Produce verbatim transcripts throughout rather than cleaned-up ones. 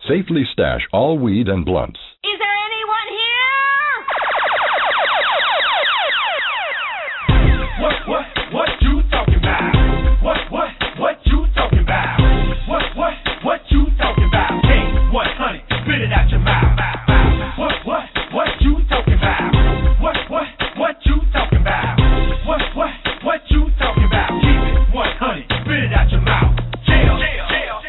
Safely stash all weed and blunts. Is there anyone here? What, what, what you talking about? What, what, what you talking about? What, what, what you talking about? K one hundred, spit it out your mouth. What, what, what you talking about? What, what, what you talking about? What, what, what you talking about? Keep it one hundred, spit it out your mouth. Jail, jail, jail.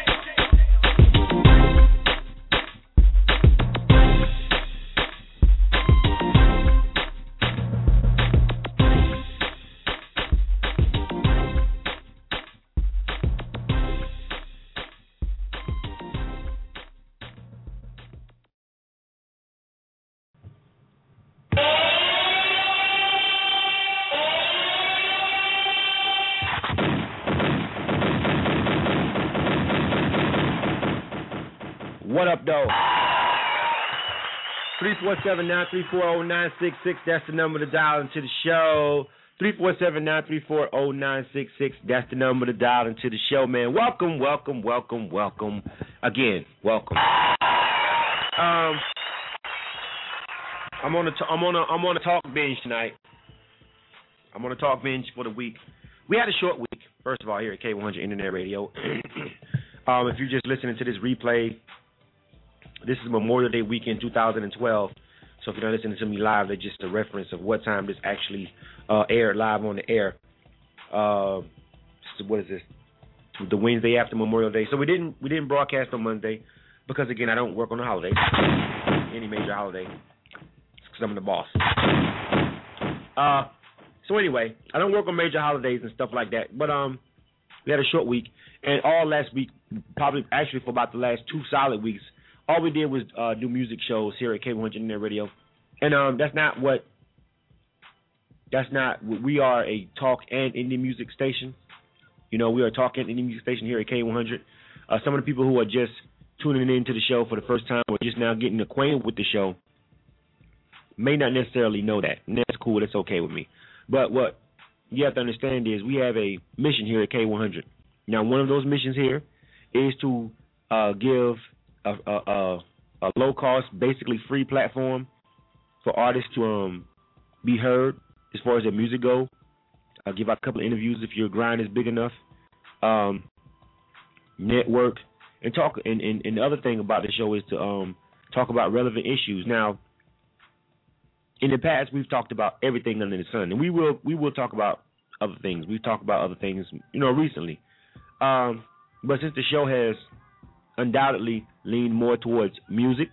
What up, though? three four seven, nine three four, zero nine six six. That's the number to dial into the show. three four seven, nine three four, zero nine six six. That's the number to dial into the show, man. Welcome, welcome, welcome, welcome. Again, welcome. Um, I'm on a t- I'm on a I'm on a talk binge tonight. I'm on a talk binge for the week. We had a short week, first of all, here at K one hundred Internet Radio. um, if you're just listening to this replay, this is Memorial Day weekend two thousand twelve. So if you're not listening to me live, that's just a reference of what time this actually uh, aired live on the air. Uh, what is this? The Wednesday after Memorial Day. So we didn't we didn't broadcast on Monday because, again, I don't work on a holiday, any major holiday, because I'm the boss. Uh, so anyway, I don't work on major holidays and stuff like that. But um, we had a short week, and all last week, probably actually for about the last two solid weeks, all we did was uh, do music shows here at K one hundred Internet Radio, and um, that's not what. That's not. We are a talk and indie music station. You know, we are a talk and indie music station here at K one hundred. Uh, some of the people who are just tuning into the show for the first time or just now getting acquainted with the show may not necessarily know that, and that's cool. That's okay with me. But what you have to understand is we have a mission here at K one hundred. Now, one of those missions here is to uh, give A, a, a, a low-cost, basically free platform for artists to um, be heard as far as their music go. I'll give out a couple of interviews if your grind is big enough. Um, network and talk. And, and, and the other thing about the show is to um, talk about relevant issues. Now, in the past, we've talked about everything under the sun, and we will we will talk about other things. We've talked about other things, you know, recently. Um, but since the show has undoubtedly lean more towards music,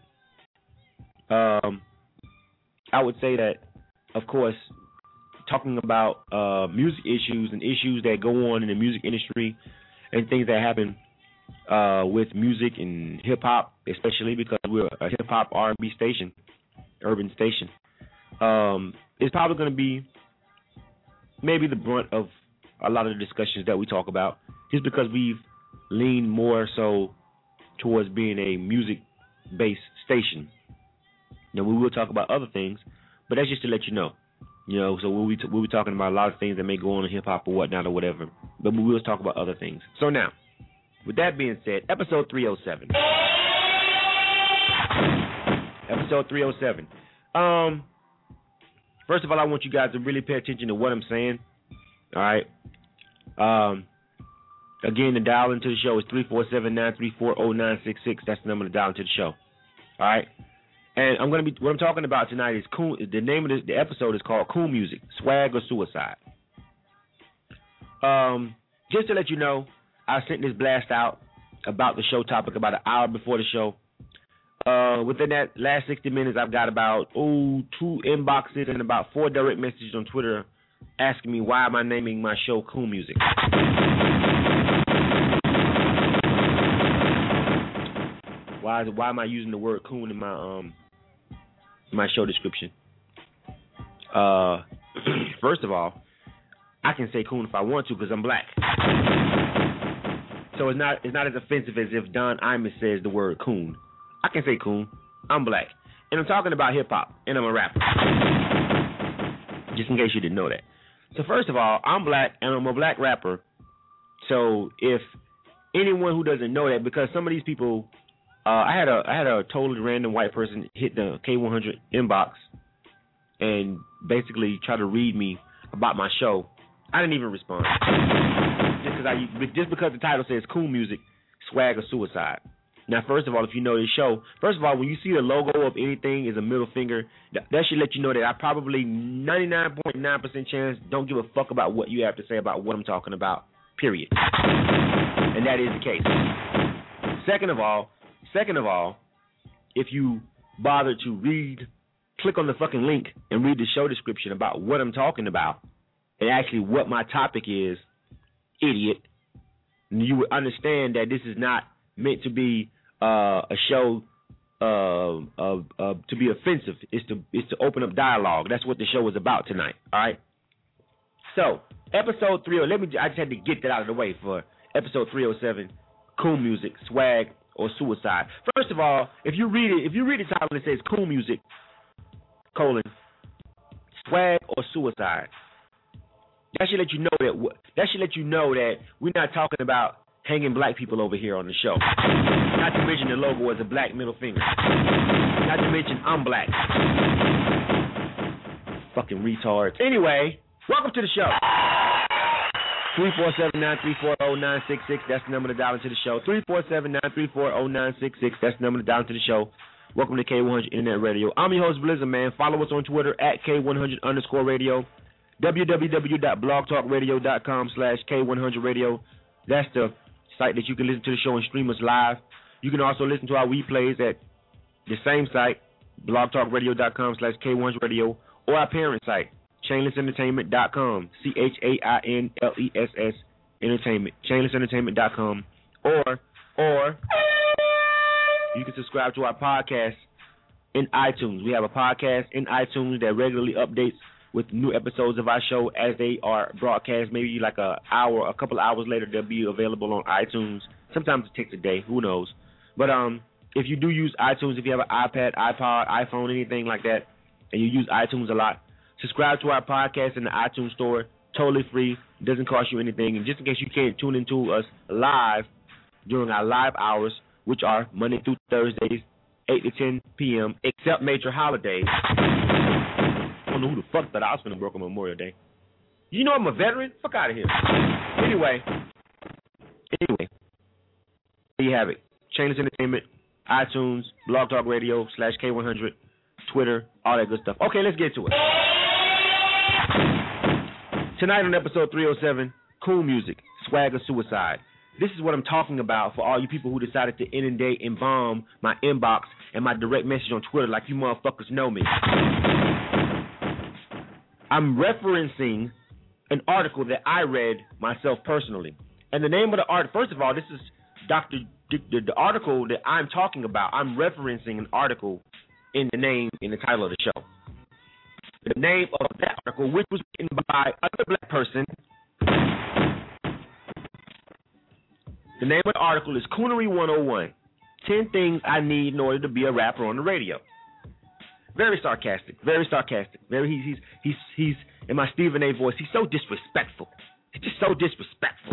Um, I would say that, of course, talking about uh, music issues and issues that go on in the music industry and things that happen uh, with music and hip-hop, especially because we're a hip-hop R and B station, urban station, um, is probably going to be maybe the brunt of a lot of the discussions that we talk about, just because we've leaned more so towards being a music-based station. Now, we will talk about other things, but that's just to let you know. You know, so we'll be, t- we'll be talking about a lot of things that may go on in hip-hop or whatnot or whatever, but we will talk about other things. So now, with that being said, episode three oh seven. Episode three oh seven. Um, first of all, I want you guys to really pay attention to what I'm saying. All right? Um, again, the dial into the show is three four seven, nine three four, zero nine six six. That's the number to dial into the show. All right? And I'm gonna be what I'm talking about tonight is cool. The name of the, the episode is called "Cool Music: Swag or Suicide." Um, just to let you know, I sent this blast out about the show topic about an hour before the show. Uh, within that last sixty minutes, I've got about oh two inboxes and about four direct messages on Twitter asking me why am I naming my show "Cool Music." Why is, why am I using the word "coon" in my um my show description? Uh, first of all, I can say coon if I want to because I'm black. So it's not it's not as offensive as if Don Imus says the word coon. I can say coon. I'm black. And I'm talking about hip-hop, and I'm a rapper. Just in case you didn't know that. So first of all, I'm black, and I'm a black rapper. So if anyone who doesn't know that, because some of these people Uh, I had a I had a totally random white person hit the K one hundred inbox and basically try to read me about my show. I didn't even respond. Just because I just because the title says cool music, swag or suicide. Now, first of all, if you know this show, first of all, when you see the logo of anything is a middle finger, that, that should let you know that I probably ninety-nine point nine percent chance don't give a fuck about what you have to say about what I'm talking about, period. And that is the case. Second of all, second of all, if you bother to read, click on the fucking link and read the show description about what I'm talking about and actually what my topic is, idiot, you would understand that this is not meant to be Uh, a show uh, uh, uh, to be offensive. It's to it's to open up dialogue. That's what the show is about tonight. All right. So episode three. Let me. I just had to get that out of the way for episode three oh seven. Cool music, swag, or suicide. First of all, if you read it, if you read the title, it says cool music, colon, swag or suicide. That should let you know that. That should let you know that we're not talking about hanging black people over here on the show. Not to mention the logo as a black middle finger. Not to mention I'm black. Fucking retards. Anyway, welcome to the show. three four seven, nine three four, zero nine six six. That's the number to dial into the show. three four seven, nine three four, zero nine six six. That's the number to dial into the show. Welcome to K one hundred Internet Radio. I'm your host, Blizzard, man. Follow us on Twitter at K one hundred underscore radio. w w w dot blog talk radio dot com slash K one hundred radio. That's the site that you can listen to the show and stream us live. You can also listen to our replays at the same site, blog talk radio dot com slash K one hundred radio, or our parent site, chainless entertainment dot com, C H A I N L E S S entertainment, chainless entertainment dot com, or or you can subscribe to our podcast in iTunes. We have a podcast in iTunes that regularly updates with new episodes of our show as they are broadcast. Maybe like a hour, a couple of hours later, they'll be available on iTunes. Sometimes it takes a day, who knows. But um, if you do use iTunes, if you have an iPad, iPod, iPhone, anything like that, and you use iTunes a lot, subscribe to our podcast in the iTunes store, totally free. It doesn't cost you anything. And just in case you can't tune into us live during our live hours, which are Monday through Thursdays, eight to ten p.m., except major holidays. I don't know who the fuck thought I was going to work on Memorial Day. You know I'm a veteran? Fuck out of here. Anyway. Anyway. There you have it. Chainless Entertainment, iTunes, Blog Talk Radio, slash K one hundred, Twitter, all that good stuff. Okay, let's get to it. Tonight on episode three oh seven, cool music, swag or suicide. This is what I'm talking about for all you people who decided to inundate and bomb my inbox and my direct message on Twitter like you motherfuckers know me. I'm referencing an article that I read myself personally. And the name of the art, first of all, this is Doctor The, the, the article that I'm talking about. I'm referencing an article in the name, in the title of the show. The name of that article, which was written by another black person. The name of the article is Coonery one oh one. ten things I need in order to be a rapper on the radio. Very sarcastic, very sarcastic. Very he's he's he's he's in my Stephen A. voice. He's so disrespectful. He's just so disrespectful.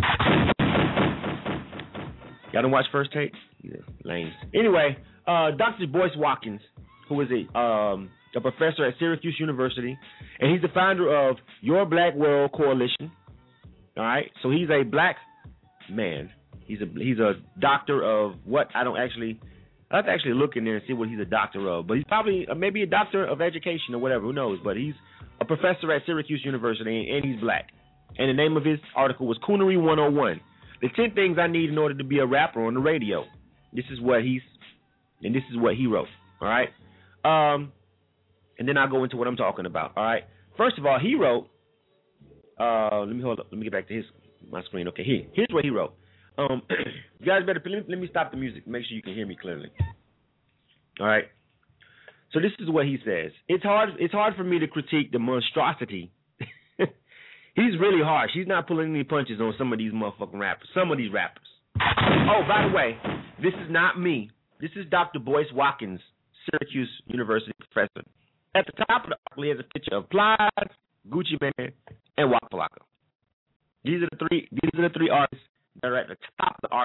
Y'all don't watch First Take? Yeah, lame. Anyway, uh, Doctor Boyce Watkins, who is a um, a professor at Syracuse University, and he's the founder of Your Black World Coalition. All right, so he's a black man. He's a he's a doctor of what? I don't actually. I have to actually look in there and see what he's a doctor of. But he's probably uh, maybe a doctor of education or whatever. Who knows? But he's a professor at Syracuse University, and, and he's black. And the name of his article was Coonery one oh one. The ten things I need in order to be a rapper on the radio. This is what he's, and this is what he wrote. All right. Um, and then I'll go into what I'm talking about. All right. First of all, he wrote. Uh, let me hold up. Let me get back to his my screen. Okay. Here, here's what he wrote. Um, you guys better let me, let me stop the music. Make sure you can hear me clearly. All right. So this is what he says. It's hard. It's hard for me to critique the monstrosity. He's really harsh. He's not pulling any punches on some of these motherfucking rappers. Some of these rappers. Oh, by the way, this is not me. This is Doctor Boyce Watkins, Syracuse University professor. At the top of the article, he has a picture of Plies, Gucci Mane, and Waka Flocka. These are the three. These are the three artists that are at the top of the article.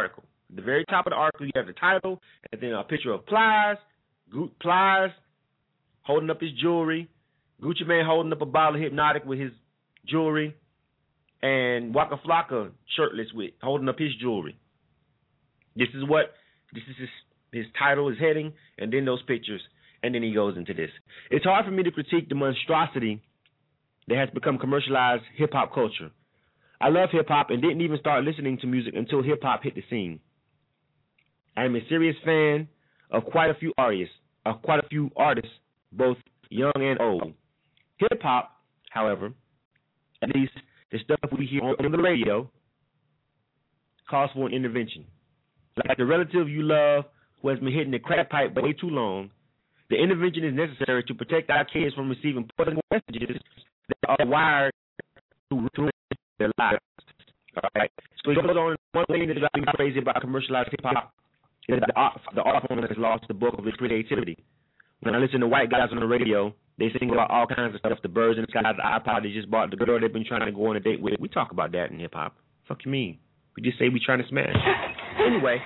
At the very top of the article, you have the title, and then a picture of Plies, Gu- Plies holding up his jewelry, Gucci Mane holding up a bottle of Hypnotic with his jewelry, and Waka Flocka shirtless with holding up his jewelry. This is what this is his, his title, his heading, and then those pictures, and then he goes into this. It's hard for me to critique the monstrosity that has become commercialized hip-hop culture. I love hip-hop and didn't even start listening to music until hip-hop hit the scene. I am a serious fan of quite a few artists, of quite a few artists, both young and old. Hip-hop, however, at least the stuff we hear on the radio, calls for an intervention. Like the relative you love who has been hitting the crack pipe way too long, the intervention is necessary to protect our kids from receiving poison messages that are wired to ruin their lives. All right. So he goes on. One thing that drives me crazy about commercialized hip hop is the art, the art form has lost the bulk of its creativity. When I listen to white guys on the radio, they sing about all kinds of stuff: the birds in the sky, the iPod they just bought, the girl they've been trying to go on a date with. We talk about that in hip hop. Fuck you mean? We just say we trying to smash. Anyway,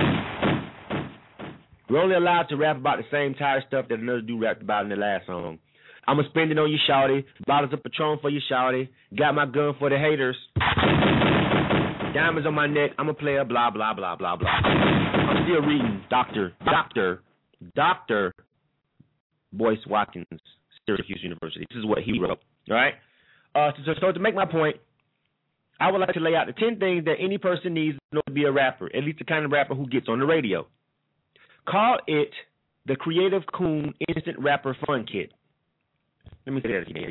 we're only allowed to rap about the same tired stuff that another dude rapped about in the last song. I'ma spend it on you, shawty. Bottles of Patron for you, shawty. Got my gun for the haters. Diamonds on my neck. I'm a player. Blah blah blah blah blah. I'm still reading Doctor Doctor Doctor Boyce Watkins, Syracuse University. This is what he wrote. All right. Uh, so, so to make my point, I would like to lay out the ten things that any person needs in order to be a rapper, at least the kind of rapper who gets on the radio. Call it the Creative Coon Instant Rapper Fun Kit. Let me say that again.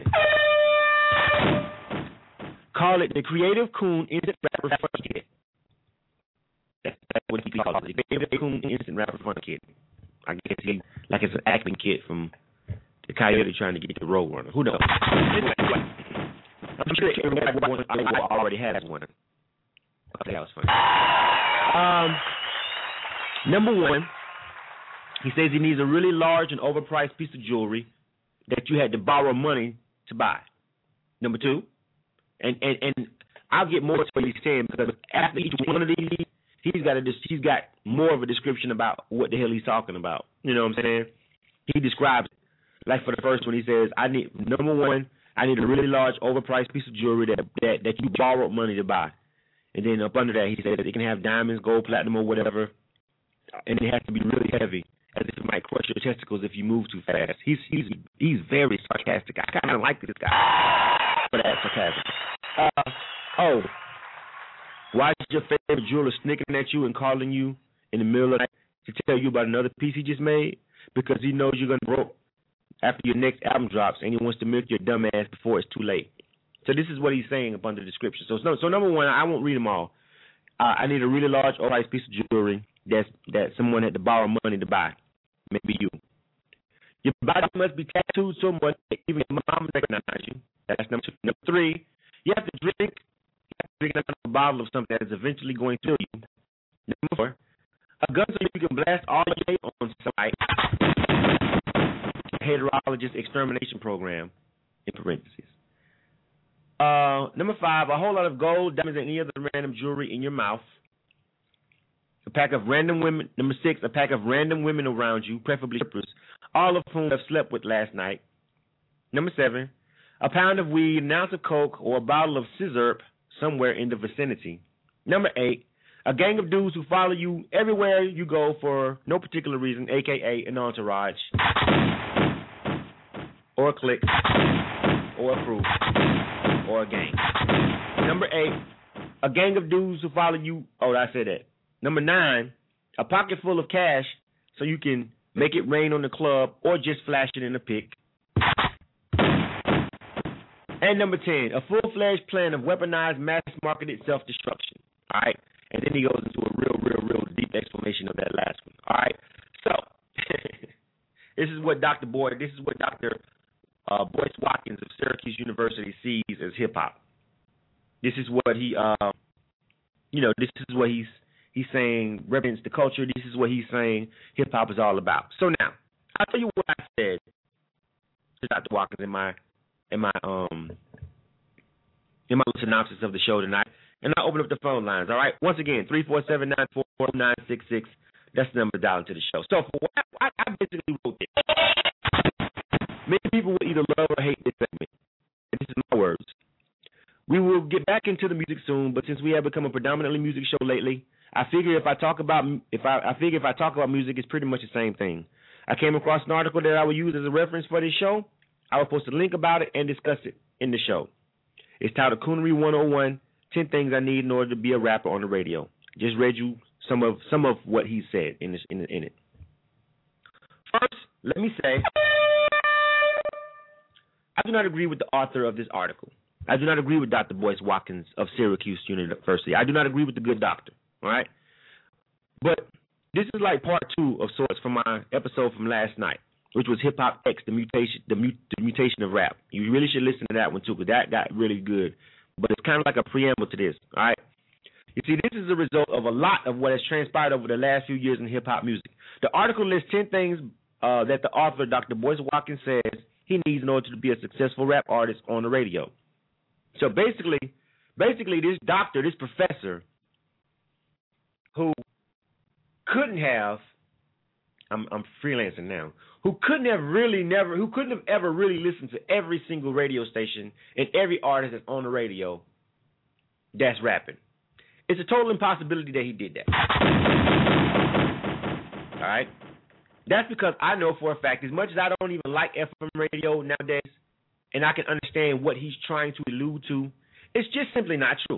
Call it the Creative Coon Instant Rapper Fun Kit. That's, that's what he calls it. The Creative Coon Instant Rapper Fun Kit. I guess he, like it's an acting kit from the Coyote trying to get the Roadrunner. Who knows? Anyway, I'm sure everyone already has one. Okay, that was funny. Um, number one, he says he needs a really large and overpriced piece of jewelry that you had to borrow money to buy. Number two, and and, and I'll get more to what he's saying because after each one of these, he's got a he's got more of a description about what the hell he's talking about. You know what I'm saying? He describes it. Like for the first one, he says, "I need number one, I need a really large, overpriced piece of jewelry that that that you borrowed money to buy." And then up under that, he said that it can have diamonds, gold, platinum, or whatever, and it has to be really heavy, as if it might crush your testicles if you move too fast. He's he's he's very sarcastic. I kind of like this guy for that sarcasm. Uh, oh, why is your favorite jeweler snicking at you and calling you in the middle of the night to tell you about another piece he just made? Because he knows you're gonna broke after your next album drops, and he wants to milk your dumb ass before it's too late. So this is what he's saying up under the description. So so number one, I won't read them all. Uh, I need a really large, overpriced piece of jewelry that's that someone had to borrow money to buy. Maybe you. Your body must be tattooed so much that even your mom recognize you. That's number two. Number three, you have to drink, you have to drink another bottle of something that is eventually going to kill you. Number four, a gun so you can blast all your hate on somebody. Heterologist extermination program, in parentheses. Uh, number five, a whole lot of gold, diamonds, and any other random jewelry in your mouth. A pack of random women. Number six, a pack of random women around you, preferably strippers, all of whom have slept with last night. Number seven, a pound of weed, an ounce of coke, or a bottle of scissor somewhere in the vicinity. Number eight, a gang of dudes who follow you everywhere you go for no particular reason, a k a an entourage, or a clique, or a crew, or a gang. Number eight, a gang of dudes who follow you. Oh, I said that. Number nine, a pocket full of cash so you can make it rain on the club or just flash it in a pic. And number ten, a full-fledged plan of weaponized, mass-marketed self-destruction. All right? And then he goes into a real, real, real deep explanation of that last one. All right? So, this is what Doctor Boyd, this is what Doctor Uh, Boyce Watkins of Syracuse University sees as hip-hop. This is what he, uh, you know, this is what he's he's saying represents the culture. This is what he's saying hip-hop is all about. So now, I'll tell you what I said to Doctor Watkins in my in my um in my synopsis of the show tonight, and I open up the phone lines. All right. Once again, three four seven nine four nine six six. That's the number to dial into the show. So for what I, I basically wrote this. Many people will either love or hate this segment. And this is my words. We will get back into the music soon, but since we have become a predominantly music show lately, I figure if I talk about if I, I figure if I talk about music, it's pretty much the same thing. I came across an article that I would use as a reference for this show. I will post a link about it and discuss it in the show. It's titled Coonery one oh one, ten Things I Need in Order to Be a Rapper on the Radio. Just read you some of some of what he said in this in, in it. First, let me say, I do not agree with the author of this article. I do not agree with Doctor Boyce Watkins of Syracuse University. I do not agree with the good doctor, all right? But this is like part two of sorts from my episode from last night, which was Hip Hop X, the mutation, the, mut- the mutation of rap. You really should listen to that one too, because that got really good. But it's kind of like a preamble to this, all right? You see, this is a result of a lot of what has transpired over the last few years in hip hop music. The article lists ten things uh, that the author, Doctor Boyce Watkins, says he needs in order to be a successful rap artist on the radio. So basically, basically, this doctor, this professor, who couldn't have, I'm, I'm freelancing now, who couldn't have really never, who couldn't have ever really listened to every single radio station and every artist that's on the radio that's rapping. It's a total impossibility that he did that. All right? That's because I know for a fact, as much as I don't even like F M radio nowadays, and I can understand what he's trying to allude to, it's just simply not true.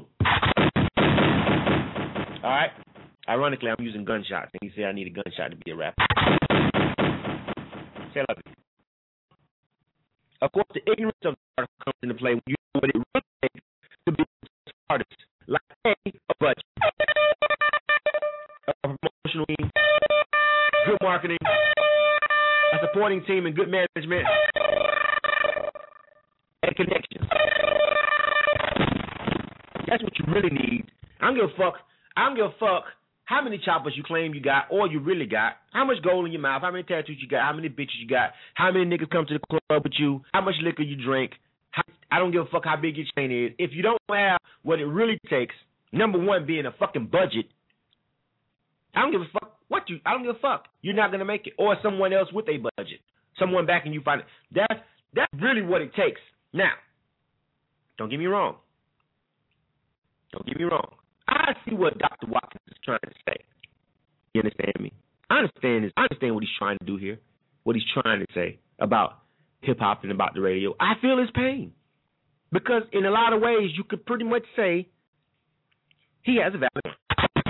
All right? Ironically, I'm using gunshots, and he said I need a gunshot to be a rapper. Say I love you. Of course, the ignorance of the article comes into play when you know what it really takes to be an artist. Like A, a budget, a promotional team, good marketing, a supporting team, and good management, and connections. That's what you really need. I don't give a fuck. I don't give a fuck how many choppers you claim you got or you really got, how much gold in your mouth, how many tattoos you got, how many bitches you got, how many niggas come to the club with you, how much liquor you drink. How, I don't give a fuck how big your chain is. If you don't have what it really takes, number one being a fucking budget, I don't give a fuck what you. I don't give a fuck. You're not gonna make it, or someone else with a budget, someone backing you. Find that's that's really what it takes. Now, don't get me wrong. Don't get me wrong. I see what Doctor Watkins is trying to say. You understand me? I understand this. I understand what he's trying to do here. What he's trying to say about hip hop and about the radio. I feel his pain because in a lot of ways you could pretty much say he has a valid point.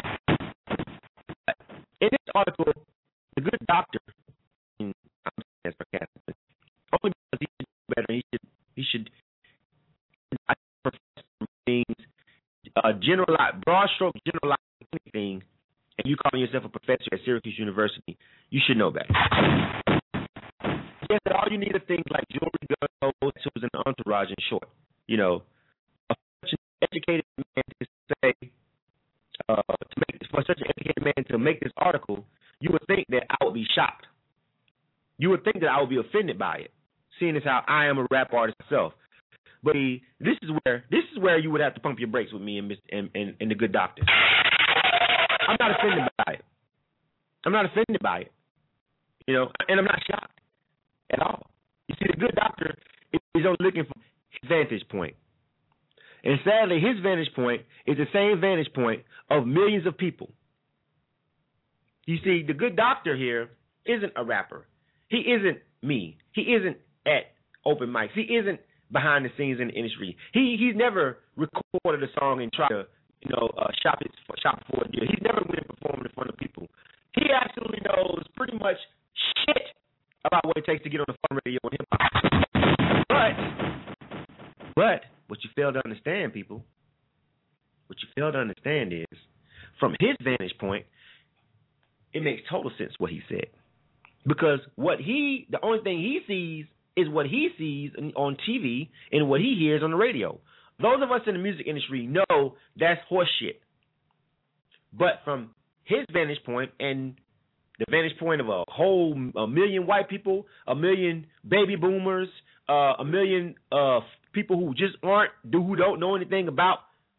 In this article, the good doctor, I'm saying sarcastic, only because he should do better. He should he should I profess things, uh, generalize, broad stroke, generalize anything, and you calling yourself a professor at Syracuse University, you should know better. Yes, that all you need are things like jewelry, guns, tattoos, and entourage. In short, you know, a such an educated man to say uh, to make for such an educated man to make this article, you would think that I would be shocked. You would think that I would be offended by it, seeing as how I am a rap artist myself. But he, this is where this is where you would have to pump your brakes with me and, and, and, and the good doctor. I'm not offended by it. I'm not offended by it, you know, and I'm not shocked at all. You see, the good doctor is only looking for his vantage point. And sadly, his vantage point is the same vantage point of millions of people. You see, the good doctor here isn't a rapper. He isn't me. He isn't at open mics. He isn't behind the scenes in the industry. He he's never recorded a song and tried to, you know, uh, shop it shop for a deal. He's never went and performed in front of people. He absolutely knows pretty much shit about what it takes to get on the phone radio and hip hop. But, but what you fail to understand, people, what you fail to understand is, from his vantage point, it makes total sense what he said. Because what he, the only thing he sees is what he sees on T V and what he hears on the radio. Those of us in the music industry know that's horseshit. But from his vantage point and the vantage point of a whole a million white people, a million baby boomers, uh, a million uh, people who just aren't, who don't know anything about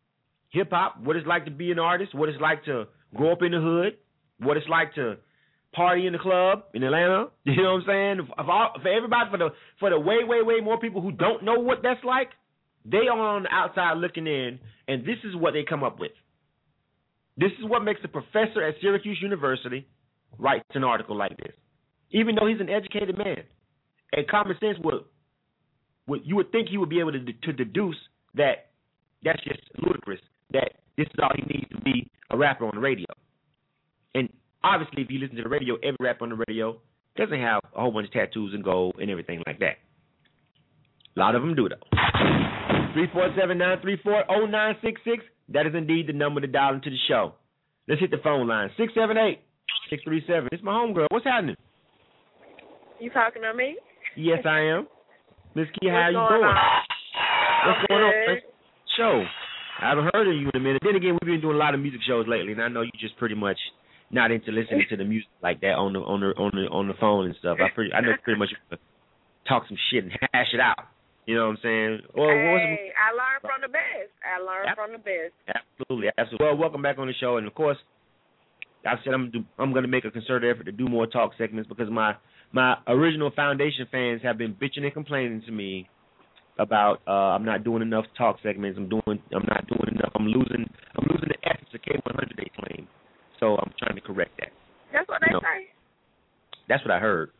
hip hop, what it's like to be an artist, what it's like to grow up in the hood, what it's like to party in the club in Atlanta. You know what I'm saying? For, all, for everybody, for the for the way, way, way more people who don't know what that's like, they are on the outside looking in, and this is what they come up with. This is what makes a professor at Syracuse University write an article like this, even though he's an educated man. And common sense would, would you would think he would be able to, to deduce that that's just ludicrous, that this is all he needs to be a rapper on the radio. And obviously, if you listen to the radio, every rapper on the radio doesn't have a whole bunch of tattoos and gold and everything like that. A lot of them do, though. three four seven, nine three four, zero nine six six. That is indeed the number to dial into the show. Let's hit the phone line. six seven eight, six three seven. It's my homegirl. What's happening? You talking to me? Yes, I am. Miss Key, how What's you going doing? on? What's going on? Good. Thanks for the show. I haven't heard of you in a minute. Then again, we've been doing a lot of music shows lately, and I know you just pretty much not into listening to the music like that on the on the on the on the phone and stuff. I pretty I know pretty much talk some shit and hash it out. You know what I'm saying? Well, hey, I learned from the best. I learned yep. from the best. Absolutely, absolutely. Well, welcome back on the show, and of course, I said I'm do, I'm going to make a concerted effort to do more talk segments because my my original Foundation fans have been bitching and complaining to me about uh, I'm not doing enough talk segments. I'm doing I'm not doing enough. I'm losing I'm losing the essence of K one hundred. They claim. So I'm trying to correct that. That's what they you know, say. That's what I heard.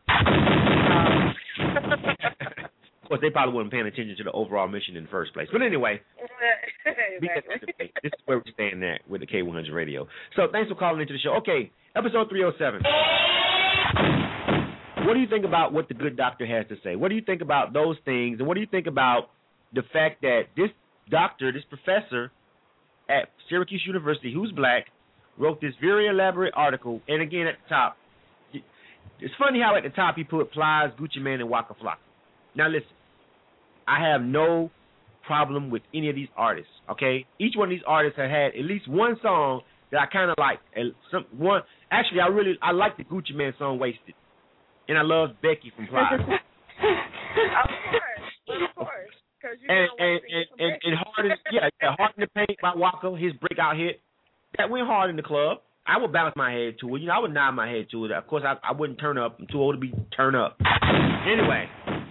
Of course, they probably wasn't paying attention to the overall mission in the first place. But anyway, exactly. This is where we're staying at with the K one hundred Radio. So thanks for calling into the show. Okay, episode three oh seven. What do you think about what the good doctor has to say? What do you think about those things? And what do you think about the fact that this doctor, this professor at Syracuse University, who's black, wrote this very elaborate article, and again at the top, it's funny how at the top he put Plies, Gucci Mane, and Waka Flocka. Now listen, I have no problem with any of these artists, okay? Each one of these artists have had at least one song that I kind of like. And some one, actually, I really I like the Gucci Mane song "Wasted," and I love Becky from Plies. Of course, of course, because you and know and and, and, and hard in, yeah, yeah, hard in the paint by Waka, his breakout hit that went hard in the club. I would bounce my head to it. You know, I would nod my head to it. Of course, I, I wouldn't turn up. I'm too old to be turned up. Anyway,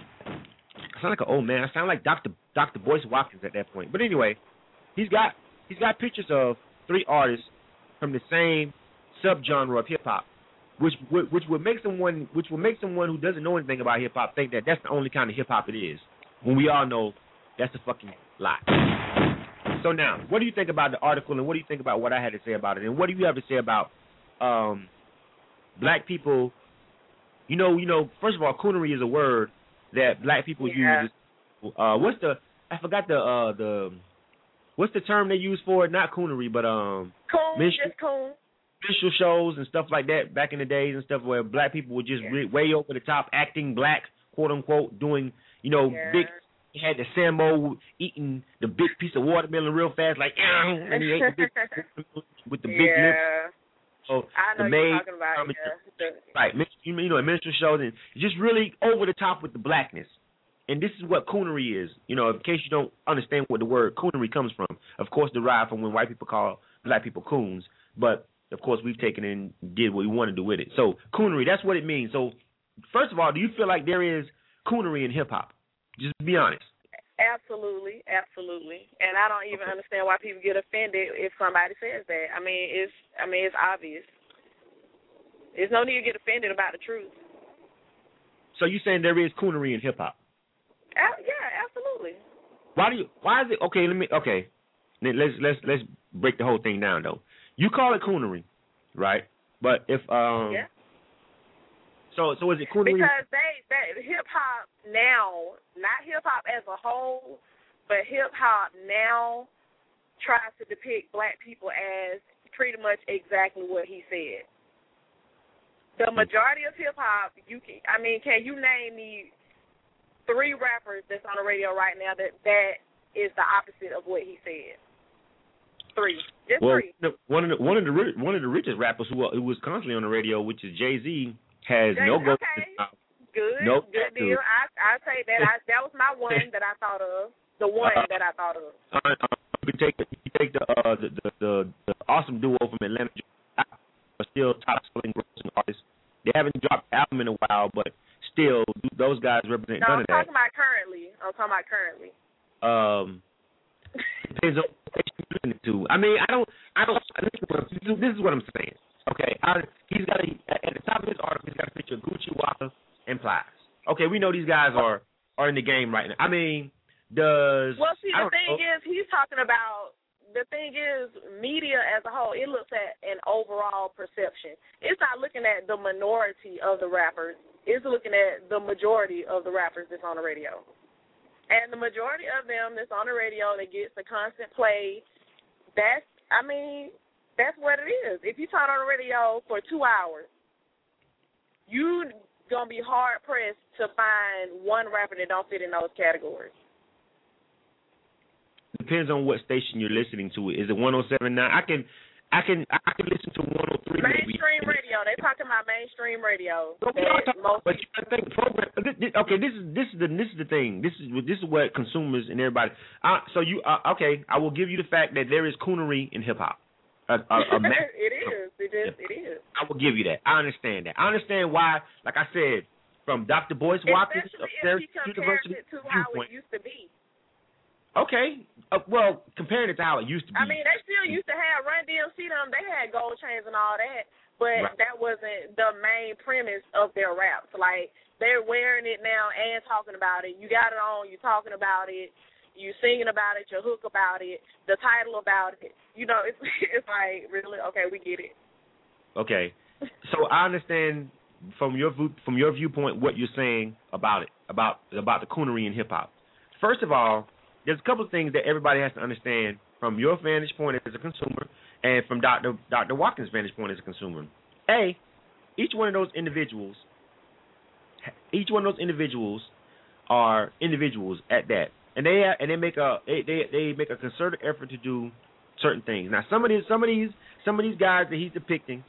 I sound like an old man. I sound like Doctor Doctor Boyce Watkins at that point. But anyway, he's got he's got pictures of three artists from the same subgenre of hip hop, which which would make someone which would make someone who doesn't know anything about hip hop think that that's the only kind of hip hop it is. When we all know that's a fucking lie. So now, what do you think about the article, and what do you think about what I had to say about it, and what do you have to say about um, black people? You know, you know. First of all, coonery is a word that black people yeah. use. Uh, what's the? I forgot the uh, the. What's the term they use for it? Not coonery, but um. Coon, minstrel, just coon. minstrel shows and stuff like that back in the days and stuff where black people were just yeah. re- way over the top, acting black, quote unquote, doing you know yeah. big. He had the Sambo eating the big piece of watermelon real fast, like, and he ate the big with the big yeah. lips. So I know the you're maid, talking about um, yeah. right? You know, a minstrel show, and just really over the top with the blackness. And this is what coonery is. You know, in case you don't understand what the word coonery comes from, of course, derived from when white people call black people coons. But of course, we've taken it and did what we want to do with it. So coonery, that's what it means. So first of all, do you feel like there is coonery in hip hop? Just be honest. Absolutely, absolutely. And I don't even okay. understand why people get offended if somebody says that. I mean, it's I mean, it's obvious. There's no need to get offended about the truth. So you're saying there is coonery in hip hop? Uh, yeah, absolutely. Why do you? Why is it? Okay, let me. Okay, let's let's let's break the whole thing down though. You call it coonery, right? But if um. Yeah. So, so is it coonery? Because they, they hip hop now, not hip hop as a whole, but hip hop now tries to depict black people as pretty much exactly what he said. The majority of hip hop, you can, I mean, can you name me three rappers that's on the radio right now that that is the opposite of what he said? Three, just well, three. One of the one of the one of the richest rappers who who was constantly on the radio, which is Jay-Z. Has Jay, no go. Okay, good, no good deal. I I say that I that was my one that I thought of. The one uh, that I thought of. Uh, uh, you can take you can take the uh, the, the the the awesome duo from Atlanta, are still top selling grossing artists. They haven't dropped an album in a while, but still, those guys represent no, none of that. I'm talking about currently. I'm talking about currently. Um, depends on what you're listening to. I mean, I don't, I don't. This is what, this is what I'm saying. Okay, I, he's got a, at the top of his article, he's got a picture of Gucci, Waka, and Plies. Okay, we know these guys are are in the game right now. I mean, does well, see, the thing know. is, he's talking about. The thing is, media as a whole, it looks at an overall perception. It's not looking at the minority of the rappers. It's looking at the majority of the rappers that's on the radio. And the majority of them that's on the radio that gets the constant play, that's, I mean, that's what it is. If you turn on the radio for two hours, you're going to be hard-pressed to find one rapper that don't fit in those categories. Depends on what station you're listening to. Is it one oh seven point nine? I can, I can, I can listen to one oh three. Mainstream maybe. radio. They talking about mainstream radio. Okay, talking, but you gotta think program. Okay, this is this is the this is the thing. This is this is what consumers and everybody. Uh, so you uh, okay? I will give you the fact that there is coonery in hip hop. A, a, a it is. It is. It is. I will give you that. I understand that. I understand why. Like I said, from Doctor Boyce Watkins of Syracuse University it to how it used to be. Okay. Uh, well, comparing it to how it used to be. I mean, they still used to have Run D M C them. They had gold chains and all that, but right. that wasn't the main premise of their raps. Like, they're wearing it now and talking about it. You got it on. You're talking about it. You singing about it. You hook about it. The title about it. You know, it's it's like, really, okay, we get it. Okay. So I understand from your from your viewpoint what you're saying about it, about about the coonery in hip hop. First of all, there's a couple of things that everybody has to understand from your vantage point as a consumer and from Doctor Doctor Watkins' vantage point as a consumer. A, each one of those individuals, each one of those individuals are individuals at that, and they and they make a they they, they make a concerted effort to do certain things. Now, some of these some of these some of these guys that he's depicting,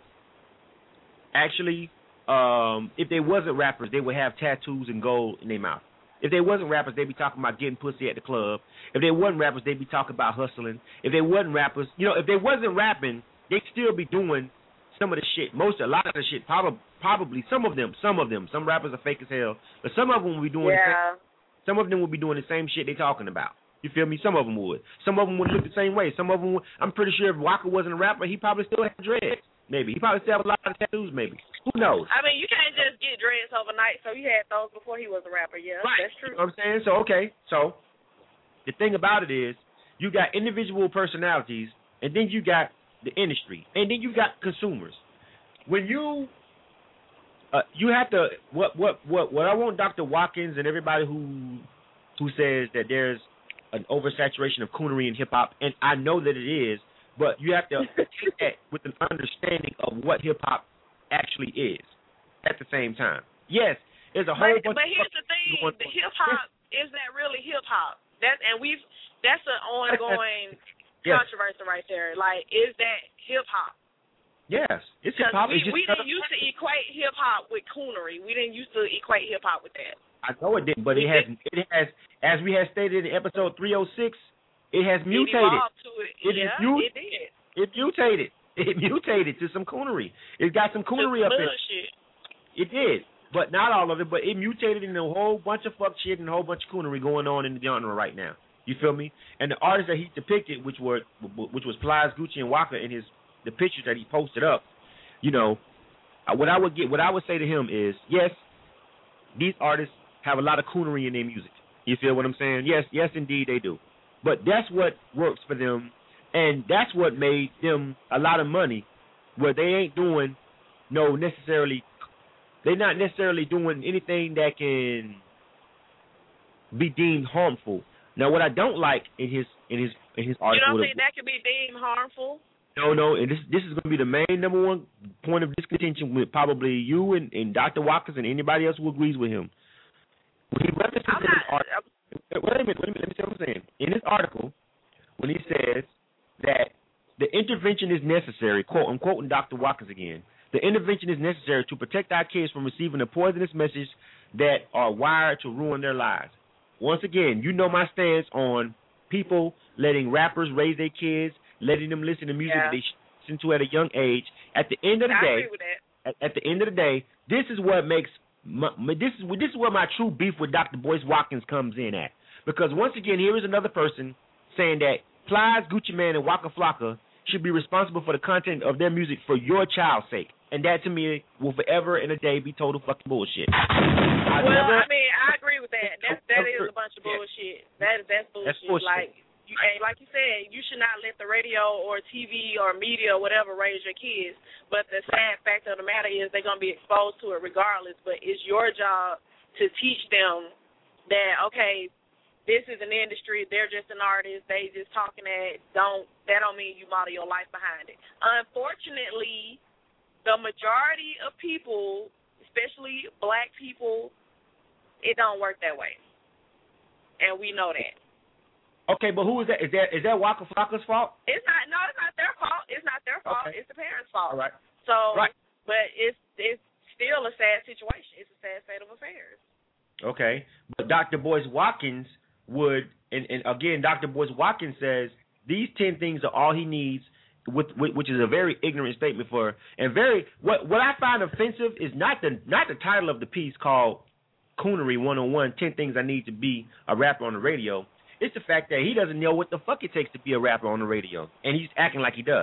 actually, um, if they wasn't rappers, they would have tattoos and gold in their mouth. If they wasn't rappers, they'd be talking about getting pussy at the club. If they wasn't rappers, they'd be talking about hustling. If they wasn't rappers, you know, if they wasn't rapping, they'd still be doing some of the shit. Most, a lot of the shit, probably, probably some of them, some of them, some rappers are fake as hell, but some of them will be doing yeah. the same, some of them will be doing the same shit they talking about. You feel me? Some of them would. Some of them would look the same way. Some of them would, I'm pretty sure if Waka wasn't a rapper, he probably still had dreads. Maybe. He probably still have a lot of tattoos, maybe. Who knows? I mean, you can't just get dreads overnight, so he had those before he was a rapper, yeah. Right. That's true. You know what I'm saying? So, okay. So, the thing about it is, you got individual personalities, and then you got the industry, and then you got consumers. When you, uh, you have to, what, what, what, what I want Doctor Watkins and everybody who, who says that there's an oversaturation of coonery in hip-hop, and I know that it is, but you have to take that with an understanding of what hip-hop actually is at the same time. Yes, there's a whole but, bunch but of... But here's the thing, the hip-hop, is that really hip-hop? That, and we've, that's an ongoing yes. controversy right there. Like, is that hip-hop? Yes, it's hip-hop. We, it's just we didn't used to equate hip-hop with coonery. We didn't used to equate hip-hop with that. I know it didn't, but it has, it has, as we had stated in episode three oh six, it has mutated. It evolved to it. It, yeah, mut- it did. It mutated. It mutated to some coonery. It got some coonery up in it. It did, but not all of it. But it mutated in a whole bunch of fuck shit and a whole bunch of coonery going on in the genre right now. You feel me? And the artists that he depicted, which were which was Plies, Gucci, and Waka, in his the pictures that he posted up, you know, what I would get, what I would say to him is, yes, these artists have a lot of coonery in their music. You feel what I'm saying? Yes, yes, indeed they do. But that's what works for them, and that's what made them a lot of money, where they ain't doing no necessarily, they're not necessarily doing anything that can be deemed harmful. Now, what I don't like in his in his in his article, you don't think that could be deemed harmful? No, no, and this this is going to be the main number one point of discontention with probably you and, and Doctor Watkins and anybody else who agrees with him. When he references in his article. Wait a minute, wait a minute, let me see what I'm saying. In his article, when he says that the intervention is necessary, quote, I'm quoting Doctor Watkins again, the intervention is necessary to protect our kids from receiving a poisonous message that are wired to ruin their lives. Once again, you know my stance on people letting rappers raise their kids, letting them listen to music Yeah. that they should listen to at a young age. At the end of the I day, agree with that. At, at the end of the day, this is what makes my, my, this is this is where my true beef with Doctor Boyce Watkins comes in at. Because once again, here is another person saying that Plies, Gucci Mane, and Waka Flocka should be responsible for the content of their music for your child's sake. And that to me will forever and a day be total fucking bullshit. I well, never, I mean, I agree with that. That that is a bunch of yeah. bullshit. That that's bullshit. That's bullshit. Like you, and like you said, you should not let the radio or T V or media or whatever raise your kids. But the sad fact of the matter is they're gonna be exposed to it regardless. But it's your job to teach them that okay, this is an industry. They're just an artist. They just talking that don't that don't mean you model your life behind it. Unfortunately, the majority of people, especially black people, it don't work that way, and we know that. Okay, but who is that? Is that is that Waka Flocka's fault? It's not. No, it's not their fault. It's not their fault. Okay. It's the parents' fault. All right. So, right. but it's it's still a sad situation. It's a sad state of affairs. Okay, but Doctor Boyce Watkins would, and, and again, Doctor Boyce Watkins says these ten things are all he needs. With, with, which is a very ignorant statement for, and very what what I find offensive is not the not the title of the piece called Coonery one oh one, ten Things I Need to Be a Rapper on the Radio. It's the fact that he doesn't know what the fuck it takes to be a rapper on the radio, and he's acting like he does.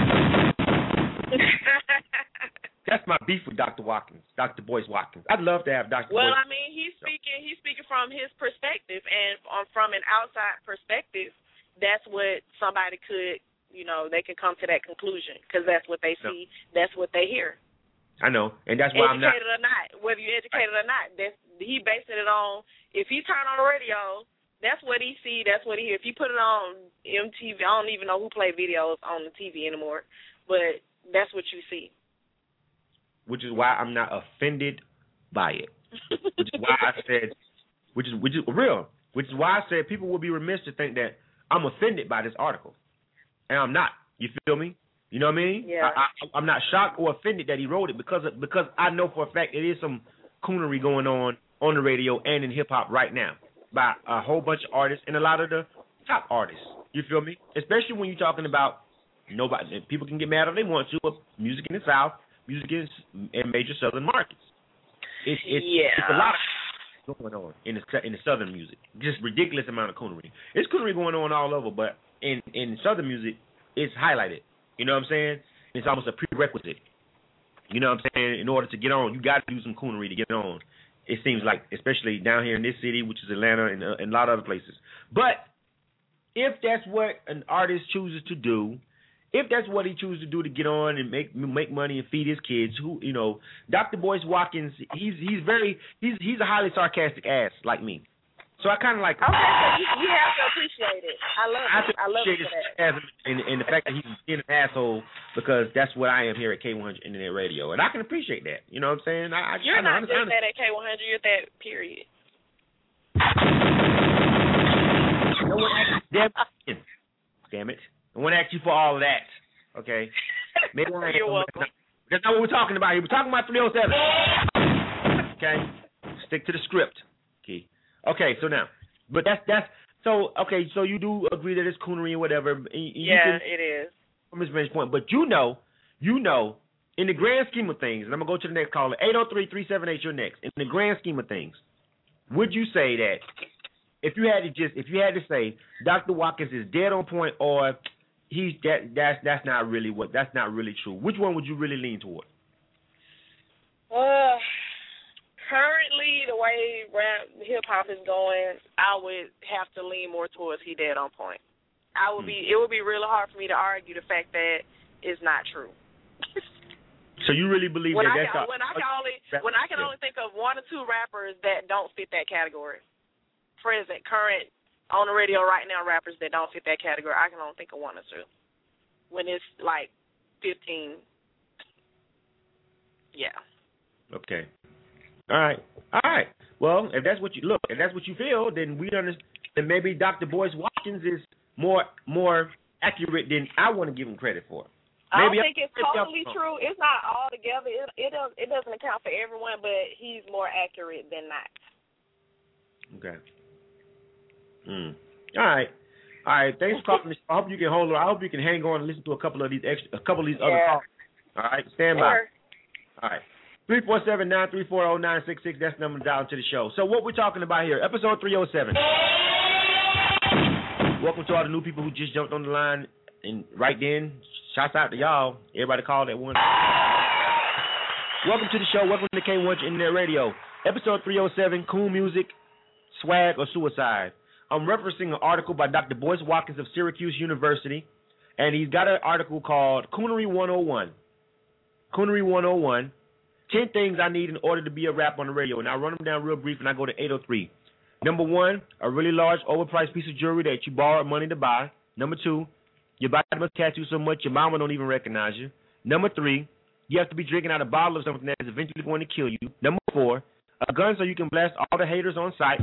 That's my beef with Doctor Watkins, Doctor Boyce Watkins. I'd love to have Doctor Well, Boyce. I mean, he's speaking he's speaking from his perspective, and um, from an outside perspective, that's what somebody could. You know, they could come to that conclusion because that's what they see, no. That's what they hear. I know, and that's why educated I'm not. Educated or not, whether you're educated or not, that's, he basing it on, if he turn on the radio, that's what he see, that's what he hear. If he put it on M T V, I don't even know who play videos on the T V anymore, but that's what you see. Which is why I'm not offended by it. Which is why I said, which is which is real. Which is why I said people would be remiss to think that I'm offended by this article. And I'm not. You feel me? You know what I mean? Yeah. I, I, I'm not shocked or offended that he wrote it because of, because I know for a fact it is some coonery going on on the radio and in hip hop right now by a whole bunch of artists and a lot of the top artists. You feel me? Especially when you're talking about nobody. People can get mad if they want to. But music in the South, music in, in major Southern markets. It's it's, yeah. it's a lot of going on in the in the Southern music. Just ridiculous amount of coonery. It's coonery going on all over, but in in Southern music, it's highlighted. You know what I'm saying? It's almost a prerequisite. You know what I'm saying? In order to get on, you got to do some coonery to get on. It seems like, especially down here in this city, which is Atlanta and, uh, and a lot of other places. But if that's what an artist chooses to do, if that's what he chooses to do to get on and make make money and feed his kids, who you know, Doctor Boyce Watkins, he's he's very he's he's a highly sarcastic ass like me. So I kind of like. Okay, so you, you have to appreciate it. I love I it. I love it for that. And, and the fact that he's being an asshole because that's what I am here at K one hundred Internet Radio, and I can appreciate that. You know what I'm saying? I, I, You're I know, not I just that at K one hundred. You're that period. You know what? Damn, damn it! I want to ask you for all of that. Okay. Maybe You're welcome. That's not what we're talking about here. We're talking about three oh seven. Okay. Stick to the script. Okay. Okay, so now, but that's that's so okay. So you do agree that it's coonery and whatever. You, yeah, can, it is. From his vantage point, but you know, you know, in the grand scheme of things, and I'm gonna go to the next caller, eight zero three, three seven eight. You're next. In the grand scheme of things, would you say that if you had to just if you had to say Doctor Watkins is dead on point or he's that that's that's not really what that's not really true? Which one would you really lean toward? Uh. Currently, the way rap hip-hop is going, I would have to lean more towards he dead on point. I would be. It would be really hard for me to argue the fact that it's not true. So you really believe when that I that's can, a, when I can only when I can yeah. only think of one or two rappers that don't fit that category. Present, current, on the radio right now, rappers that don't fit that category. I can only think of one or two. When it's like fifteen. Yeah. Okay. All right, all right. Well, if that's what you look, if that's what you feel, then we understand. Then maybe Doctor Boyce Watkins is more more accurate than I want to give him credit for. Maybe I don't think it's totally I'm, true. It's not all together. It it does it doesn't account for everyone, but he's more accurate than not. Okay. Hmm. All right. All right, thanks for calling. I hope you can hold on. I hope you can hang on and listen to a couple of these extra, a couple of these Yeah. other calls. All right, stand by. Sure. All right. three four seven, nine three four, zero nine six six. That's the number to dial into the show. So what we're talking about here, episode three oh seven. Welcome to all the new people who just jumped on the line. And right then, shouts out to y'all. Everybody called at one. Welcome to the show. Welcome to K one hundred Internet Radio. Episode three oh seven, Cool Music, Swag, or Suicide. I'm referencing an article by Doctor Boyce Watkins of Syracuse University. And he's got an article called Coonery one oh one. Coonery one oh one. ten things I need in order to be a rap on the radio. And I'll run them down real brief and I go to eight oh three. Number one, a really large, overpriced piece of jewelry that you borrowed money to buy. Number two, your body must tattoo so much your mama don't even recognize you. Number three, you have to be drinking out a bottle of something that is eventually going to kill you. Number four, a gun so you can blast all the haters on sight.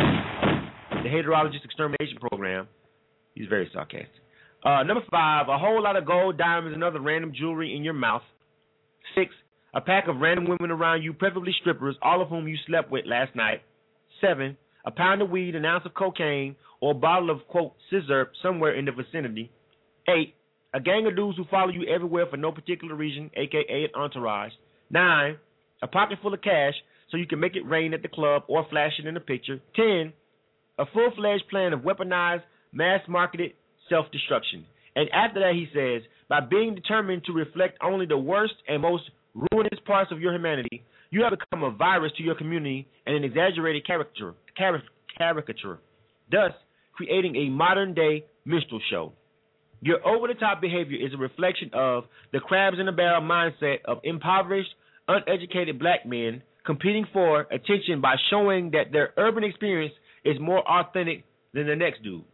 The Haterologist Extermination Program. He's very sarcastic. Uh, number five, a whole lot of gold, diamonds, and other random jewelry in your mouth. Six, a pack of random women around you, preferably strippers, all of whom you slept with last night. Seven, a pound of weed, an ounce of cocaine, or a bottle of, quote, scissor somewhere in the vicinity. Eight, a gang of dudes who follow you everywhere for no particular reason, a k a an entourage. Nine, a pocket full of cash so you can make it rain at the club or flash it in a picture. Ten, a full-fledged plan of weaponized, mass-marketed self-destruction. And after that, he says, by being determined to reflect only the worst and most ruinous parts of your humanity, you have become a virus to your community and an exaggerated caricature, caricature, thus creating a modern-day minstrel show. Your over-the-top behavior is a reflection of the crabs-in-a-barrel mindset of impoverished, uneducated black men competing for attention by showing that their urban experience is more authentic than the next dude.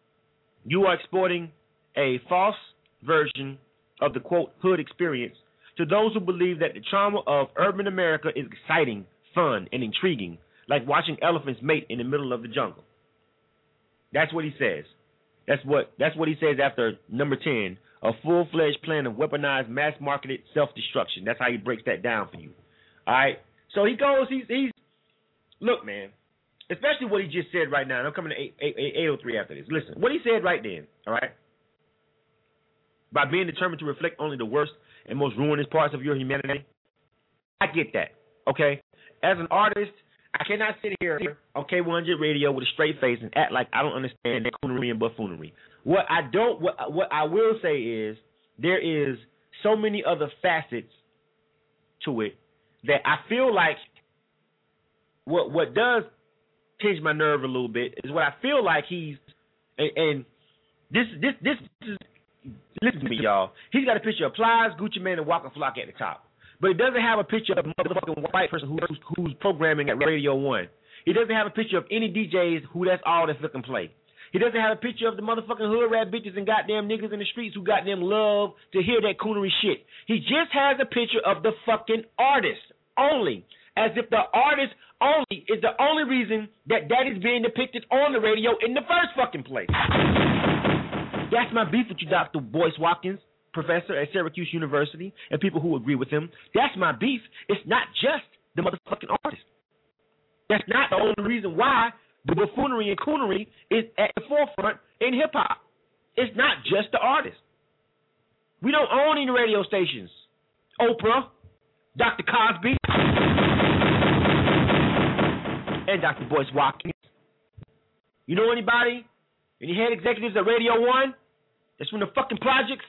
You are exporting a false version of the, quote, hood experience to those who believe that the trauma of urban America is exciting, fun, and intriguing, like watching elephants mate in the middle of the jungle. That's what he says. That's what that's what he says after number ten, a full-fledged plan of weaponized, mass-marketed self-destruction. That's how he breaks that down for you. All right? So he goes, he's, he's look, man, especially what he just said right now, and I'm coming to eight oh three after this. Listen, what he said right then, all right? By being determined to reflect only the worst and most ruinous parts of your humanity, I get that, okay? As an artist, I cannot sit here on K one hundred Radio with a straight face and act like I don't understand that coonery and buffoonery. What I don't, what, what I will say is there is so many other facets to it that I feel like what what does tinge my nerve a little bit is what I feel like he's and, and this this this is, listen to me, y'all. He's got a picture of Plies, Gucci Mane, and Waka Flocka at the top. But he doesn't have a picture of a motherfucking white person who's, who's programming at Radio one. He doesn't have a picture of any D Js who that's all that's looking play. He doesn't have a picture of the motherfucking hood rat bitches and goddamn niggas in the streets who goddamn love to hear that coonery shit. He just has a picture of the fucking artist only, as if the artist only is the only reason that that is being depicted on the radio in the first fucking place. That's my beef with you, Doctor Boyce Watkins, professor at Syracuse University, and people who agree with him. That's my beef. It's not just the motherfucking artist. That's not the only reason why the buffoonery and coonery is at the forefront in hip-hop. It's not just the artist. We don't own any radio stations. Oprah, Doctor Cosby, and Doctor Boyce Watkins. You know anybody? Any head executives at Radio one? That's from the fucking projects?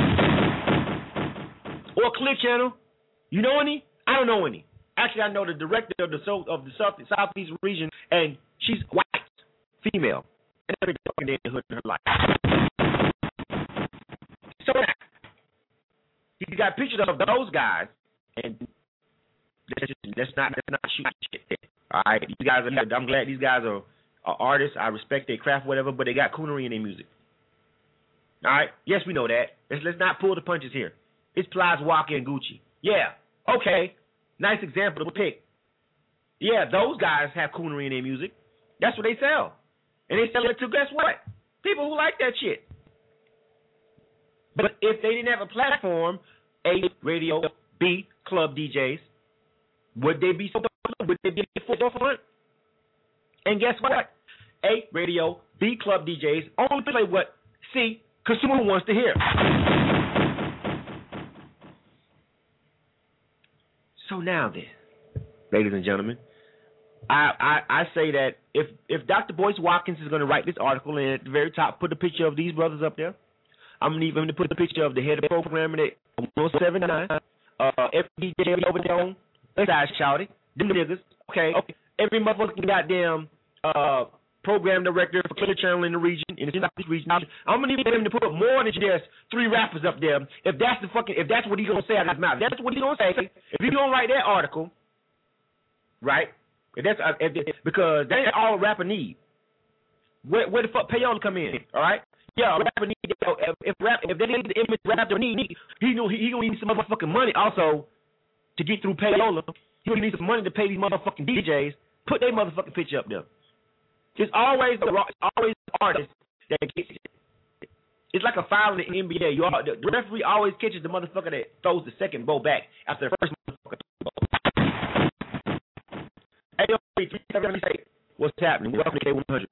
Or Clear Channel? You know any? I don't know any. Actually, I know the director of the South of the South Southeast region, and she's white, female, and every fucking day in the hood in her life. So you got pictures of those guys, and let's, just, let's not let's not shoot shit there. All right, these guys are. I'm glad these guys are, are artists. I respect their craft, whatever, but they got coonery in their music. All right, yes, we know that. Let's let's not pull the punches here. It's Plies, Waka, and Gucci. Yeah, okay. Nice example to pick. Yeah, those guys have coonery in their music. That's what they sell. And they sell it to, guess what? People who like that shit. But if they didn't have a platform, A, radio, B, club D Js, would they be so would they be forefront? And guess what? A, radio, B club D Js only play what C consumer wants to hear. So now then, ladies and gentlemen, I, I, I say that if if Doctor Boyce Watkins is going to write this article and at the very top put a picture of these brothers up there, I'm going to need him to put the picture of the head of the program at one seventy-nine, uh, every D J over there on side shouting, them niggas, okay, okay, every motherfucking goddamn uh, program director for Clear Channel in the region, in the Southeast region. I'm gonna need him to put more than just three rappers up there. If that's the fucking, if that's what he's gonna say out of his mouth, that's what he's gonna say. If he's gonna write that article, right? If that's if, if, because that's all a rapper need. Where, where the fuck payola come in? All right. Yeah, a rapper need if, if rap if they need the image rapper need, he know he, he gonna need some motherfucking money also to get through payola. He gonna need some money to pay these motherfucking D Js. Put their motherfucking picture up there. It's always the always the artist that gets it. It's like a foul in the N B A. You all, the referee always catches the motherfucker that throws the second ball back after the first motherfucker throws. Hey, yo, three seven eight. What's happening? Welcome to K one hundred.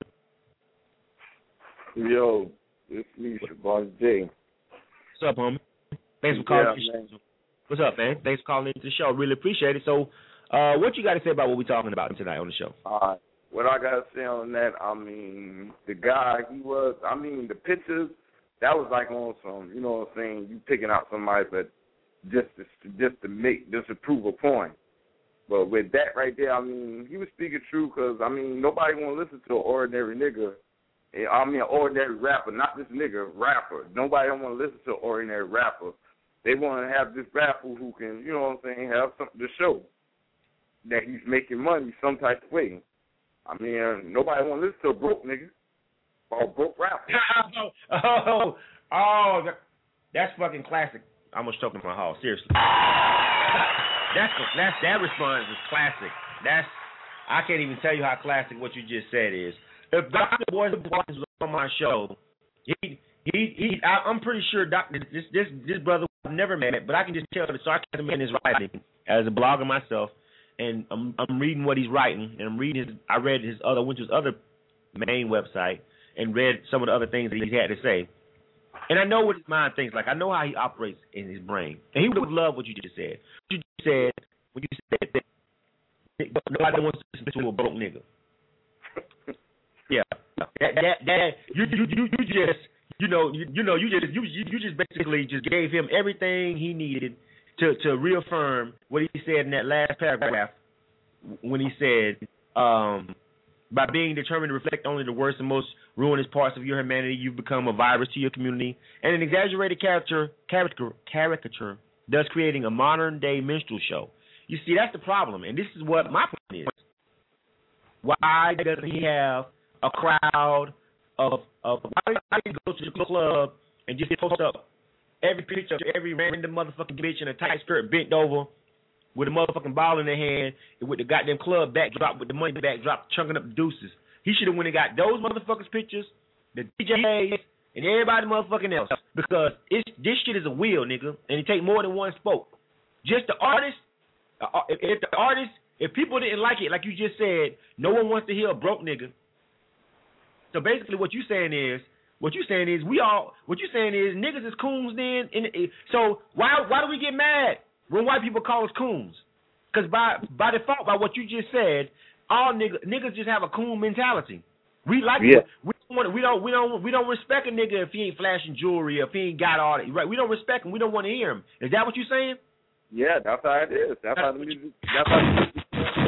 Yo, it's me, Boss J. What's up, homie? Thanks for calling. Yeah, man. What's up, man? Thanks for calling into the show. Really appreciate it. So, uh, what you got to say about what we're talking about tonight on the show? All right. What I gotta say on that, I mean, the guy, he was, I mean, the pictures, that was like on some, you know what I'm saying, you picking out somebody, but just to, just to make, just to prove a point. But with that right there, I mean, he was speaking true because, I mean, nobody want to listen to an ordinary nigga. I mean, an ordinary rapper, not this nigga, rapper. Nobody don't want to listen to an ordinary rapper. They want to have this rapper who can, you know what I'm saying, have something to show that he's making money some type of way. I mean, nobody want to listen to a broke nigga or a broke rapper. oh, oh, oh, that's fucking classic. I almost choked in my hall. Seriously, that's that's that response is classic. That's I can't even tell you how classic what you just said is. If Doctor Boyce was on my show, he he he. I, I'm pretty sure Doctor this this this brother I've never met, but I can just tell the sarcasm in his writing as a blogger myself. And I'm I'm reading what he's writing, and I'm reading his. I read his other, went to his other main website, and read some of the other things that he had to say. And I know what his mind thinks. Like I know how he operates in his brain, and he would love what you just said. You just said when you said that nobody wants to listen to a broke nigga. Yeah, that that, that you, you you you just you know you, you know you just you you just basically just gave him everything he needed to to reaffirm what he said in that last paragraph when he said, um, by being determined to reflect only the worst and most ruinous parts of your humanity, you've become a virus to your community, and an exaggerated character caricature, caricature thus creating a modern-day minstrel show. You see, that's the problem, and this is what my point is. Why doesn't he have a crowd of, of why doesn't he go to the club and just post up every picture of every random motherfucking bitch in a tight skirt bent over with a motherfucking ball in their hand and with the goddamn club backdrop, with the money backdrop, chunking up the deuces? He should have went and got those motherfuckers pictures, the D Js, and everybody motherfucking else. Because it's, this shit is a wheel, nigga, and it take more than one spoke. Just the artist, uh, if, if the artist, if people didn't like it, like you just said, no one wants to hear a broke nigga. So basically what you saying is, What you saying is we all. What you saying is niggas is coons. Then, and, and, so why why do we get mad when white people call us coons? Because by by default, by what you just said, all niggas niggas just have a coon mentality. We like yeah. we don't want we don't we don't we don't respect a nigga if he ain't flashing jewelry, if he ain't got all that. Right? We don't respect him. We don't want to hear him. Is that what you saying? Yeah, that's how it is. That's, that's how the music. That's how the music.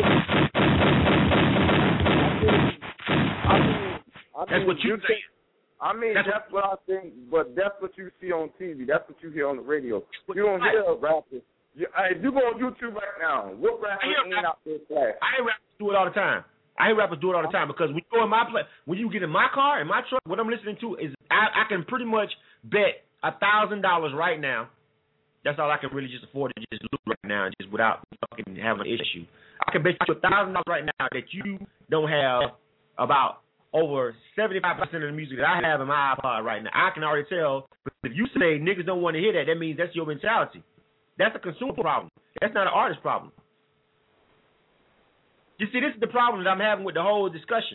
I mean, I mean, that's what you think. I mean, that's, that's what I think, but that's what you see on T V. That's what you hear on the radio. You don't hear a rapper. You, if you go on YouTube right now, what rapper ain't out there flash? I hear rappers do it all the time. I hear rappers do it all the time because when you go in my play, when you get in my car, in my truck, what I'm listening to is I, I can pretty much bet a thousand dollars right now. That's all I can really just afford to just look right now, just without fucking having an issue. I can bet you a thousand dollars right now that you don't have about over seventy-five percent of the music that I have in my iPod right now. I can already tell. If you say niggas don't want to hear that, that means that's your mentality. That's a consumer problem. That's not an artist problem. You see, this is the problem that I'm having with the whole discussion.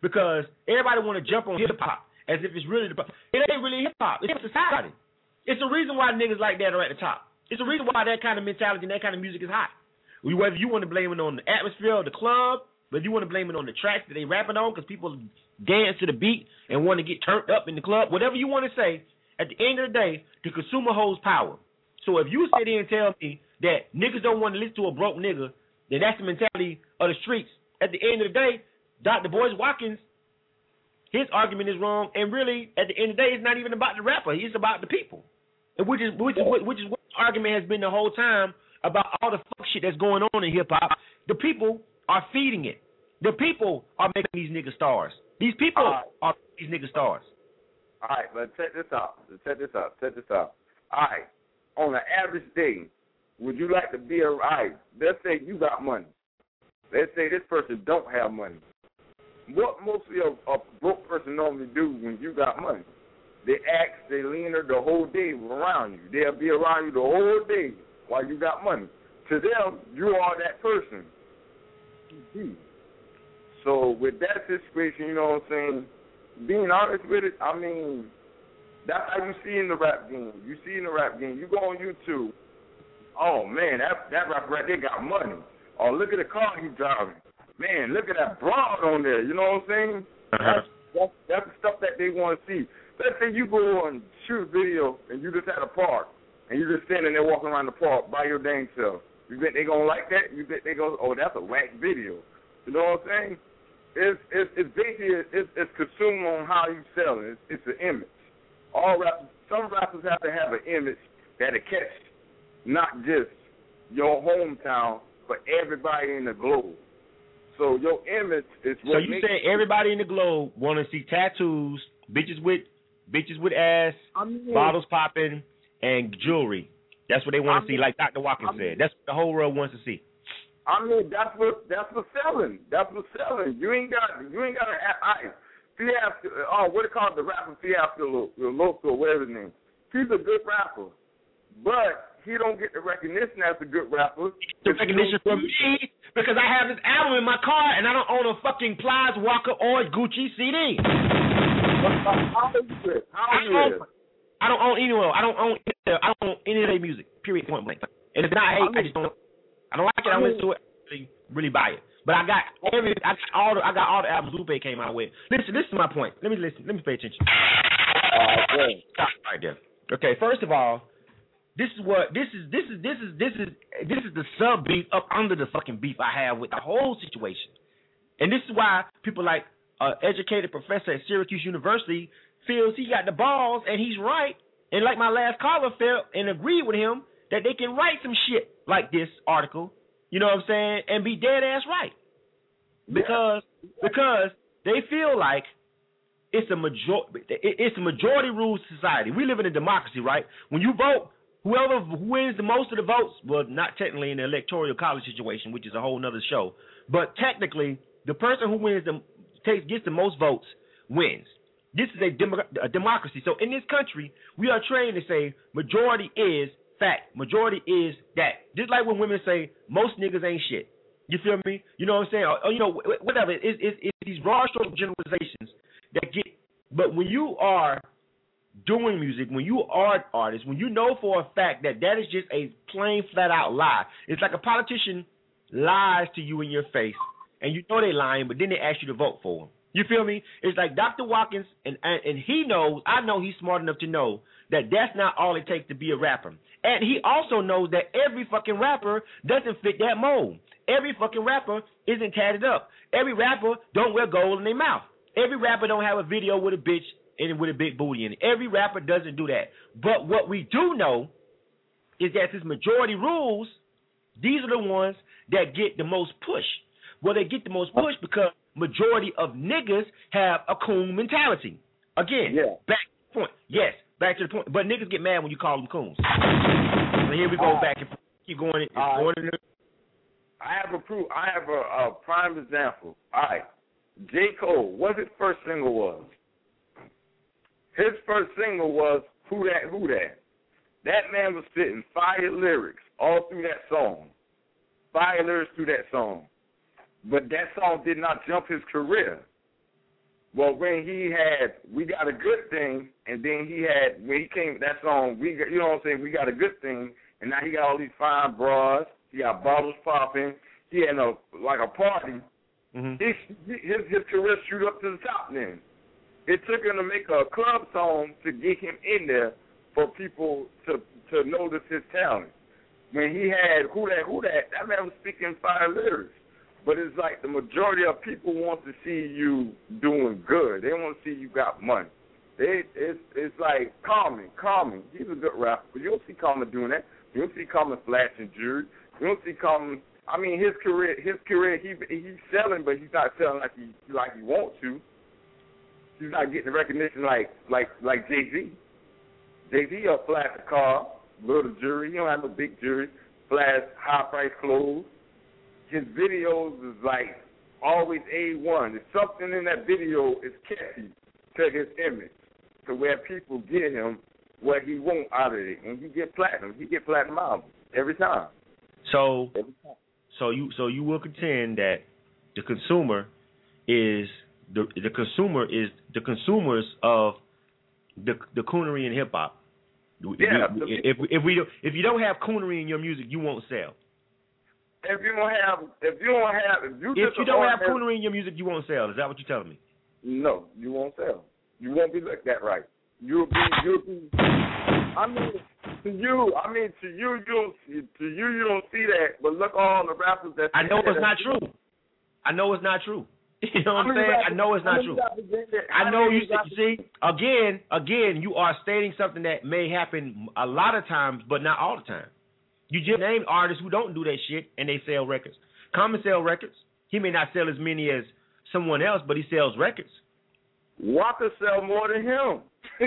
because everybody want to jump on hip hop as if it's really the it ain't really hip hop. It's society. It's the reason why niggas like that are at the top. It's the reason why that kind of mentality and that kind of music is hot. Whether you want to blame it on the atmosphere of the club, whether you want to blame it on the tracks that they rapping on because people dance to the beat and want to get turned up in the club, whatever you want to say, at the end of the day, the consumer holds power. So if you sit there and tell me that niggas don't want to listen to a broke nigga, then that's the mentality of the streets. At the end of the day, Doctor Boyce Watkins, his argument is wrong, and really, at the end of the day, it's not even about the rapper. It's about the people, and which is which is which is what the argument has been the whole time about all the fuck shit that's going on in hip hop. The people are feeding it. The people are making these niggas stars. These people uh, are these niggas stars. All right, but check this out. Check this out. Check this out. All right, on an average day, would you like to be a, all right, let's say you got money. Let's say this person don't have money. What mostly a, a broke person normally do when you got money? They act, they lean the whole day around you. They'll be around you the whole day while you got money. To them, you are that person. Mm-hmm. So with that situation, you know what I'm saying, being honest with it, I mean, that's how you see in the rap game. You see in the rap game, you go on YouTube, oh, man, that, that rapper right there got money. Oh, look at the car he's driving. Man, look at that broad on there. You know what I'm saying? Uh-huh. That's, that's, that's the stuff that they want to see. Let's say you go and shoot a video and you just at a park and you're just standing there walking around the park by your dang self. You think they going to like that? You think they go, oh, that's a whack video. You know what I'm saying? It's it's, it's basically it's, it's consumed on how you sell it. It's, it's an image. All rappers, some rappers have to have an image that'll catch not just your hometown, but everybody in the globe. So your image is what. So you say everybody in the globe want to see tattoos, bitches with bitches with ass, I mean, bottles popping, and jewelry. That's what they want to see, like Doctor Watkins I mean, said. That's what the whole world wants to see. I mean, that's what that's what selling. That's what selling. You ain't got you ain't got to. I, Fiasco, oh, what they call the rapper Fiasco, the local, whatever his name. He's a good rapper, but he don't get the recognition as a good rapper. The recognition from me because I have this album in my car and I don't own a fucking Plies, Walker, or Gucci C D. How is it? How is it? I don't own any of I don't own I don't own any of their music. Period. Point blank. And it's not hate. I just don't. I don't like it. I don't listen to it. Really, really buy it. But I got every. I got all the. I got all the albums Lupe came out with. Listen. This is my point. Let me listen. Let me pay attention. Okay. Stop right there. Okay. First of all, this is what this is. This is. This is. This is. This is the sub beef up under the fucking beef I have with the whole situation. And this is why people like an educated professor at Syracuse University feels he got the balls and he's right. And like my last caller felt and agreed with him that they can write some shit like this article, you know what I'm saying, and be dead ass right. Because yeah. because they feel like it's a major it's a majority rules society. We live in a democracy, right? When you vote, whoever wins the most of the votes, well, not technically in the electoral college situation, which is a whole nother show, but technically the person who wins the takes gets the most votes wins. This is a, dem- a democracy. So in this country, we are trained to say majority is fact. Majority is that. Just like when women say most niggas ain't shit. You feel me? You know what I'm saying? Or, or you know, whatever. It's, it's, it's these broad stroke generalizations that get. But when you are doing music, when you are an artist, when you know for a fact that that is just a plain flat out lie. It's like a politician lies to you in your face, and you know they lying, but then they ask you to vote for them. You feel me? It's like Doctor Watkins, and, and and he knows, I know he's smart enough to know that that's not all it takes to be a rapper. And he also knows that every fucking rapper doesn't fit that mold. Every fucking rapper isn't tatted up. Every rapper don't wear gold in their mouth. Every rapper don't have a video with a bitch and with a big booty in it. Every rapper doesn't do that. But what we do know is that since majority rules, these are the ones that get the most push. Well, they get the most push because majority of niggas have a coon mentality. Again, yeah. back to the point. Yes, back to the point. But niggas get mad when you call them coons. So here we go uh, back and keep going. It's uh, going in the- I have a proof. I have a, a prime example. All right, J. Cole. What his first single was? His first single was "Who That, Who That." That man was spitting fire lyrics all through that song. Fire lyrics through that song. But that song did not jump his career. Well, when he had We Got a Good Thing, and then he had, when he came, that song, we, you know what I'm saying, We Got a Good Thing, and now he got all these fine bras, he got bottles popping, he had a, like a party. Mm-hmm. His, his, his career shoot up to the top then. It took him to make a club song to get him in there for people to, to notice his talent. When he had, who that, who that, that man was speaking fire lyrics. But it's like the majority of people want to see you doing good. They want to see you got money. They, it's it's like Common. Common, he's a good rapper, but you don't see Common doing that. You don't see Common flashing jewelry. You don't see Common. I mean, his career, his career, he he's selling, but he's not selling like he like he wants to. He's not getting the recognition like like like Jay Z. Jay Z will flash a car, little jewelry. He don't have no big jewelry. Flash high price clothes. His videos is like always A one. There's something in that video is catchy to his image, to where people get him what he wants out of it, and he get platinum. He get platinum albums every time. So, every time. so you so you will contend that the consumer is the the consumer is the consumers of the the coonery and hip hop. Yeah. If if we if you don't have coonery in your music, you won't sell. If you don't have, if you don't have, if you, if you don't have coonery in your music, you won't sell. Is that what you're telling me? No, you won't sell. You won't be looked at right. You'll be, you'll be. I mean, to you, I mean, to you, you don't, to you, you don't see that. But look, all the rappers that. I know it's not true. I know it's not true. You know what I'm saying? I know it's not true. I know you see. Again, again, you are stating something that may happen a lot of times, but not all the time. You just named artists who don't do that shit and they sell records. Common sell records. He may not sell as many as someone else, but he sells records. Walker sell more than him.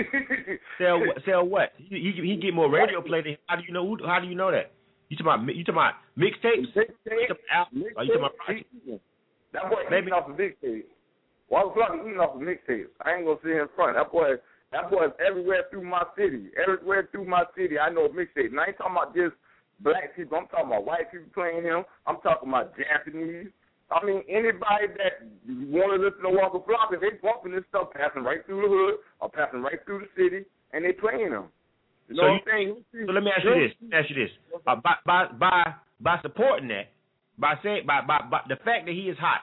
sell sell what? He, he he get more radio play than him. How do you know? Who, how do you know that? You talking about you talking about mixtapes? Mixtapes. Are you talking about? That boy eating off of mixtapes. Walker Clark eating off of mixtapes. I ain't gonna sit here in front. That boy, that boy's everywhere through my city. Everywhere through my city, I know mixtapes. And I ain't talking about just black people. I'm talking about white people playing him. I'm talking about Japanese. I mean, anybody that want to listen to Walker Flocka, they bumping this stuff, passing right through the hood or passing right through the city, and they playing them. You know so what I'm saying? So let me ask you this. Let me ask you this. Uh, by, by by by supporting that, by saying by, by by the fact that he is hot,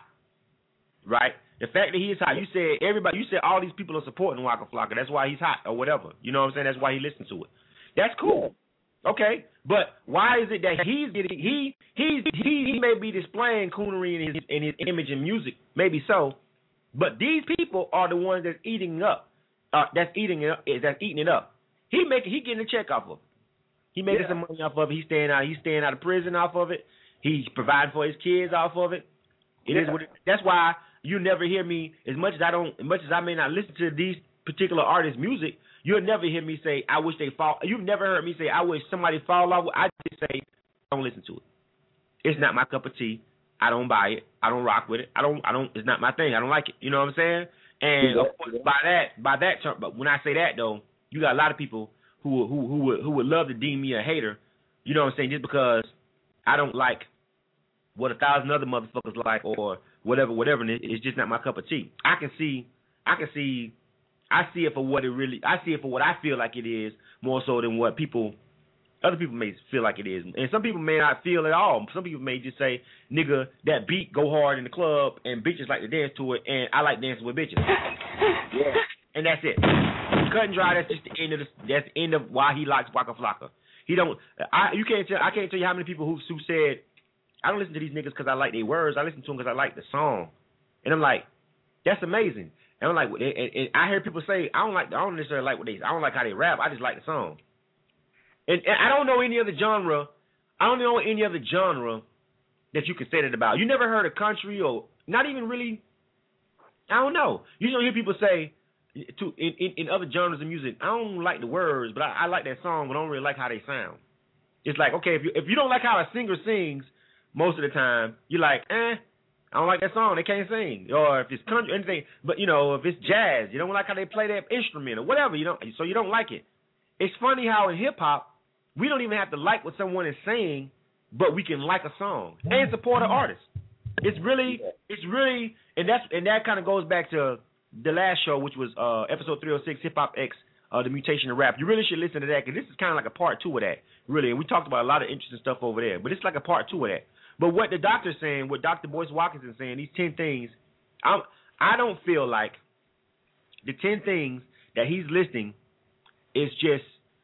right? The fact that he is hot. You said everybody. You said all these people are supporting Walker Flocka. That's why he's hot or whatever. You know what I'm saying? That's why he listens to it. That's cool. Okay, but why is it that he's getting he he's he, he may be displaying coonery in his in his image and music, maybe so, but these people are the ones that's eating up, uh, that's eating it, up, that's eating it up. He making he getting a check off of it. He making yeah. some money off of it. He's staying out. He's staying out of prison off of it. He's providing for his kids off of it. It yeah. is what it, that's why you never hear me as much as I don't, as much as I may not listen to these particular artists' music. You'll never hear me say, I wish they fall. You've never heard me say, I wish somebody fall off. I just say, don't listen to it. It's not my cup of tea. I don't buy it. I don't rock with it. I don't, I don't, it's not my thing. I don't like it. You know what I'm saying? And yeah, of course, yeah. by that, by that term, but when I say that though, you got a lot of people who, who, who would, who would love to deem me a hater. You know what I'm saying? Just because I don't like what a thousand other motherfuckers like or whatever, whatever. And it, it's just not my cup of tea. I can see, I can see, I see it for what it really, I see it for what I feel like it is more so than what people, other people may feel like it is. And some people may not feel at all. Some people may just say, nigga, that beat go hard in the club and bitches like to dance to it and I like dancing with bitches. Yeah. And that's it. Cut and dry, that's just the end of the, that's the end of why he likes Waka Flocka. He don't, I, you can't tell, I can't tell you how many people who, who said, I don't listen to these niggas because I like their words. I listen to them because I like the song. And I'm like, that's amazing. And I'm like, and, and I hear people say, I don't like, I don't necessarily like what they, I don't like how they rap. I just like the song. And, and I don't know any other genre. I don't know any other genre that you can say that about. You never heard of country or not even really. I don't know. You don't hear people say to in, in, in other genres of music, I don't like the words, but I, I like that song, but I don't really like how they sound. It's like, okay, if you if you don't like how a singer sings, most of the time you're like, eh. I don't like that song. They can't sing. Or if it's country, anything. But, you know, if it's jazz, you don't like how they play that instrument or whatever. You don't, so you don't like it. It's funny how in hip-hop, we don't even have to like what someone is saying, but we can like a song and support an artist. It's really, it's really, and that's and that kind of goes back to the last show, which was uh, episode three oh six, Hip Hop X, uh, the mutation of rap. You really should listen to that because this is kind of like a part two of that, really. And we talked about a lot of interesting stuff over there, but it's like a part two of that. But what the doctor's saying, what Doctor Boyce Watkins is saying, these ten things, I'm, I don't feel like the ten things that he's listing is just,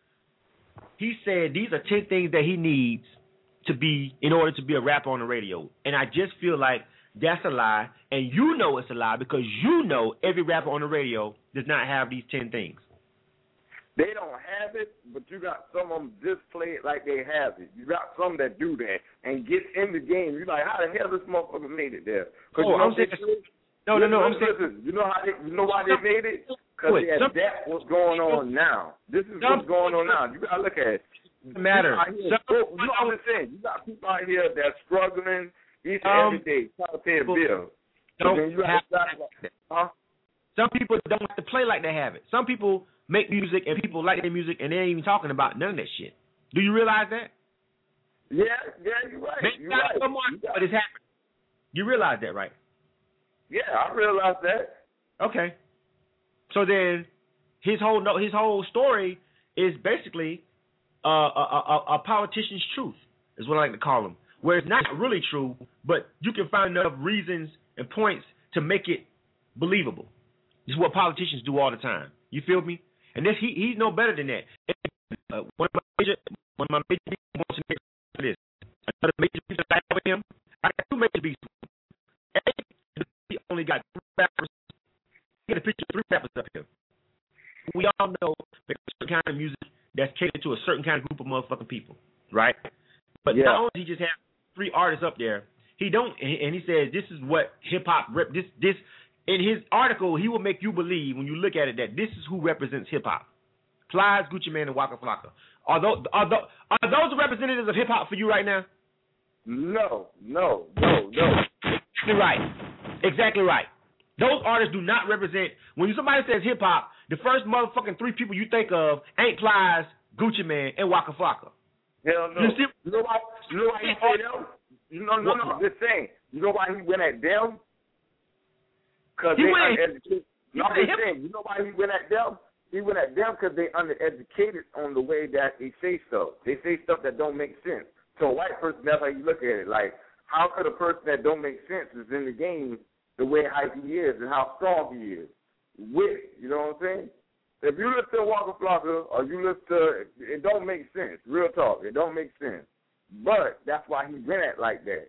he said these are ten things that he needs to be, in order to be a rapper on the radio. And I just feel like that's a lie, and you know it's a lie because you know every rapper on the radio does not have these ten things. They don't have it, but you got some of them just play it like they have it. You got some that do that and get in the game. You're like, how the hell this motherfucker made it there? Oh, you know I'm saying, no, no, no, I'm saying, you know how they, you know why they made it? Because they adapt what's going on now. This is what's going on now. You gotta look at it. Matter. Here, you know what I'm saying? You got people out here that's struggling each and every day trying to pay a bill. Don't you have got, huh? Some people don't have to play like they have it. Some people make music and people like their music and they ain't even talking about none of that shit. Do you realize that? Yeah, yeah, you're right. Maybe you're not right. so much, you got, but it's happening. You realize that, right? Yeah, I realize that. Okay. So then, his whole no, his whole story is basically uh, a, a, a politician's truth, is what I like to call them. Where it's not really true, but you can find enough reasons and points to make it believable. This is what politicians do all the time. You feel me? And this, he he's no better than that. Uh, one of my major one of my major beats wants to make this. Another major beat that I have with him. I got two major beats. He only got three rappers. He got a picture of three rappers up here. We all know that certain kind of music that's catered to a certain kind of group of motherfucking people, right? But yeah. Not only does he just have three artists up there, he don't, and he says this is what hip hop rep. This this in his article, he will make you believe when you look at it that this is who represents hip hop. Plies, Gucci Mane, and Waka Flocka. Are those are those, are those the representatives of hip hop for you right now? No, no, no, no. Exactly right. Exactly right. Those artists do not represent. When somebody says hip hop, the first motherfucking three people you think of ain't Plies, Gucci Mane, and Waka Flocka. Hell no. You, see, you know why? You know why he said them? You know, no, no. I'm just saying. You know why he went at them? Because they uneducated. No, I'm just saying. You know why he went at them? He went at them because they undereducated on the way that they say stuff. They say stuff that don't make sense. So a white person, that's how you look at it. Like, how could a person that don't make sense is in the game the way how he is and how strong he is with it? You know what I'm saying? If you listen to Waka Flocka or you listen to, it don't make sense. Real talk, it don't make sense. But that's why he went at like that.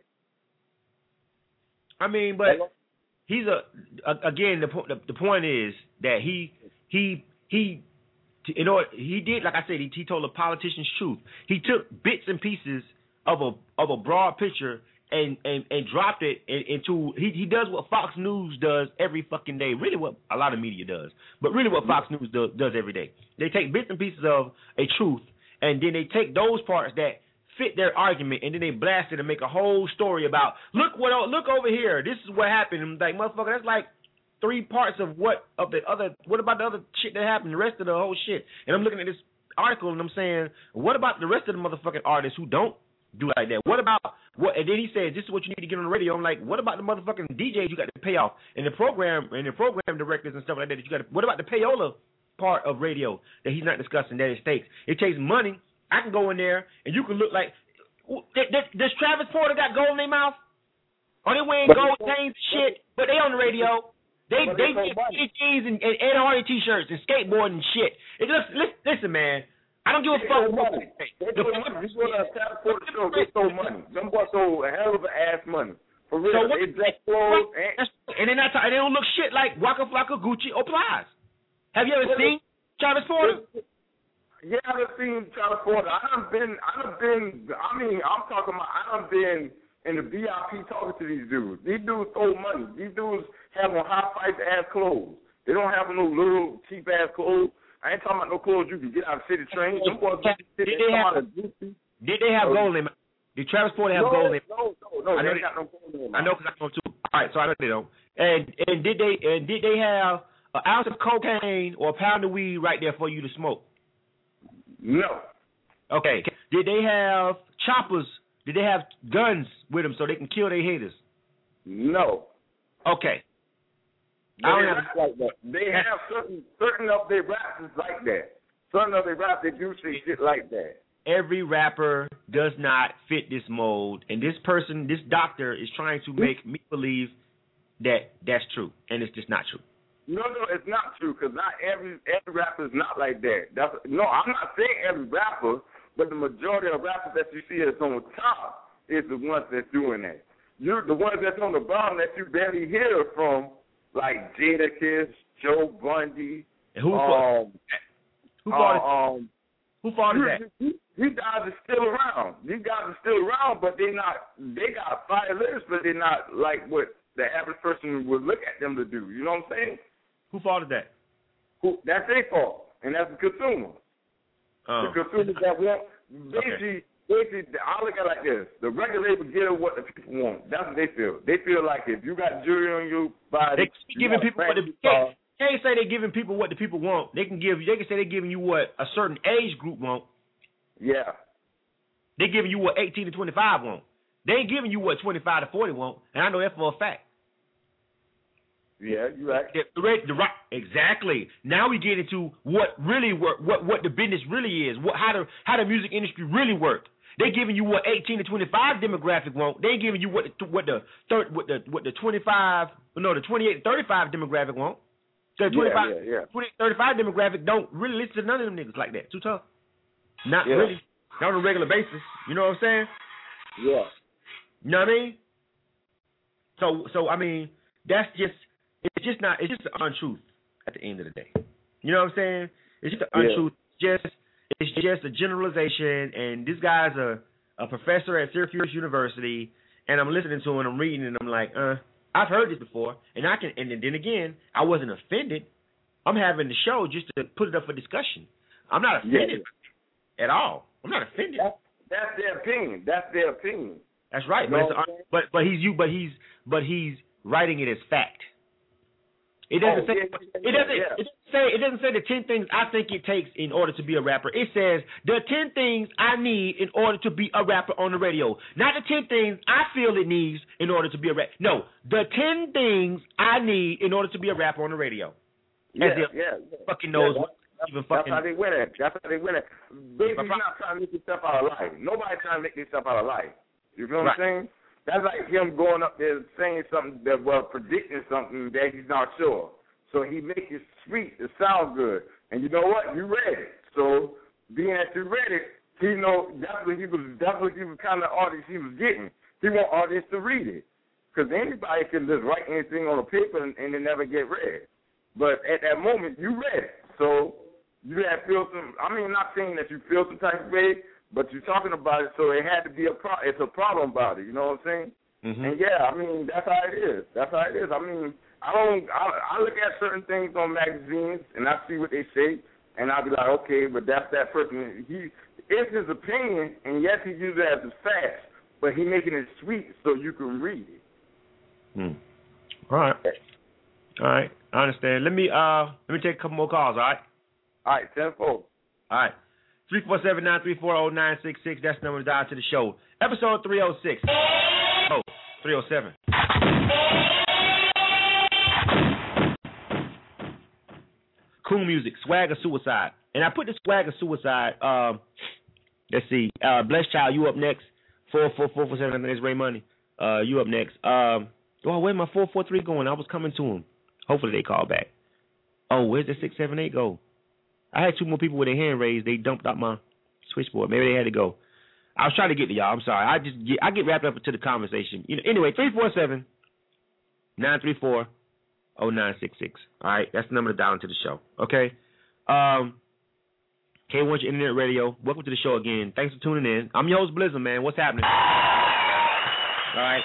I mean, but he's a, a again the point. The, the point is that he he he, you know, he did like I said. He, he told a politician's truth. He took bits and pieces of a of a broad picture and and, and dropped it in, into. He he does what Fox News does every fucking day. Really, what a lot of media does, but really what Fox News do, does every day. They take bits and pieces of a truth, and then they take those parts that fit their argument, and then they blast it and make a whole story about look what look over here. This is what happened. I'm like, motherfucker, that's like three parts of what of the other. What about the other shit that happened? The rest of the whole shit. And I'm looking at this article and I'm saying, what about the rest of the motherfucking artists who don't do like that? What about what? And then he said, this is what you need to get on the radio. I'm like, what about the motherfucking D Js you got to pay off and the program and the program directors and stuff like that? that you got. What about the payola part of radio that he's not discussing? That it takes. It takes money. I can go in there and you can look like. Does Travis Porter got gold in their mouth? Are they wearing gold chains and shit? But they on the radio. They they get jeans and, and Ed Hardy t-shirts and skateboarding and shit. It just listen, listen, man. I don't give a fuck. Money. They do money. You go to a Travis Porter show, they throw money. Them boys throw a hell of an ass money. For real, so they dress clothes and, and they not t- and they don't look shit like Waka Flocka, Gucci, or Plies. Have you ever seen Travis Porter? Yeah, I've seen Travis Porter. I done been, I done been, I mean, I'm talking about, I done been in the V I P talking to these dudes. These dudes throw money. These dudes have on high-price-ass clothes. They don't have no little cheap-ass clothes. I ain't talking about no clothes you can get out of city train. Them boys did, they they have, did they have gold in them? Did Travis Porter have no, gold in them? No, no, no. I know they they got no gold in them. I know because I know too. All right, so I know they don't. And and did they and did they have an ounce of cocaine or a pound of weed right there for you to smoke? No. Okay. Did they have choppers? Did they have guns with them so they can kill their haters? No. Okay. But they rap like that. They have certain certain of their raps is like that. Certain of their raps they do say shit like that. Every rapper does not fit this mold, and this person, this doctor, is trying to make me believe that that's true, and it's just not true. No, no, it's not true, because not every every rapper is not like that. That's no, I'm not saying every rapper, but the majority of rappers that you see that's on the top is the ones that's doing that. You're the ones that's on the bottom that you barely hear from, like Jadakiss, Joe Bundy. And who um, fought? Who fought? Uh, um, who fought that? These guys are still around. These guys are still around, but they not. They got fire lyrics, but they're not like what the average person would look at them to do. You know what I'm saying? Who faulted that? Who? That's their fault, and that's the consumer. Um, the consumers that want basically. Okay. Basically, I look at it like this: the record label give what the people want. That's what they feel. They feel like if you got jewelry on your body, they keep giving people what the can't, can't say they're giving people what the people want. They can give. They can say they're giving you what a certain age group want. Yeah. They're giving you what eighteen to twenty-five want. They ain't giving you what twenty-five to forty want, and I know that for a fact. Yeah, you right. The, the, the, the, exactly. Now we get into what really work, what what the business really is, what how the how the music industry really works. They giving you what eighteen to twenty-five demographic want. They giving you what the, what the third what the what the twenty-five no the twenty-eight to thirty-five demographic want. So the twenty-five yeah, yeah, yeah. twenty-eight to thirty-five demographic don't really listen to none of them niggas like that. Too tough. Not yeah. really. Not on a regular basis. You know what I'm saying? Yeah. You know what I mean? So so I mean that's just it's just not it's just the untruth at the end of the day. You know what I'm saying? It's just the untruth. Yeah. Just it's just a generalization, and this guy's a, a professor at Syracuse University, and I'm listening to him and I'm reading and I'm like, uh, I've heard this before, and I can and then again, I wasn't offended. I'm having the show just to put it up for discussion. I'm not offended yeah. at all. I'm not offended. That's, that's their opinion. That's their opinion. That's right. But, it's, but but he's you. But he's but he's writing it as fact. It doesn't oh, say. Yeah, yeah, it doesn't. yeah. It doesn't say. It doesn't say the ten things I think it takes in order to be a rapper. It says the ten things I need in order to be a rapper on the radio. Not the ten things I feel it needs in order to be a rapper. No, the ten things I need in order to be a rapper on the radio. Yeah, As yeah, yeah. Fucking knows yeah, what. That's, even that's fucking. how they win it. That's how they win it. Baby's not trying to make himself out of life. Nobody's trying to make himself out of life. You know what right. I'm saying? That's like him going up there saying something that was predicting something that he's not sure. So he make it sweet, it sounds good. And you know what? You read it. So being that you read it, he know that's what he was that's what he was kind of audience he was getting. He want audience to read it. Because anybody can just write anything on a paper and, and it never get read. But at that moment you read it. So you had feel some I mean not saying that you feel some type of way, but you're talking about it, so it had to be a pro it's a problem about it, you know what I'm saying? Mm-hmm. And yeah, I mean that's how it is. That's how it is. I mean I don't. I, I look at certain things on magazines and I see what they say, and I'll be like, okay, but that's that person. He it's his opinion, and yes, he uses it as a fact, but he making it sweet so you can read it. Hmm. All right. All right. I understand. Let me uh let me take a couple more calls. All right. All right. ten four. All right. Three four seven nine three four zero nine six six. That's the number to dial to the show. Episode three oh six. Oh, three oh seven. Cool music, swag or suicide. And I put the swag or suicide. Um, let's see. Uh, Bless Child, you up next. Four four four four seven. That's Ray Money. Uh, you up next. Um, oh, where's my four four three going? I was coming to him. Hopefully they call back. Oh, where's the six seven eight go? I had two more people with their hand raised. They dumped out my switchboard. Maybe they had to go. I was trying to get to y'all. I'm sorry. I just get, I get wrapped up into the conversation. You know. Anyway, three four seven nine three four. oh nine six six. All right, that's the number to dial into the show. Okay. Um, K one hundred Internet Radio. Welcome to the show again. Thanks for tuning in. I'm your host, Blizzard, man. What's happening? All right.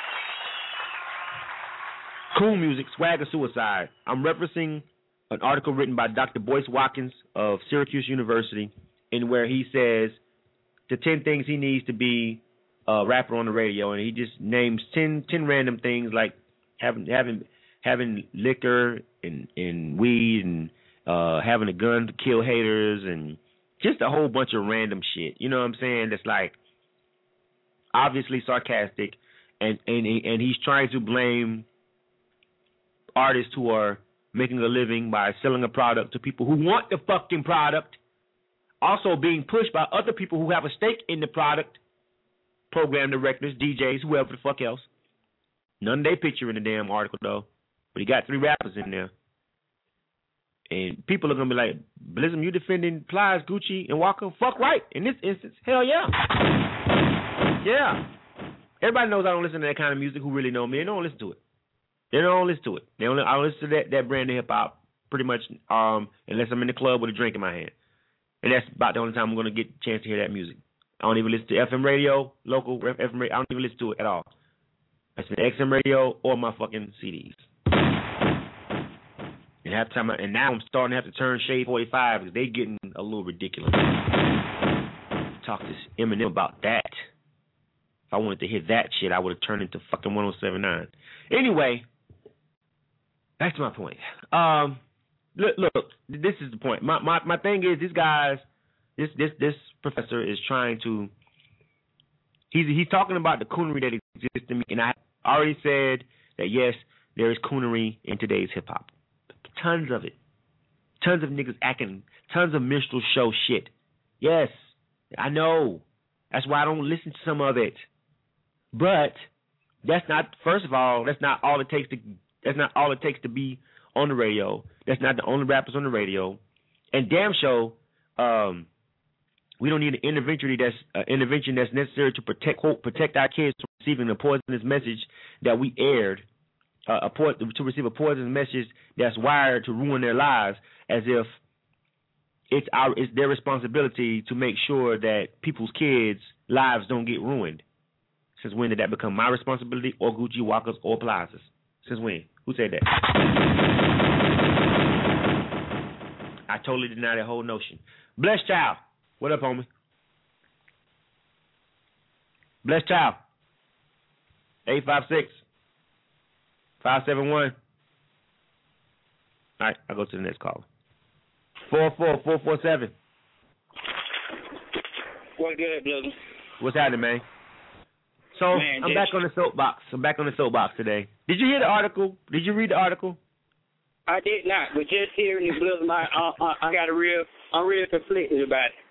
Cool music, swag or suicide. I'm referencing an article written by Doctor Boyce Watkins of Syracuse University, in where he says the ten things he needs to be a rapper on the radio, and he just names ten, ten random things like having having. having liquor and, and weed and uh, having a gun to kill haters and just a whole bunch of random shit. You know what I'm saying? That's like obviously sarcastic, and and and he's trying to blame artists who are making a living by selling a product to people who want the fucking product, also being pushed by other people who have a stake in the product, program directors, D Js, whoever the fuck else. None of they picture in the damn article, though. But he got three rappers in there. And people are going to be like, Blizzum, you defending Plies, Gucci, and Walker? Fuck right. In this instance, hell yeah. Yeah. Everybody knows I don't listen to that kind of music who really know me. They don't listen to it. They don't listen to it. They only I don't listen to that, that brand of hip-hop pretty much um, unless I'm in the club with a drink in my hand. And that's about the only time I'm going to get a chance to hear that music. I don't even listen to F M radio, local F M radio. I don't even listen to it at all. It's been X M radio or my fucking C Ds. And half the time, I, and now I'm starting to have to turn Shade forty-five because they getting a little ridiculous. Talk to Eminem about that. If I wanted to hear that shit, I would have turned into fucking one oh seven point nine. Anyway, back to my point. Um, look, look, this is the point. My my my thing is, these guys, this this this professor is trying to. He's he's talking about the coonery that exists in me, and I already said that yes, there is coonery in today's hip hop. Tons of it. Tons of niggas acting. Tons of minstrel show shit. Yes, I know. That's why I don't listen to some of it. But that's not. First of all, that's not all it takes to. That's not all it takes to be on the radio. That's not the only rappers on the radio. And damn show, um, we don't need an intervention that's uh, intervention that's necessary to protect quote, protect our kids from receiving the poisonous message that we aired. Uh, a po- to receive a poisonous message that's wired to ruin their lives, as if it's our it's their responsibility to make sure that people's kids' lives don't get ruined. Since when did that become my responsibility, or Gucci, Walker's, or Plaza's? Since when? Who said that? I totally deny that whole notion. Bless Child, what up, homie? Bless Child, eight five six. Five seven one. All right, I'll go to the next caller. Four four four four seven. What good, brother? What's happening, man? So man, I'm back on the soapbox. I'm back on the soapbox today. Did you hear the article? Did you read the article? I did not, but just hearing it, brother, my uh, uh, I got a real, I'm real conflicted about it.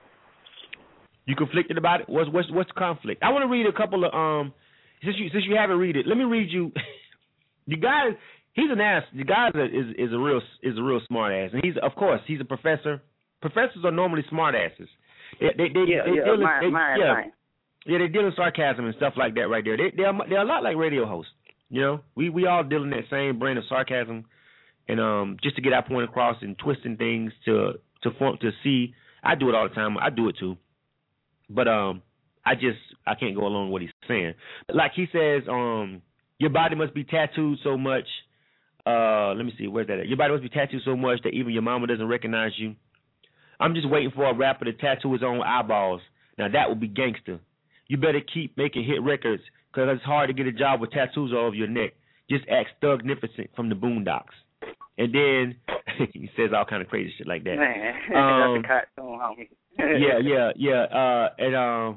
You conflicted about it? What's what's what's the conflict? I want to read a couple of um. Since you since you haven't read it, let me read you. The guy, he's an ass. The guy is is a real is a real smart ass, and he's of course he's a professor. Professors are normally smart asses. They, they, they, yeah, they yeah, deal my, in, they, my, yeah, my. yeah, they deal in sarcasm and stuff like that right there. They they're they're a lot like radio hosts. You know, we we all deal in that same brand of sarcasm, and um just to get our point across and twisting things to to form to see. I do it all the time. I do it too, but um I just I can't go along with what he's saying. Like he says um. Your body must be tattooed so much. Uh, let me see, where's that at? Your body must be tattooed so much that even your mama doesn't recognize you. I'm just waiting for a rapper to tattoo his own eyeballs. Now that would be gangster. You better keep making hit records because it's hard to get a job with tattoos all over your neck. Just act Thugnificent from the Boondocks. And then he says all kind of crazy shit like that. Man, um, that's a cartoon, homie. yeah, yeah, yeah. Uh, and um.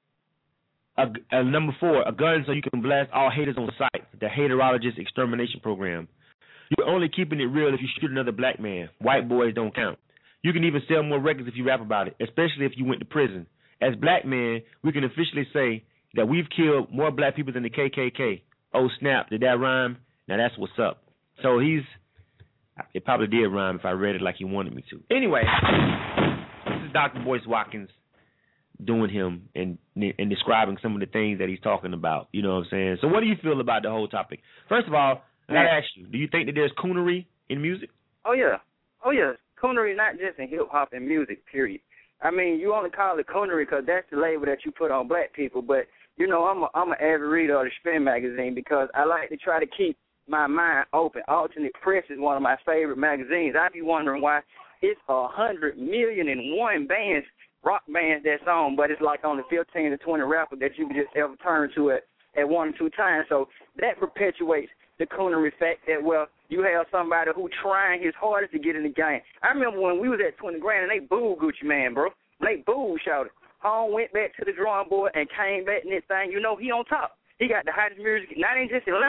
A, a number four, a gun so you can blast all haters on sight. The Haterologist Extermination Program. You're only keeping it real if you shoot another black man. White boys don't count. You can even sell more records if you rap about it, especially if you went to prison. As black men, we can officially say that we've killed more black people than the K K K. Oh, snap. Did that rhyme? Now that's what's up. So he's, it probably did rhyme if I read it like he wanted me to. Anyway, this is Doctor Boyce Watkins doing him and and describing some of the things that he's talking about. You know what I'm saying? So what do you feel about the whole topic? First of all, I gotta ask you, do you think that there's coonery in music? Oh, yeah. Oh, yeah. Coonery not just in hip-hop and music, period. I mean, you only call it coonery because that's the label that you put on black people. But, you know, I'm a, I'm an avid reader of the Spin magazine because I like to try to keep my mind open. Alternate Press is one of my favorite magazines. I be wondering why it's a hundred million and one bands rock bands that's on, but it's like only fifteen to twenty rappers that you can just ever turn to at, at one or two times. So that perpetuates the coonery fact that, well, you have somebody who trying his hardest to get in the game. I remember when we was at twenty grand and they booed Gucci Mane, bro. They booed, shouted. Home went back to the drawing board and came back, and this thing, you know, he on top. He got the hottest music, not in just Atlanta.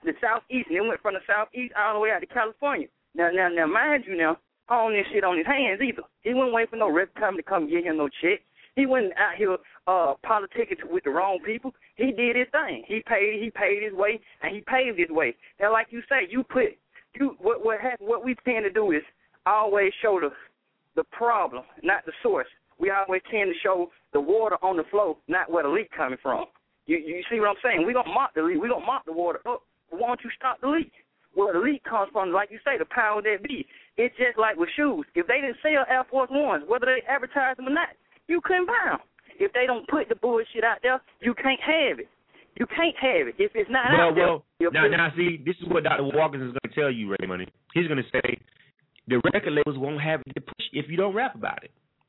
the southeast, and it went from the southeast all the way out to California. Now, now, now, mind you, now, I don't this shit on his hands either. He wasn't waiting for no record company to come get him no check. He wasn't out here uh, politicking with the wrong people. He did his thing. He paid. He paid his way, and he paved his way. Now, like you say, you put you what what happened, what we tend to do is always show the the problem, not the source. We always tend to show the water on the flow, not where the leak coming from. You you see what I'm saying? We gonna mock the leak. We gonna mock the water up. But why don't you stop the leak? Where the leak comes from, like you say, the power that be. It's just like with shoes. If they didn't sell Air Force Ones, whether they advertise them or not, you couldn't buy them. If they don't put the bullshit out there, you can't have it. You can't have it. If it's not well, out well, there. Now, now, see, this is what Doctor Walkins is going to tell you, Ray Money. He's going to say the record labels won't have it to push if you don't rap about it.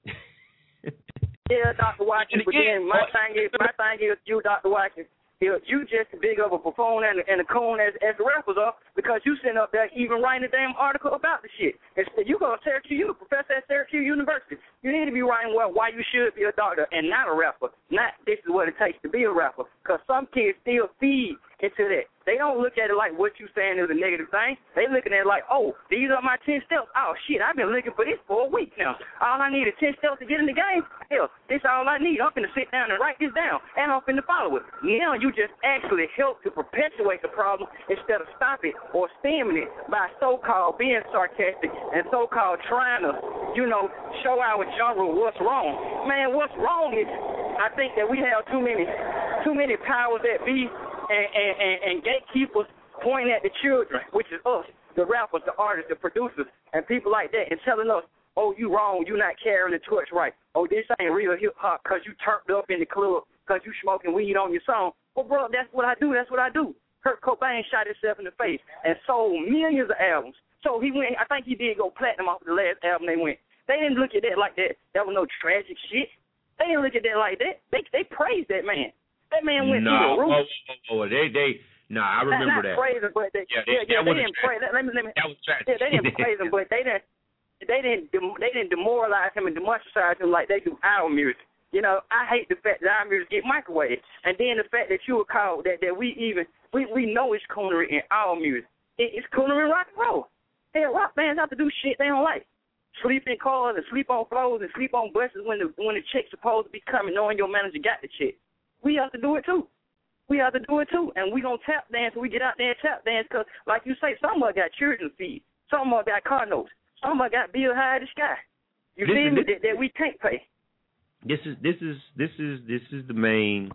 Yeah, Doctor Watkins, but then my oh, thing is, my thing is, you, Doctor Watkins, you, you just as big of a buffoon and, and a coon as, as the rappers are because you sitting up there even writing a damn article about the shit. Instead, you go to Syracuse, you a professor at Syracuse University. You need to be writing well why you should be a doctor and not a rapper, not this is what it takes to be a rapper, because some kids still feed into that. They don't look at it like what you saying is a negative thing. They looking at it like, oh, these are my ten steps. Oh, shit, I've been looking for this for a week now. All I need is ten steps to get in the game. Hell, this all I need. I'm finna sit down and write this down, and I'm finna follow it. Now you just actually help to perpetuate the problem instead of stop it or stemming it by so-called being sarcastic and so-called trying to, you know, show our genre what's wrong. Man, what's wrong is I think that we have too many, too many powers that be and, and, and, and gatekeepers pointing at the children, which is us, the rappers, the artists, the producers, and people like that, and telling us, oh, you wrong, you not carrying the torch right. Oh, this ain't real hip-hop because you turned up in the club because you smoking weed on your song. Well, bro, that's what I do. That's what I do. Kurt Cobain shot himself in the face and sold millions of albums. So he went, I think he did go platinum off of the last album they went. They didn't look at that like that. That was no tragic shit. They didn't look at that like that. They they praised that man. That man went no, through the roof. Oh, oh, they, they, no, nah, I remember not, not that. Praise him, but they, yeah, they, they, yeah, they didn't praise. Let me, let me, that was tragic. Yeah, they didn't praise him, but they didn't, they didn't, they didn't demoralize him and demonstrate him like they do our music. You know, I hate the fact that our music get microwaved, and then the fact that you were called that that we even we we know it's coonery in our music. It, it's coonery rock and roll. Hell, rock bands have to do shit they don't like. Sleep in cars and sleep on floors and sleep on buses when the when the chick's supposed to be coming, knowing your manager got the chick. We have to do it too. We have to do it too, and we gonna tap dance when we get out there and tap dance, cause like you say, some of us got children to feed, some of us got car notes, some of us got bill high in the sky. You Listen, feel me? this, That, that we can't pay. This is this is this is this is the main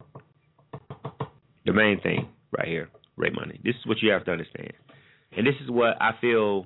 the main thing right here, Ray Money. This is what you have to understand, and this is what I feel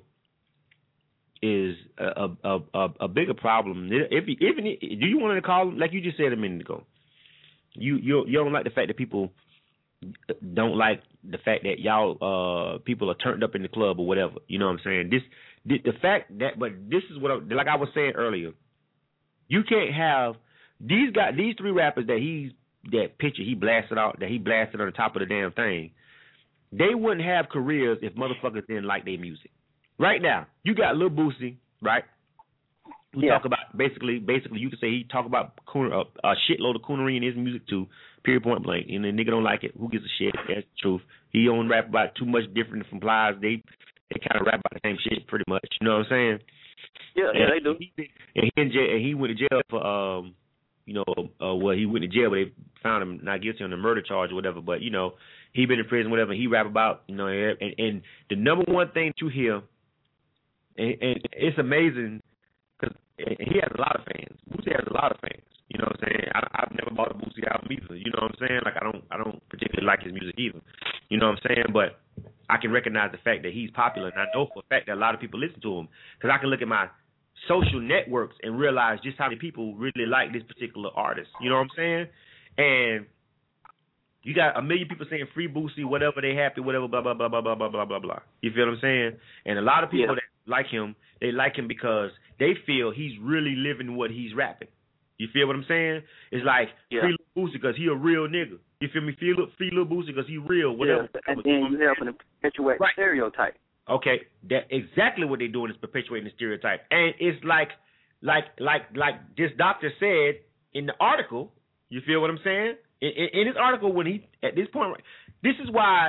is a a a, a bigger problem. If even do you want to call them, like you just said a minute ago? You you you don't like the fact that people don't like the fact that y'all uh people are turned up in the club or whatever. You know what I'm saying? This the, the fact that, but this is what I, like I was saying earlier. You can't have these guys, these three rappers that he's that picture he blasted out that he blasted on the top of the damn thing. They wouldn't have careers if motherfuckers didn't like their music. Right now, you got Lil Boosie, right? We yeah. talk about basically, basically, you could say he talk about coon, uh, a shitload of coonery in his music too. Period, point blank. And the nigga don't like it. Who gives a shit? That's the truth. He don't rap about too much different from Plies. They they kind of rap about the same shit pretty much. You know what I'm saying? Yeah, and yeah, they do. He, and he in jail, and he went to jail for um, you know, uh, well, he went to jail, but they found him not guilty on the murder charge or whatever. But you know, he been in prison, whatever. He rap about, you know, and, and the number one thing to hear, and, and it's amazing. He has a lot of fans. Boosie has a lot of fans. You know what I'm saying? I, I've never bought a Boosie album either. You know what I'm saying? Like I don't, I don't particularly like his music either. You know what I'm saying? But I can recognize the fact that he's popular, and I know for a fact that a lot of people listen to him because I can look at my social networks and realize just how many people really like this particular artist. You know what I'm saying? And you got a million people saying free Boosie, whatever they happy, whatever, blah blah blah blah blah blah blah blah blah. You feel what I'm saying? And a lot of people Yeah. that like him, they like him because they feel he's really living what he's rapping. You feel what I'm saying? It's like Yeah. free Lil Boosie because he a real nigga. You feel me? Feel free Lil Boosie because he real. Whatever. Yeah. And then you helping to perpetuate Right. the stereotype. Okay, that exactly what they're doing is perpetuating the stereotype, and it's like, like, like, like this doctor said in the article. You feel what I'm saying? In, in, in his article, when he at this point, this is why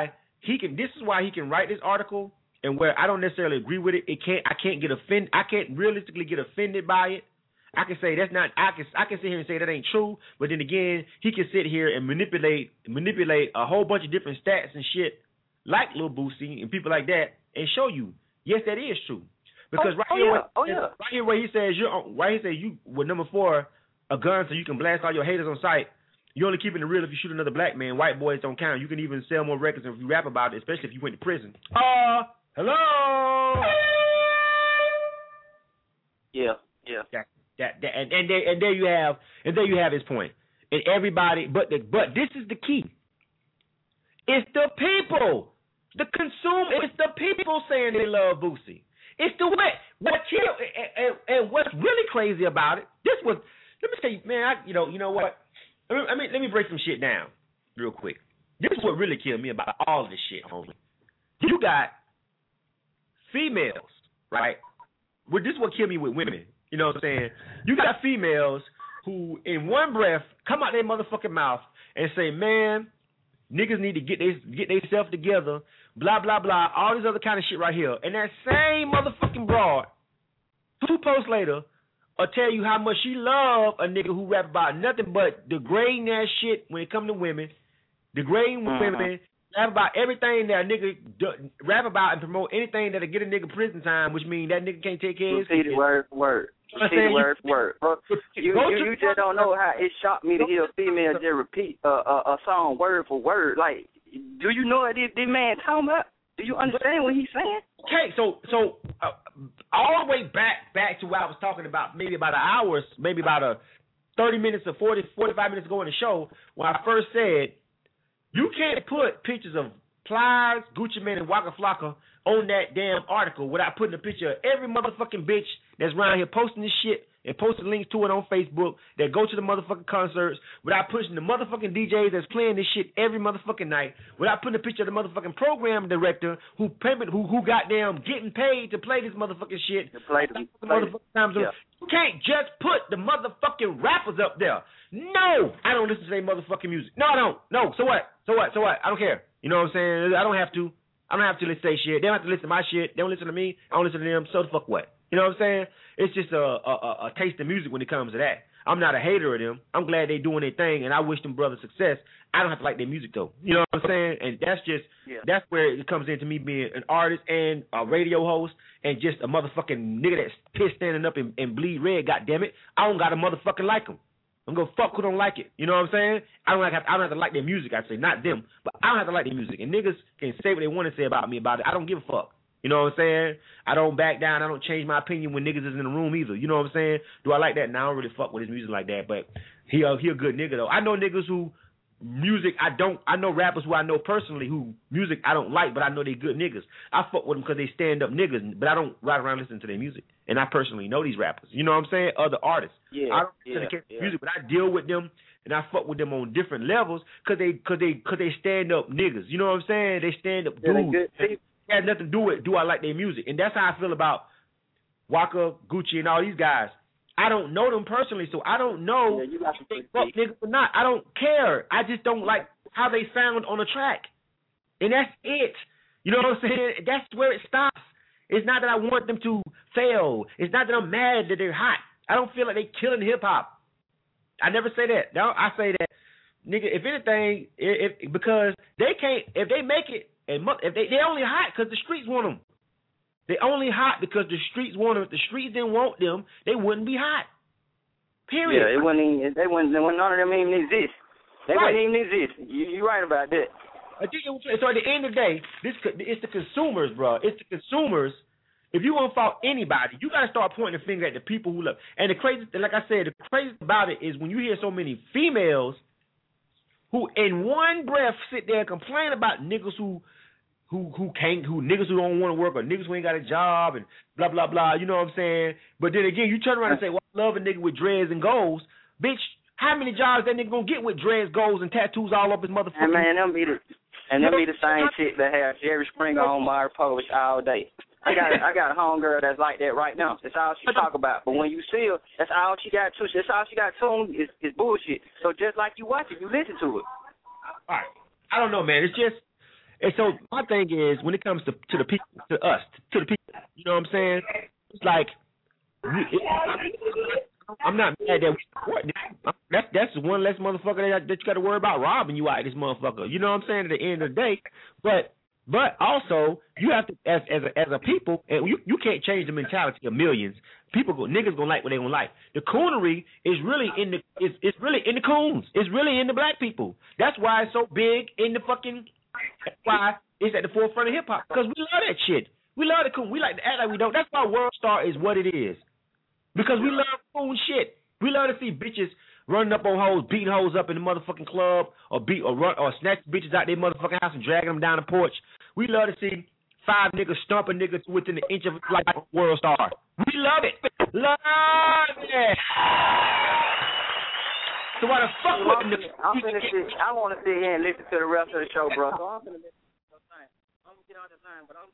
he can. This is why he can write this article, and where I don't necessarily agree with it. It can't. I can't get offended. I can't realistically get offended by it. I can say that's not. I can. I can sit here and say that ain't true. But then again, he can sit here and manipulate, manipulate a whole bunch of different stats and shit, like Lil Boosie and people like that, and show you, yes, that is true. Because oh, right oh, here, yeah. where, oh, yeah. right here where he says you're, on, right here say you with number four, a gun so you can blast all your haters on sight. You're only keeping it real if you shoot another black man. White boys don't count. You can even sell more records if you rap about it, especially if you went to prison. Uh, hello. Yeah, yeah. That, that, that and and there, and there you have and there you have his point. And everybody, but the, but this is the key. It's the people, the consumer. It's the people saying they love Boosie. It's the way what kill and, and, and what's really crazy about it. This was let me tell you, man. I, you know, you know what? I mean, I mean, let me break some shit down real quick. This is what really killed me about all of this shit, homie. You got females, right? Well, this is what killed me with women. You know what I'm saying? You got females who, in one breath, come out their motherfucking mouth and say, "Man, niggas need to get they get themselves together." Blah blah blah. All this other kind of shit right here. And that same motherfucking broad, two posts later, will tell you how much she love a nigga who rap about nothing but degrading that shit when it comes to women, degrading uh-huh. women, rap about everything that a nigga do, rap about and promote anything that'll get a nigga prison time, which means that nigga can't take care of his kids. Word for word. Repeat word for word. Bro, you you, you just don't know how it shocked me to hear a female just repeat a, a, a song word for word. Like, do you know what this, this man talking about? Do you understand what he's saying? Okay, so so uh, all the way back back to what I was talking about, maybe about an hour, maybe about a thirty minutes or forty, forty-five minutes ago in the show, when I first said, you can't put pictures of Plies, Gucci Mane, and Waka Flocka on that damn article without putting a picture of every motherfucking bitch that's around here posting this shit and posting links to it on Facebook that go to the motherfucking concerts without pushing the motherfucking D Js that's playing this shit every motherfucking night without putting a picture of the motherfucking program director who payment who who goddamn getting paid to play this motherfucking shit. To play the, the motherfucking times. Yeah. You can't just put the motherfucking rappers up there. No, I don't listen to their motherfucking music. No, I don't. No, so what? So what? So what? I don't care. You know what I'm saying? I don't have to. I don't have to say shit. They don't have to listen to my shit. They don't listen to me. I don't listen to them. So the fuck what? You know what I'm saying? It's just a, a, a taste of music when it comes to that. I'm not a hater of them. I'm glad they doing their thing, and I wish them brothers success. I don't have to like their music, though. You know what I'm saying? And that's just, yeah. that's where it comes into me being an artist and a radio host and just a motherfucking nigga that's pissed standing up and, and bleed red, goddammit. I don't got to motherfucking like them. I'm going to fuck who don't like it. You know what I'm saying? I don't, have, I don't have to like their music, I say. Not them, but I don't have to like their music. And niggas can say what they want to say about me about it. I don't give a fuck. You know what I'm saying? I don't back down. I don't change my opinion when niggas is in the room either. You know what I'm saying? Do I like that? Nah, I don't really fuck with his music like that. But he a, he a good nigga, though. I know niggas who music I don't, I know rappers who I know personally who music I don't like, but I know they good niggas. I fuck with them because they stand up niggas, but I don't ride around listening to their music. And I personally know these rappers. You know what I'm saying? Other artists. Yeah, I don't yeah, listen to yeah. music, but I deal with them and I fuck with them on different levels because they, cause they, cause they stand up niggas. You know what I'm saying? They stand up dudes. It has nothing to do with do I like their music. And that's how I feel about Waka, Gucci, and all these guys. I don't know them personally, so I don't know yeah, if they fuck niggas or not. I don't care. I just don't like how they sound on the track. And that's it. You know what I'm saying? That's where it stops. It's not that I want them to fail. It's not that I'm mad that they're hot. I don't feel like they killing hip-hop. I never say that. No, I say that, nigga, if anything, if, if because they can't, if they make it, and if they they only hot because the streets want them. They only hot because the streets want them. If the streets didn't want them, they wouldn't be hot. Period. Yeah, it wouldn't even, they wouldn't, none of them even exist. They right. wouldn't even exist. You, you're right about that. So at the end of the day, this it's the consumers, bro. It's the consumers. If you want to fault anybody, you got to start pointing the finger at the people who love. And the crazy, like I said, the crazy about it is when you hear so many females who, in one breath, sit there and complain about niggas who. Who who can't who niggas who don't want to work or niggas who ain't got a job and blah blah blah. You know what I'm saying? But then again, you turn around and say, "Well, I love a nigga with dreads and goals." Bitch, how many jobs that nigga gonna get with dreads, goals, and tattoos all up his motherfucking? And man, them be the and them be the same shit that have Jerry Springer on my post all day. I got I got a homegirl that's like that right now. That's all she talk about. But when you see her, that's all she got to. That's all she got to is is bullshit. So just like you watch it, you listen to it. All right. I don't know, man. It's just. And so my thing is, when it comes to to the people, to us, to the people, you know what I'm saying? It's like we, it, I'm not mad that we support this. That's that's one less motherfucker that, that you got to worry about robbing you out of this motherfucker. You know what I'm saying? At the end of the day, but but also you have to as as a, as a people, and you you can't change the mentality of millions. People go niggas gonna like what they gonna like. The coonery is really in the it's it's really in the coons. It's really in the black people. That's why it's so big in the fucking. That's why it's at the forefront of hip hop, because we love that shit. We love the coon. We like to act like we don't. That's why World Star is what it is. Because we love coon shit. We love to see bitches running up on hoes, beating hoes up in the motherfucking club, or beat or run or snatch bitches out their motherfucking house and dragging them down the porch. We love to see five niggas stomp a nigga within an inch of like World Star. We love it. Love it. So why the fuck Well, wouldn't I'm, I'm finna sit, I want to sit here and listen to the rest of the show, bro. So I'm finna listen to the thing. I'm gonna get on the line, but I'm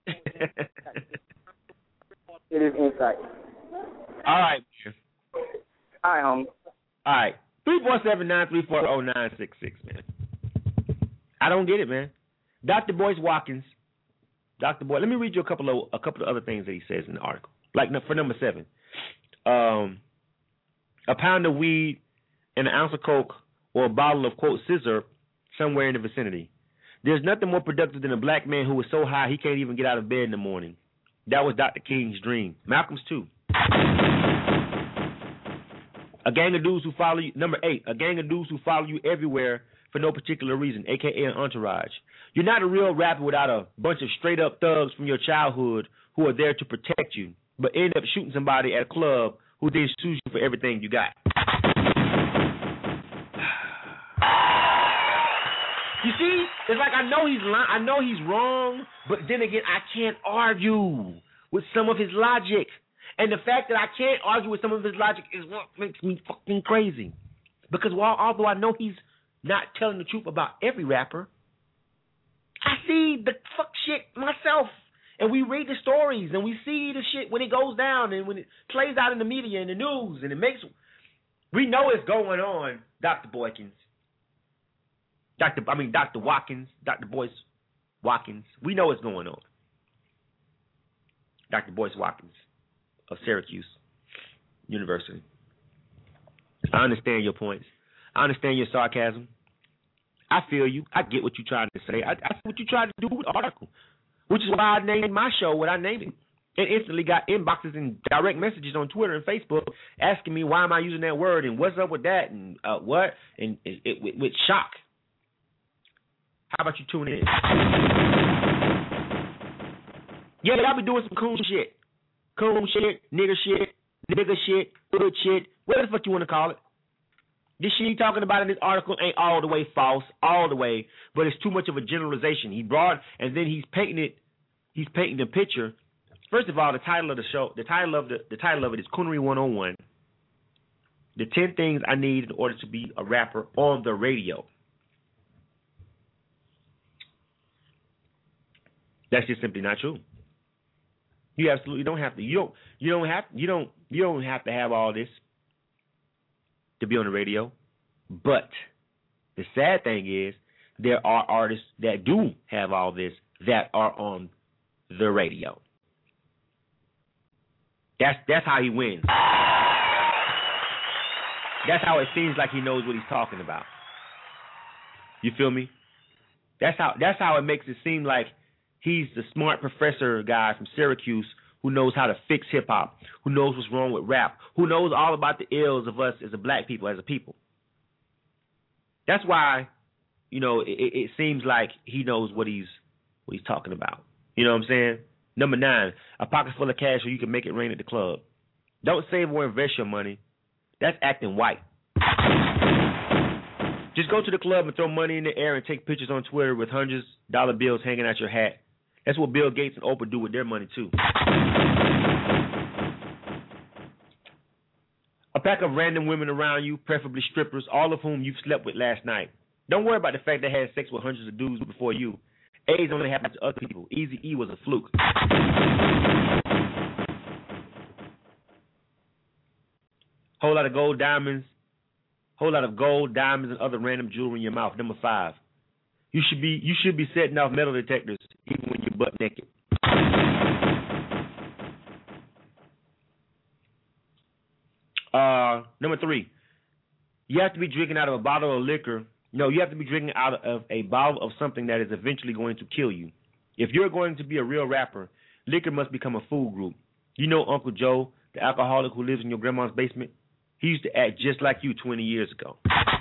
it is insight. All right. All right, homie. All right. three four seven, nine three four, oh nine six six, man. I don't get it, man. Doctor Boyce Watkins. Doctor Boy, let me read you a couple of a couple of other things that he says in the article. Like for number seven. Um, a pound of weed and an ounce of coke or a bottle of, quote, scissor somewhere in the vicinity. There's nothing more productive than a black man who is so high he can't even get out of bed in the morning. That was Doctor King's dream. Malcolm's too. A gang of dudes who follow you. Number eight, a gang of dudes who follow you everywhere for no particular reason, a k a an entourage. You're not a real rapper without a bunch of straight-up thugs from your childhood who are there to protect you, but end up shooting somebody at a club who then sues you for everything you got. You see, it's like I know he's lying, I know he's wrong, but then again, I can't argue with some of his logic. And the fact that I can't argue with some of his logic is what makes me fucking crazy. Because while although I know he's not telling the truth about every rapper, I see the fuck shit myself. And we read the stories and we see the shit when it goes down and when it plays out in the media and the news and it makes, we know it's going on, Doctor Boykins. Doctor, I mean, Doctor Watkins, Doctor Boyce Watkins. We know what's going on. Doctor Boyce Watkins of Syracuse University. I understand your points. I understand your sarcasm. I feel you. I get what you're trying to say. I, I see what you tried to do with the article, which is why I named my show what I named it. And instantly got inboxes and direct messages on Twitter and Facebook asking me why am I using that word and what's up with that and uh, what, and it, it, with, with shock. How about you tune in? Yeah, I'll be doing some cool shit. Cool shit, nigger shit, nigger shit, good shit, whatever the fuck you want to call it. This shit he talking about in this article ain't all the way false, all the way, but it's too much of a generalization. He brought, and then he's painting it, he's painting the picture. First of all, the title of the show, the title of the, the title of it is Coonery one oh one. The ten things I need in order to be a rapper on the radio. That's just simply not true. You absolutely don't have to. You don't. You don't have. You don't. You don't have to have all this to be on the radio. But the sad thing is, there are artists that do have all this that are on the radio. That's that's how he wins. That's how it seems like he knows what he's talking about. You feel me? That's how. That's how it makes it seem like he's the smart professor guy from Syracuse who knows how to fix hip-hop, who knows what's wrong with rap, who knows all about the ills of us as a black people, as a people. That's why, you know, it, it seems like he knows what he's what he's talking about. You know what I'm saying? Number nine, a pocket full of cash so you can make it rain at the club. Don't save or invest your money. That's acting white. Just go to the club and throw money in the air and take pictures on Twitter with hundreds of dollar bills hanging out your hat. That's what Bill Gates and Oprah do with their money, too. A pack of random women around you, preferably strippers, all of whom you've slept with last night. Don't worry about the fact they had sex with hundreds of dudes before you. AIDS only happens to other people. Eazy-E was a fluke. Whole lot of gold diamonds. Whole lot of gold, diamonds, and other random jewelry in your mouth. Number five. You should be you should be setting off metal detectors even when you're butt naked. Uh, number three, you have to be drinking out of a bottle of liquor. No, you have to be drinking out of a bottle of something that is eventually going to kill you. If you're going to be a real rapper, liquor must become a food group. You know Uncle Joe, the alcoholic who lives in your grandma's basement? He used to act just like you twenty years ago.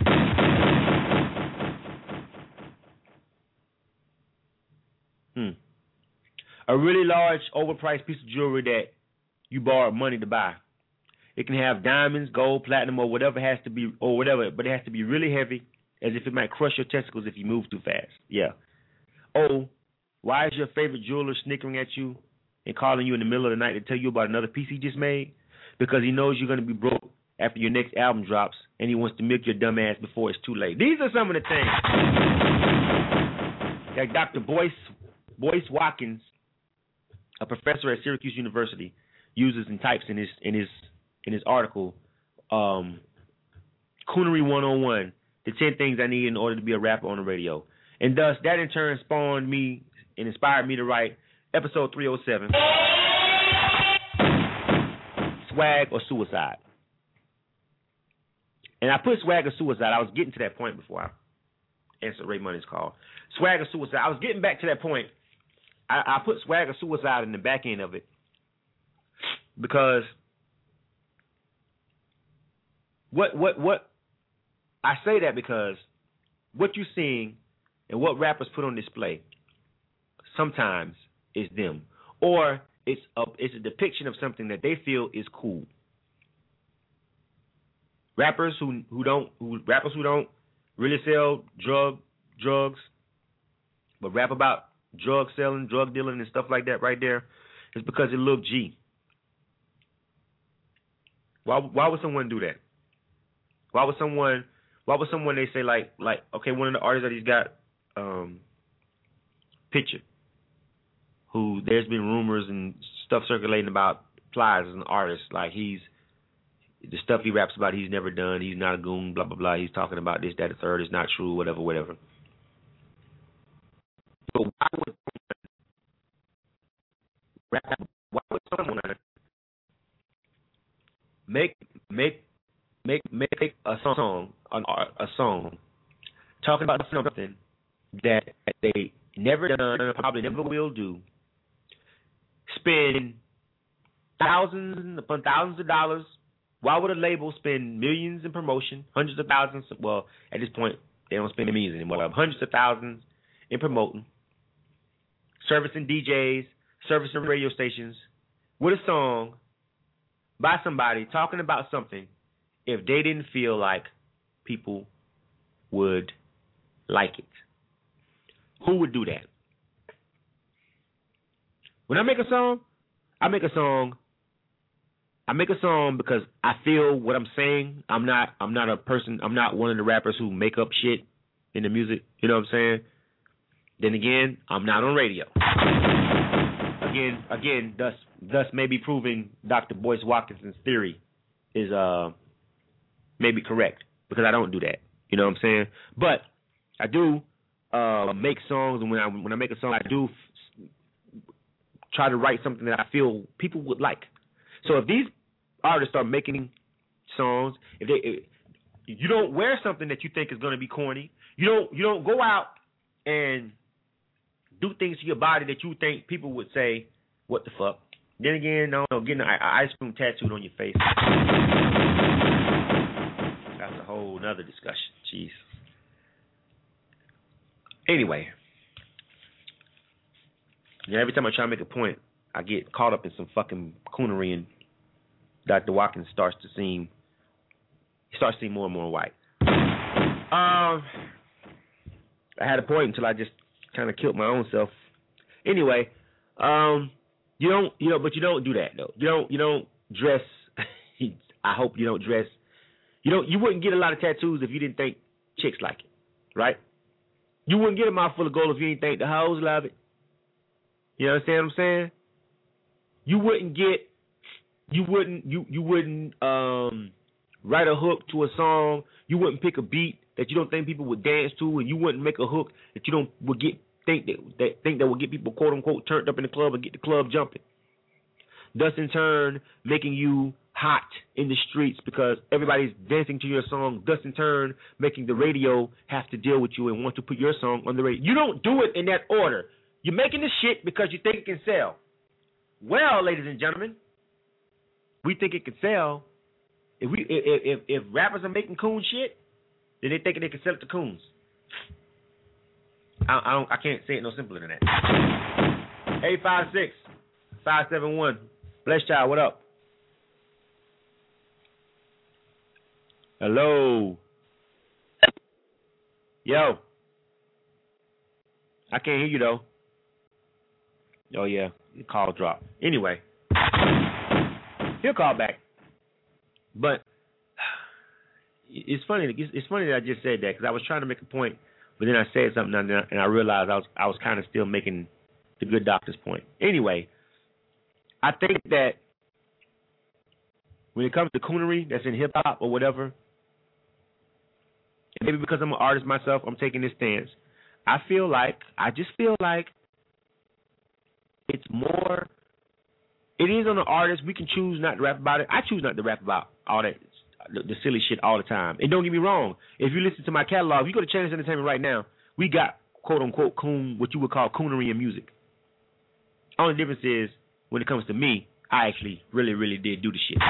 Hmm. A really large, overpriced piece of jewelry that you borrowed money to buy. It can have diamonds, gold, platinum, or whatever has to be, or whatever, but it has to be really heavy, as if it might crush your testicles if you move too fast. Yeah. Oh, why is your favorite jeweler snickering at you and calling you in the middle of the night to tell you about another piece he just made? Because he knows you're going to be broke after your next album drops, and he wants to milk your dumb ass before it's too late. These are some of the things that Doctor Boyce, Boyce Watkins, a professor at Syracuse University, uses and types in his in his in his article, um, Coonery one oh one, the ten things I need in order to be a rapper on the radio. And thus, that in turn spawned me and inspired me to write episode three oh seven, Swag or Suicide. And I put swag or suicide. I was getting to that point before I answered Ray Money's call. Swag or suicide. I was getting back to that point. I, I put swag or suicide in the back end of it because what what what I say that because what you're seeing and what rappers put on display sometimes is them, or it's a it's a depiction of something that they feel is cool. Rappers who who don't who rappers who don't really sell drug drugs, but rap about drug selling, drug dealing, and stuff like that right there, is because it look G. Why why would someone do that? Why would someone why would someone they say like like okay, one of the artists that he's got um Picture, who there's been rumors and stuff circulating about Plies as an artist, like he's the stuff he raps about he's never done, he's not a goon, blah blah blah, he's talking about this, that, the third, it's not true, whatever, whatever. So why would rap why would someone make make make make a song an a song talking about something that they never done, probably never will do, spend thousands upon thousands of dollars? Why would a label spend millions in promotion, hundreds of thousands? Well, at this point, they don't spend millions anymore. Hundreds of thousands in promoting, servicing D Js, servicing radio stations with a song by somebody talking about something if they didn't feel like people would like it. Who would do that? When I make a song, I make a song I make a song because I feel what I'm saying. I'm not I'm not a person, I'm not one of the rappers who make up shit in the music, you know what I'm saying? Then again, I'm not on radio. Again, again, thus thus maybe proving Doctor Boyce Watkinson's theory is uh maybe correct, because I don't do that. You know what I'm saying? But I do uh make songs, and when I when I make a song, I do f- try to write something that I feel people would like. So if these artists are making songs, if they, if you don't wear something that you think is going to be corny, you don't you don't go out and do things to your body that you think people would say, "What the fuck?" Then again, no, no getting an ice cream tattooed on your face, that's a whole nother discussion. Jeez. Anyway, yeah, every time I try to make a point, I get caught up in some fucking coonery, and Doctor Watkins starts to seem, he starts to seem more and more white. Um, I had a point until I just kind of killed my own self. Anyway, um, you don't, you know, but you don't do that though. You don't, you don't dress. I hope you don't dress. You don't, you wouldn't get a lot of tattoos if you didn't think chicks like it, right? You wouldn't get a mouthful of gold if you didn't think the hoes love it. You understand what I'm saying? You wouldn't get, you wouldn't, you you wouldn't um, write a hook to a song. You wouldn't pick a beat that you don't think people would dance to, and you wouldn't make a hook that you don't would get think that, that think that would get people quote unquote turned up in the club and get the club jumping. Thus, in turn, making you hot in the streets because everybody's dancing to your song. Thus, in turn, making the radio have to deal with you and want to put your song on the radio. You don't do it in that order. You're making this shit because you think it can sell. Well, ladies and gentlemen, we think it can sell. If we if if, if rappers are making coon shit, then they think they can sell it to coons. I, I don't. I can't say it no simpler than that. eight five six, five seven one. Bless child, what up? Hello. Yo. I can't hear you though. Oh yeah, the call dropped. Anyway, he'll call back. But it's funny. It's funny that I just said that because I was trying to make a point, but then I said something and I realized I was I was kind of still making the good doctor's point. Anyway, I think that when it comes to coonery that's in hip hop or whatever, maybe because I'm an artist myself, I'm taking this stance. I feel like I just feel like it's more. It is on the artist. We can choose not to rap about it. I choose not to rap about all that, the, the silly shit all the time. And don't get me wrong. If you listen to my catalog, if you go to Channels Entertainment right now, we got quote unquote coon, what you would call coonery in music. Only difference is when it comes to me, I actually really, really did do the shit.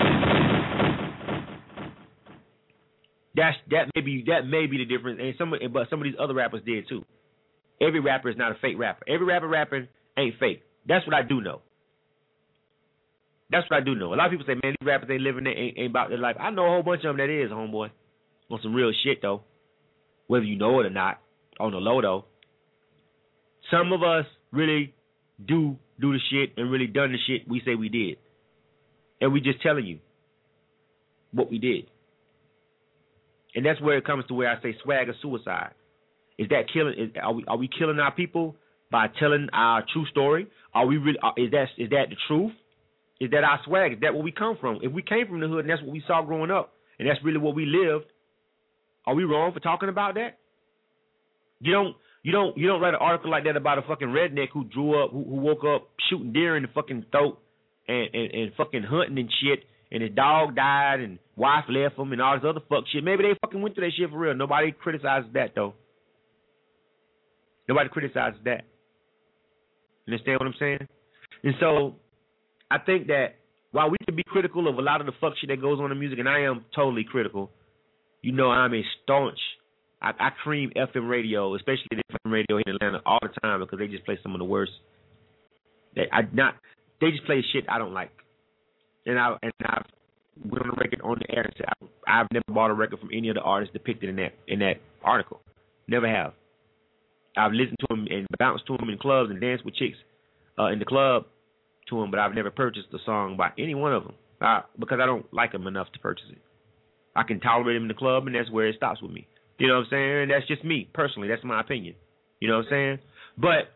That's that may be that may be the difference. And some, but some of these other rappers did too. Every rapper is not a fake rapper. Every rapper rapping ain't fake. That's what I do know. That's what I do know. A lot of people say, man, these rappers ain't living, they ain't, ain't about their life. I know a whole bunch of them that is, homeboy. On some real shit, though. Whether you know it or not. On the low, though. Some of us really do do the shit and really done the shit we say we did. And we just telling you what we did. And that's where it comes to where I say swag or suicide. Is that killing? Is, are we are we killing our people by telling our true story? Are we really? Is that is that the truth? Is that our swag? Is that where we come from? If we came from the hood and that's what we saw growing up, and that's really what we lived, are we wrong for talking about that? You don't, you don't, you don't write an article like that about a fucking redneck who drew up, who, who woke up shooting deer in the fucking throat and, and, and fucking hunting and shit, and his dog died and wife left him and all this other fuck shit. Maybe they fucking went through that shit for real. Nobody criticizes that though. Nobody criticizes that. You understand what I'm saying? And so I think that while we can be critical of a lot of the fuck shit that goes on in music, and I am totally critical, you know I'm a staunch, I, I cream F M radio, especially the F M radio in Atlanta all the time because they just play some of the worst. They I not they just play shit I don't like, and I and I've went on the record on the air and said I, I've never bought a record from any of the artists depicted in that in that article, never have. I've listened to them and bounced to them in clubs and danced with chicks uh, in the club to them, but I've never purchased a song by any one of them uh, because I don't like them enough to purchase it. I can tolerate them in the club, and that's where it stops with me. You know what I'm saying? And that's just me, personally. That's my opinion. You know what I'm saying? But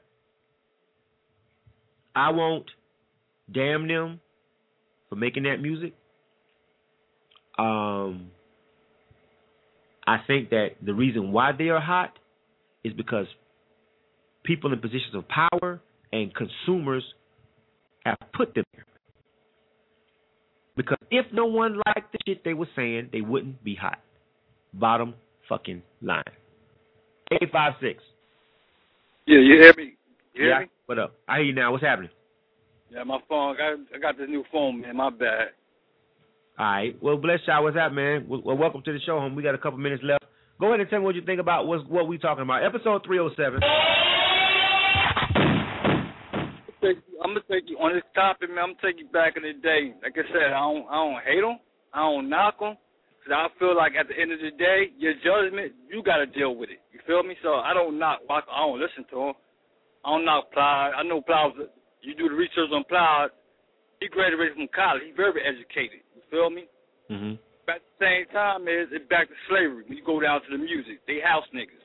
I won't damn them for making that music. Um, I think that the reason why they are hot is because people in positions of power and consumers have put them there. Because if no one liked the shit they were saying, they wouldn't be hot. Bottom fucking line. eight five six. Yeah, you hear me? You hear yeah. me? What up? I hear you now. What's happening? Yeah, my phone. I got, I got this new phone, man. My bad. All right. Well, bless y'all. What's up, man? Well, well, welcome to the show, home. We got a couple minutes left. Go ahead and tell me what you think about what's, what we talking about. Episode three oh seven. I'm gonna take you on this topic, man. I'm gonna take you back in the day. Like I said, I don't, I don't hate them. I don't knock them. Cause I feel like at the end of the day, your judgment, you gotta deal with it. You feel me? So I don't knock. I don't listen to them. I don't knock Plies. I know Plies. You do the research on Plies. He graduated from college. He's very educated. You feel me? Mm-hmm. But at the same time, is it's back to slavery. When you go down to the music, they house niggas.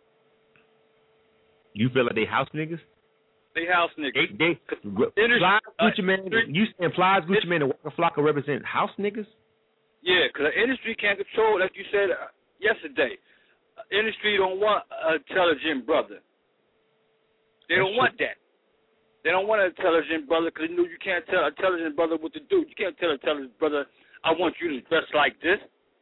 You feel like they house niggas? They house niggas. They, they Plies, Gucci Mane, you saying Plies, Gucci Mane, and Waka Flocka represent house niggas? Yeah, because the industry can't control, like you said uh, yesterday. industry don't want an intelligent brother. They don't want that. They don't want an intelligent brother because you know you can't tell an intelligent brother what to do. You can't tell an intelligent brother, I want you to dress like this.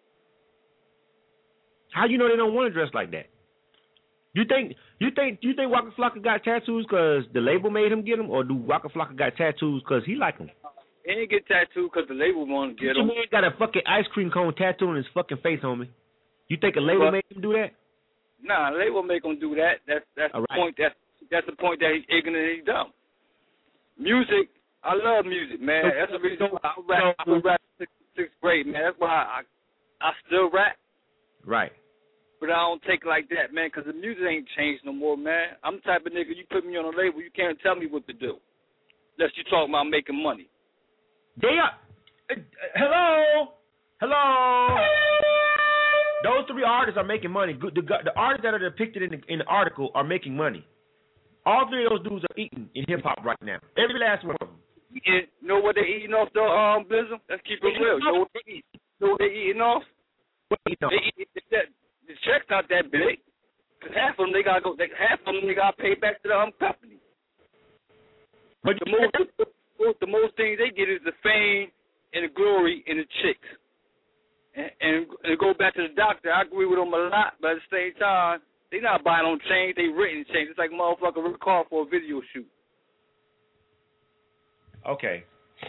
How you know they don't want to dress like that? You think you think you think Waka Flocka got tattoos because the label made him get them, or do Waka Flocka got tattoos because he like them? He didn't get tattooed because the label wanted to get Your him. man got a fucking ice cream cone tattoo on his fucking face, homie. You think a label But, made him do that? Nah, the label make him do that. That's that's All the right. point. That's that's the point that he's ignorant and he's dumb. Music, I love music, man. So- That's the reason so- why I rap. I so- rap sixth, sixth grade, man. That's why I I still rap. Right. But I don't take it like that, man, because the music ain't changed no more, man. I'm the type of nigga, you put me on a label, you can't tell me what to do. Unless you talking about making money. They are. Uh, hello, hello. Those three artists are making money. Good- The, the artists that are depicted in the, in the article are making money. All three of those dudes are eating in hip hop right now. Every last one of them. You know what they eating off the um business? Let's keep it real. You know what they eat? You know what they eating off? What do you know? They eat that. The check's not that big. Cause half of them they gotta go. They, half of them they gotta pay back to the um company. But The most, the, the most things they get is the fame and the glory and the chicks. And, and, and go back to the doctor. I agree with them a lot, but at the same time, they not buying on chains. They written chains. It's like motherfucker Rick Carr for a video shoot. Okay.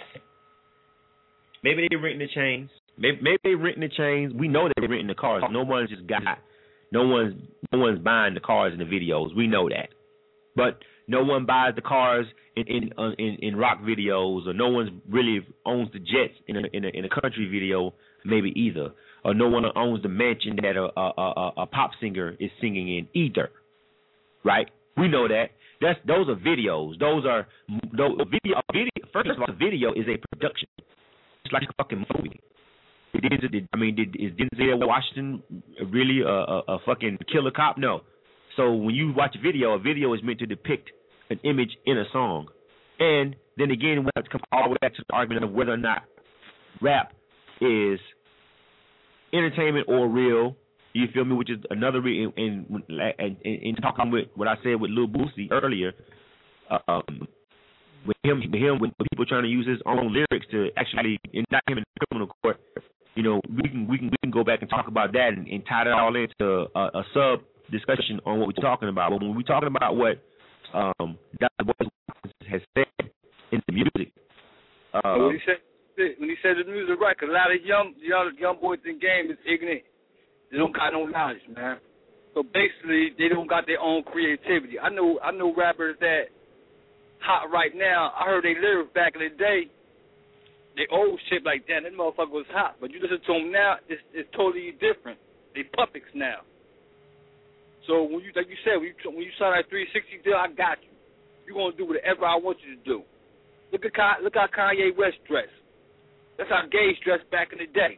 Maybe they renting the chains. Maybe, maybe they renting the chains. We know they're renting the cars. No one's just got. No one's no one's buying the cars in the videos. We know that. But no one buys the cars in in uh, in, in rock videos, or no one really owns the jets in a, in a in a country video, maybe either. Or no one owns the mansion that a a, a a pop singer is singing in either. Right? We know that. That's those are videos. Those are those video. Video. First of all, a video is a production. It's like a fucking movie. It is. It, I mean, did, is Denzel Washington really a, a, a fucking killer cop? No. So when you watch a video, a video is meant to depict an image in a song. And then again, we have to come all the way back to the argument of whether or not rap is entertainment or real. You feel me? Which is another reason. And in, in, in talking with what I said with Lil Boosie earlier, um, with him, with him, with people trying to use his own lyrics to actually indict him in the criminal court. You know, we can we can we can go back and talk about that and, and tie that all into a, a sub discussion on what we're talking about. But when we're talking about what um, Doctor Boy has said in the music, uh, when he said when he said the music right, because a lot of young young young boys in the game is ignorant. They don't got no knowledge, man. So basically, they don't got their own creativity. I know I know rappers that hot right now. I heard they lyrics back in the day. They old shit like that. That motherfucker was hot. But you listen to them now, it's, it's totally different. They puppets now. So when you, like you said, when you, when you sign that three sixty deal, I got you. You're gonna do whatever I want you to do. Look at look how Kanye West dressed. That's how gays dressed back in the day.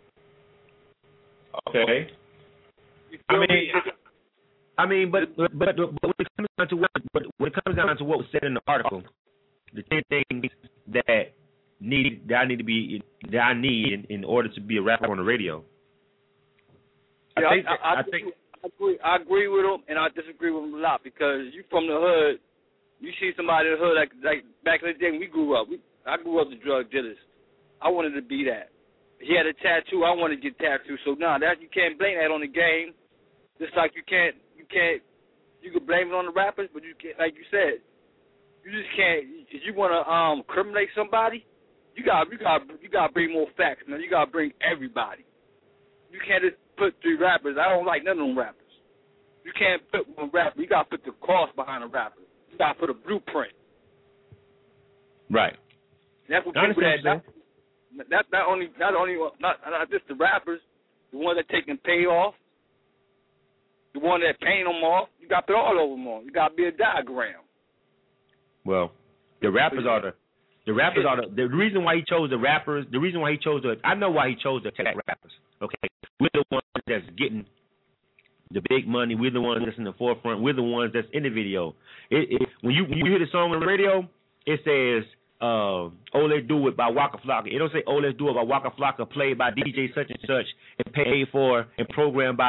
okay. You I feel mean, me? I mean, but but but, but when it comes down to what but when it comes down to what was said in the article, the ten things that need that I need to be that I need in, in order to be a rapper on the radio. Yeah, I think I, I, I, I think I agree. I agree with him, and I disagree with him a lot because you from the hood. You see somebody in the hood like like back in the day when we grew up. We, I grew up to drug dealers. I wanted to be that. He had a tattoo. I wanted to get tattooed. So now nah, that you can't blame that on the game. Just like you can't you can't you can blame it on the rappers, but you can't, like you said, you just can't. If you want to um criminate somebody, you got you got you got to bring more facts, man. You got to bring everybody. You can't just put three rappers. I don't like none of them rappers. You can't put one rapper. You got to put the cost behind a rapper. You got to put a blueprint. right. That's what I people that understand. not, not not only not only not not just the rappers, the ones that taking pay off, the one that paying them off. You got to put all of them on. You got to be a diagram. Well, the rappers are the the rappers are the the reason why he chose the rappers. The reason why he chose the I know why he chose the attack rappers. Okay, we're the ones that's getting the big money. We're the ones that's in the forefront. We're the ones that's in the video. It, it, when you when you hear the song on the radio, it says uh, "Oh Let's Do It" by Waka Flocka. It don't say "Oh Let's Do It" by Waka Flocka, played by D J such and such, and paid for and programmed by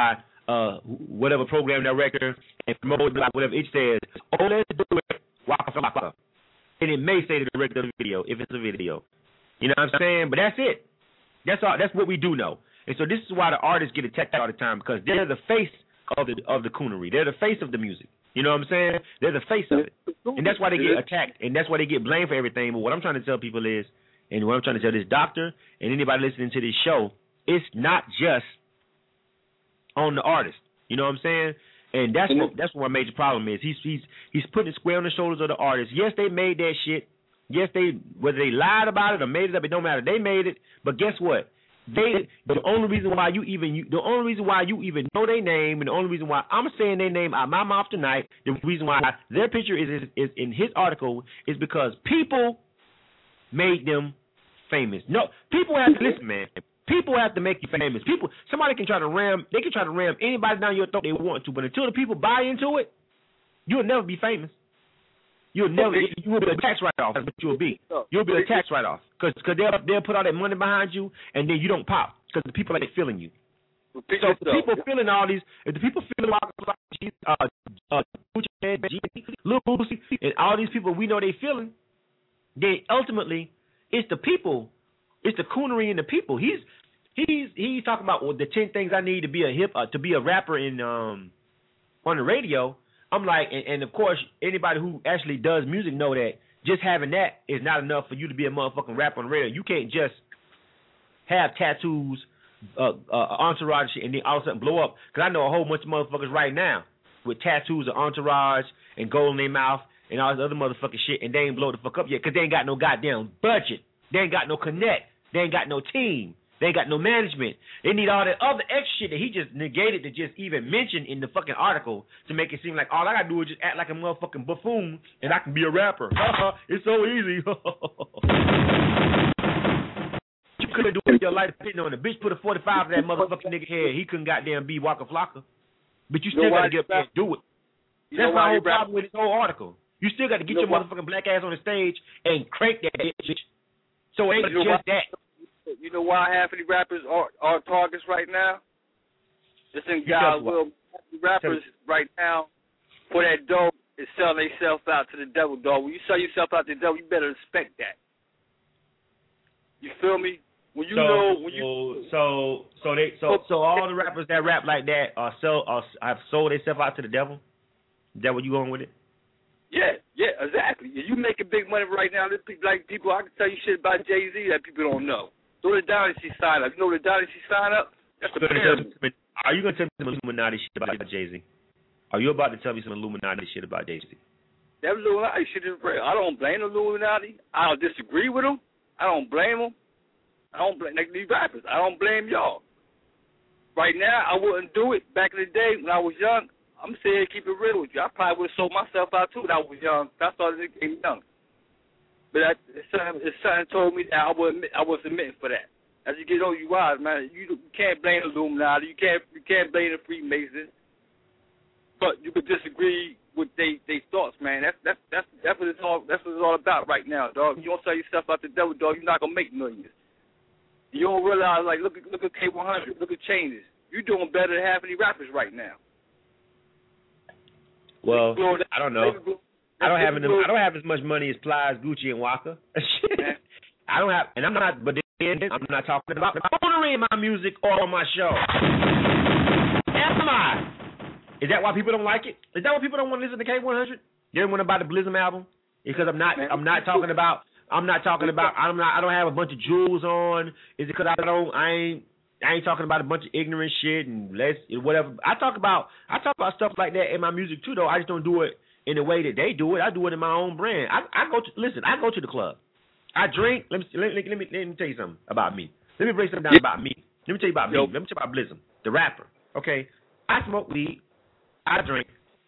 uh, whatever program director and promote like whatever it says. Oh, let's do it. Waka Flocka. And it may say the director of the video if it's a video. You know what I'm saying? But that's it. That's all. That's what we do know. And so this is why the artists get attacked all the time, because they're the face of the of the coonery. They're the face of the music. You know what I'm saying? They're the face of it. And that's why they get attacked, and that's why they get blamed for everything. But what I'm trying to tell people is, and what I'm trying to tell this doctor and anybody listening to this show, it's not just on the artist. You know what I'm saying? And that's what that's what my major problem is. He's he's he's putting it square on the shoulders of the artist. Yes, they made that shit. Yes, they whether they lied about it or made it up, it don't matter. They made it. But guess what? They the only reason why you even you, the only reason why you even know their name, and the only reason why I'm saying their name out of my mouth tonight, the reason why their picture is, is is in his article is because people made them famous. No, people have to listen, man. People have to make you famous. People, somebody can try to ram, they can try to ram anybody down your throat they want to, but until the people buy into it, you'll never be famous. You'll never, you will be a tax write-off. That's what you'll be. You'll be a tax write-off because they'll they'll put all that money behind you, and then you don't pop because the people are feeling you. So if the people feeling all these, if the people feeling uh, uh, Lil Boosie, and all these people we know they feeling, then ultimately it's the people. It's the coonery in the people. He's he's he's talking about well, the ten things I need to be a hip uh, to be a rapper in um on the radio. I'm like, and, and of course, anybody who actually does music know that just having that is not enough for you to be a motherfucking rapper on the radio. You can't just have tattoos, uh, uh, entourage, and then all of a sudden blow up. Because I know a whole bunch of motherfuckers right now with tattoos of entourage and gold in their mouth and all this other motherfucking shit, and they ain't blow the fuck up yet because they ain't got no goddamn budget. They ain't got no connect. They ain't got no team. They ain't got no management. They need all that other extra shit that he just negated to just even mention in the fucking article to make it seem like all I gotta do is just act like a motherfucking buffoon and I can be a rapper. It's so easy. You couldn't do it with your life depending on the bitch put a forty-five in that motherfucking nigga head. He couldn't goddamn be Waka Flocka. But you still you know gotta get up there and do it. You That's my whole problem with this whole article. You still got to get you know your motherfucking black ass on the stage and crank that bitch. So it ain't you know just why, that. You know why half of the rappers are, are targets right now? This in God will rappers right now for that dough is selling themselves out to the devil, dog. When you sell yourself out to the devil, you better respect that. You feel me? When you so, know when you so so they so so all the rappers that rap like that are sell are have sold themselves out to the devil. Is that what you going with it? Yeah, yeah, exactly. You making big money right now. There's people, like people, I can tell you shit about Jay-Z that people don't know. So the Dynasty sign up. You know the Dynasty sign up? That's the pyramid. Are you going to tell me some Illuminati shit about Jay-Z? Are you about to tell me some Illuminati shit about Jay-Z? That Illuminati shit is real. I don't blame the Illuminati. I don't disagree with them. I don't blame them. I don't blame like these rappers. I don't blame y'all. Right now, I wouldn't do it. Back in the day when I was young, I'm saying keep it real with you. I probably would have sold myself out too when I was young. That's all it came young. But I, it's something, it's something told me that I was I was admitting for that. As you get older, you wise, man. You, you can't blame the Illuminati. You can't you can't blame the Freemasons. But you could disagree with they they thoughts, man. That's that's that's that's what it's all that's what it's all about right now, dog. You don't sell yourself out the devil, dog. You're not gonna make millions. You don't realize, like, look at look at K one hundred, look at Changes. You're doing better than half of these rappers right now. Well, I don't know. I don't have enough, I don't have as much money as Plies, Gucci, and Waka. I don't have, and I'm not. But then I'm not talking about the coonery in my music or on my show. Am I? Is that why people don't like it? Is that why people don't want to listen to K one hundred? They don't want to buy the Blizzum album because I'm not. I'm not talking about. I'm not talking about. I'm not. I don't have a bunch of jewels on. Is it because I don't? I ain't. I ain't talking about a bunch of ignorant shit and less whatever. I talk about I talk about stuff like that in my music too, though. I just don't do it in the way that they do it. I do it in my own brand. I, I go to listen. I go to the club. I drink. Let me let, let, let me let me tell you something about me. Let me break something down about me. Let me tell you about me. Let me tell you about Blizzum, the rapper. Okay, I smoke weed. I drink.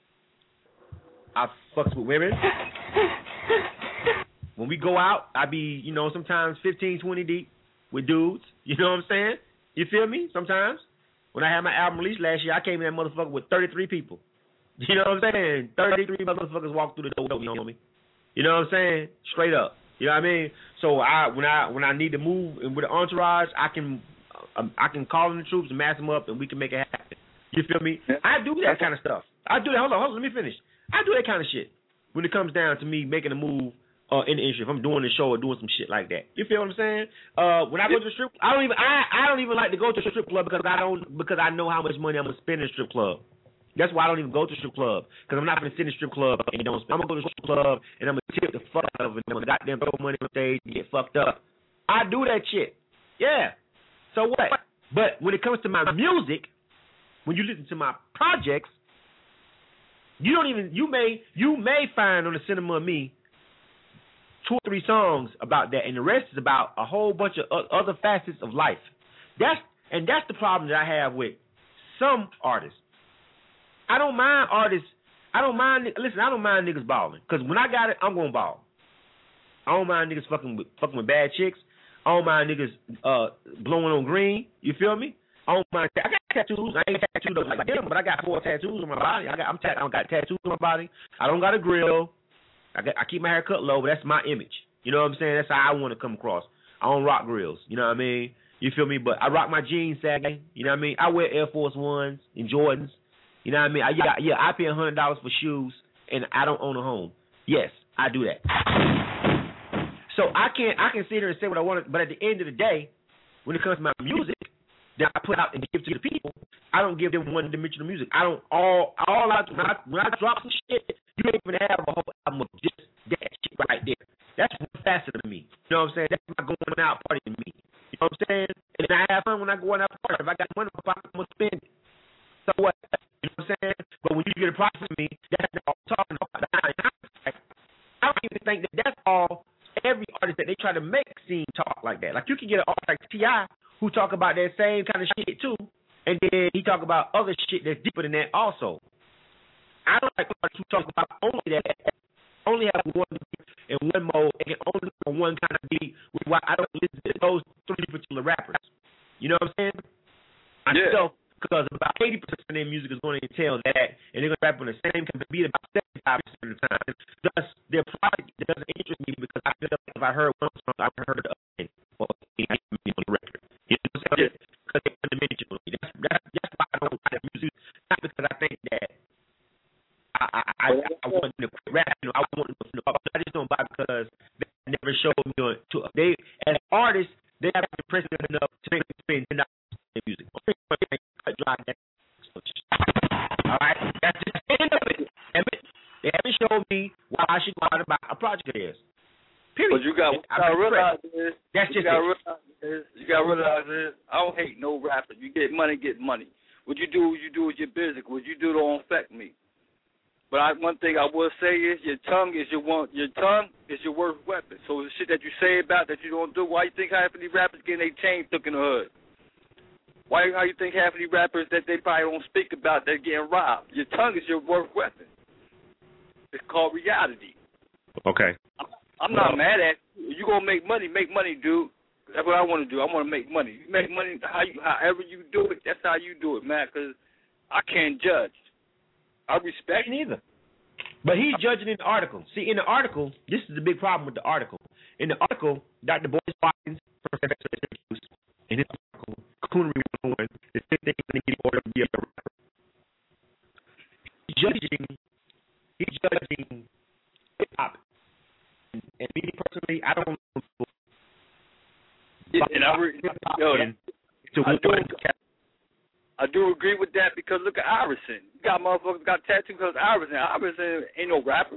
I fucks with women. When we go out, I be you know sometimes fifteen, twenty deep with dudes. You know what I'm saying? You feel me? Sometimes. When I had my album release last year, I came in that motherfucker with thirty-three people. You know what I'm saying? thirty-three motherfuckers walked through the door, you know me. You know what I'm saying? Straight up. You know what I mean? So I when I when I need to move and with the entourage, I can um, I can call in the troops and mass them up and we can make it happen. You feel me? I do that kind of stuff. I do that. Hold on, hold on. Let me finish. I do that kind of shit when it comes down to me making a move uh, in the industry. If I'm doing a show or doing some shit like that, you feel what I'm saying? Uh, when I go to the strip, I don't even I, I don't even like to go to a strip club because I don't because I know how much money I'm gonna spend in a strip club. That's why I don't even go to a strip club because I'm not gonna sit in a strip club and don't. I'm gonna go to a strip club and I'm gonna tip the fuck out of it and I'm gonna goddamn throw money on stage and get fucked up. I do that shit. Yeah. So what? But when it comes to my music, when you listen to my projects, you don't even you may you may find on the Cinema of Me two or three songs about that, and the rest is about a whole bunch of other facets of life. That's and that's the problem that I have with some artists. I don't mind artists. I don't mind. Listen, I don't mind niggas balling because when I got it, I'm gonna ball. I don't mind niggas fucking with fucking with bad chicks. I don't mind niggas uh, blowing on green. You feel me? I don't mind. I got tattoos. I ain't tattooed up like them, but I got four tattoos on my body. I got. I'm tat- I got tattoos on my body. I don't got a grill. I got. I keep my hair cut low, but that's my image. You know what I'm saying? That's how I want to come across. I don't rock grills. You know what I mean? You feel me? But I rock my jeans sagging. You know what I mean? I wear Air Force Ones and Jordans. You know what I mean? I, yeah, yeah. I pay a hundred dollars for shoes, and I don't own a home. Yes, I do that. So I can't. I can sit here and say what I want, but at the end of the day, when it comes to my music that I put out and give to the people, I don't give them one-dimensional music. I don't all all I when I, when I drop some shit, you ain't gonna have a whole album of just that shit right there. That's one facet of me. You know what I'm saying? That's my going out party to me. You know what I'm saying? And I have fun when I go out party. If I got money in my pocket, I'm gonna spend it. So what? You know what I'm saying? But when you get a process of me, that's not all I'm talking about. I don't even think that that's all. Every artist that they try to make seem talk like that. Like you can get an artist like T I who talk about that same kind of shit too, and then he talk about other shit that's deeper than that also. I don't like artists who talk about only that, only have one and one mode, and only on one kind of beat. Which why I don't listen to those three particular rappers. You know what I'm saying? Myself, because about eighty percent of their music is going to entail that, and they're going to rap on the same kind of beat about seventy-five percent of the time. Thus, their product doesn't interest me because I feel like if I heard one song, I heard the other well, on the record. You know what I'm saying? Because they're undimensional. That's, that's, that's why I don't like music. Not because I think that I I, I, I want them to quit rapping. I want them to know. I just don't buy because they never showed me on, to they as artists. They haven't impressed me enough to make me spend ten dollars on their music. All right, that's just the end of it. They haven't showed me why I should go out and buy a project of theirs. Period. But you got to realize this. That's you just gotta it. realize this. You got to realize this. I don't hate no rapper. You get money, get money. What you do, you do with your business. What you do don't affect me. But I, one thing I will say is your tongue is your one. Your tongue is your worst weapon. So the shit that you say about that you don't do. Why you think half of these rappers getting their chains took in the hood? Why how you think half of these rappers that they probably don't speak about they're getting robbed? Your tongue is your worst weapon. It's called reality. Okay. I'm, I'm not mad at you. You gonna make money, make money, dude. That's what I want to do. I want to make money. You make money how you, however you do it. That's how you do it, man. Because I can't judge. I respect neither. But he's judging in the article. See, in the article, this is the big problem with the article. In the article, Doctor Boyce Watkins, in his article, Coonery one oh one, the same thing when he ordered to be a rapper. He's judging, he's judging hip hop. And, and me personally, I don't know. Yeah, and I, re- yo, to I, do, I do agree with that because look at Iverson. You got motherfuckers got tattoos because Iverson. Iverson ain't no rapper.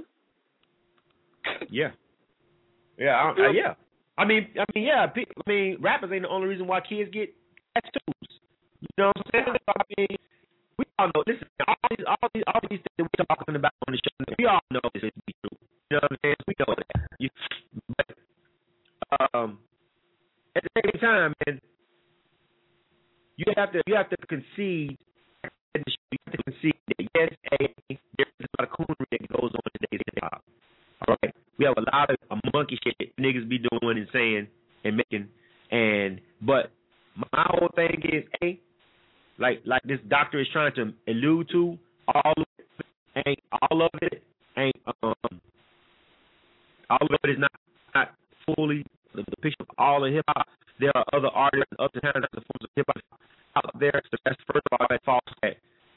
Yeah. Yeah, I, I, yeah. I mean, I mean, yeah. I mean, rappers ain't the only reason why kids get tattoos. You know what I'm saying? I mean, we all know. Listen, all these, all these, all these things that we're talking about on the show, we all know this is true. You know what I'm saying? We know that. You, but um, at the same time, man, you have to you have to concede. You have to concede that yes, a there's a lot of coonery that goes on in today's hip hop. All right, we have a lot of a monkey shit that niggas be doing and saying and making, and but my whole thing is a like like this doctor is trying to allude to all of it ain't all of it ain't um all of it is not not fully the, the picture of all of hip hop. There are other artists and other kinds of forms of hip hop out there. So that's first of all that false that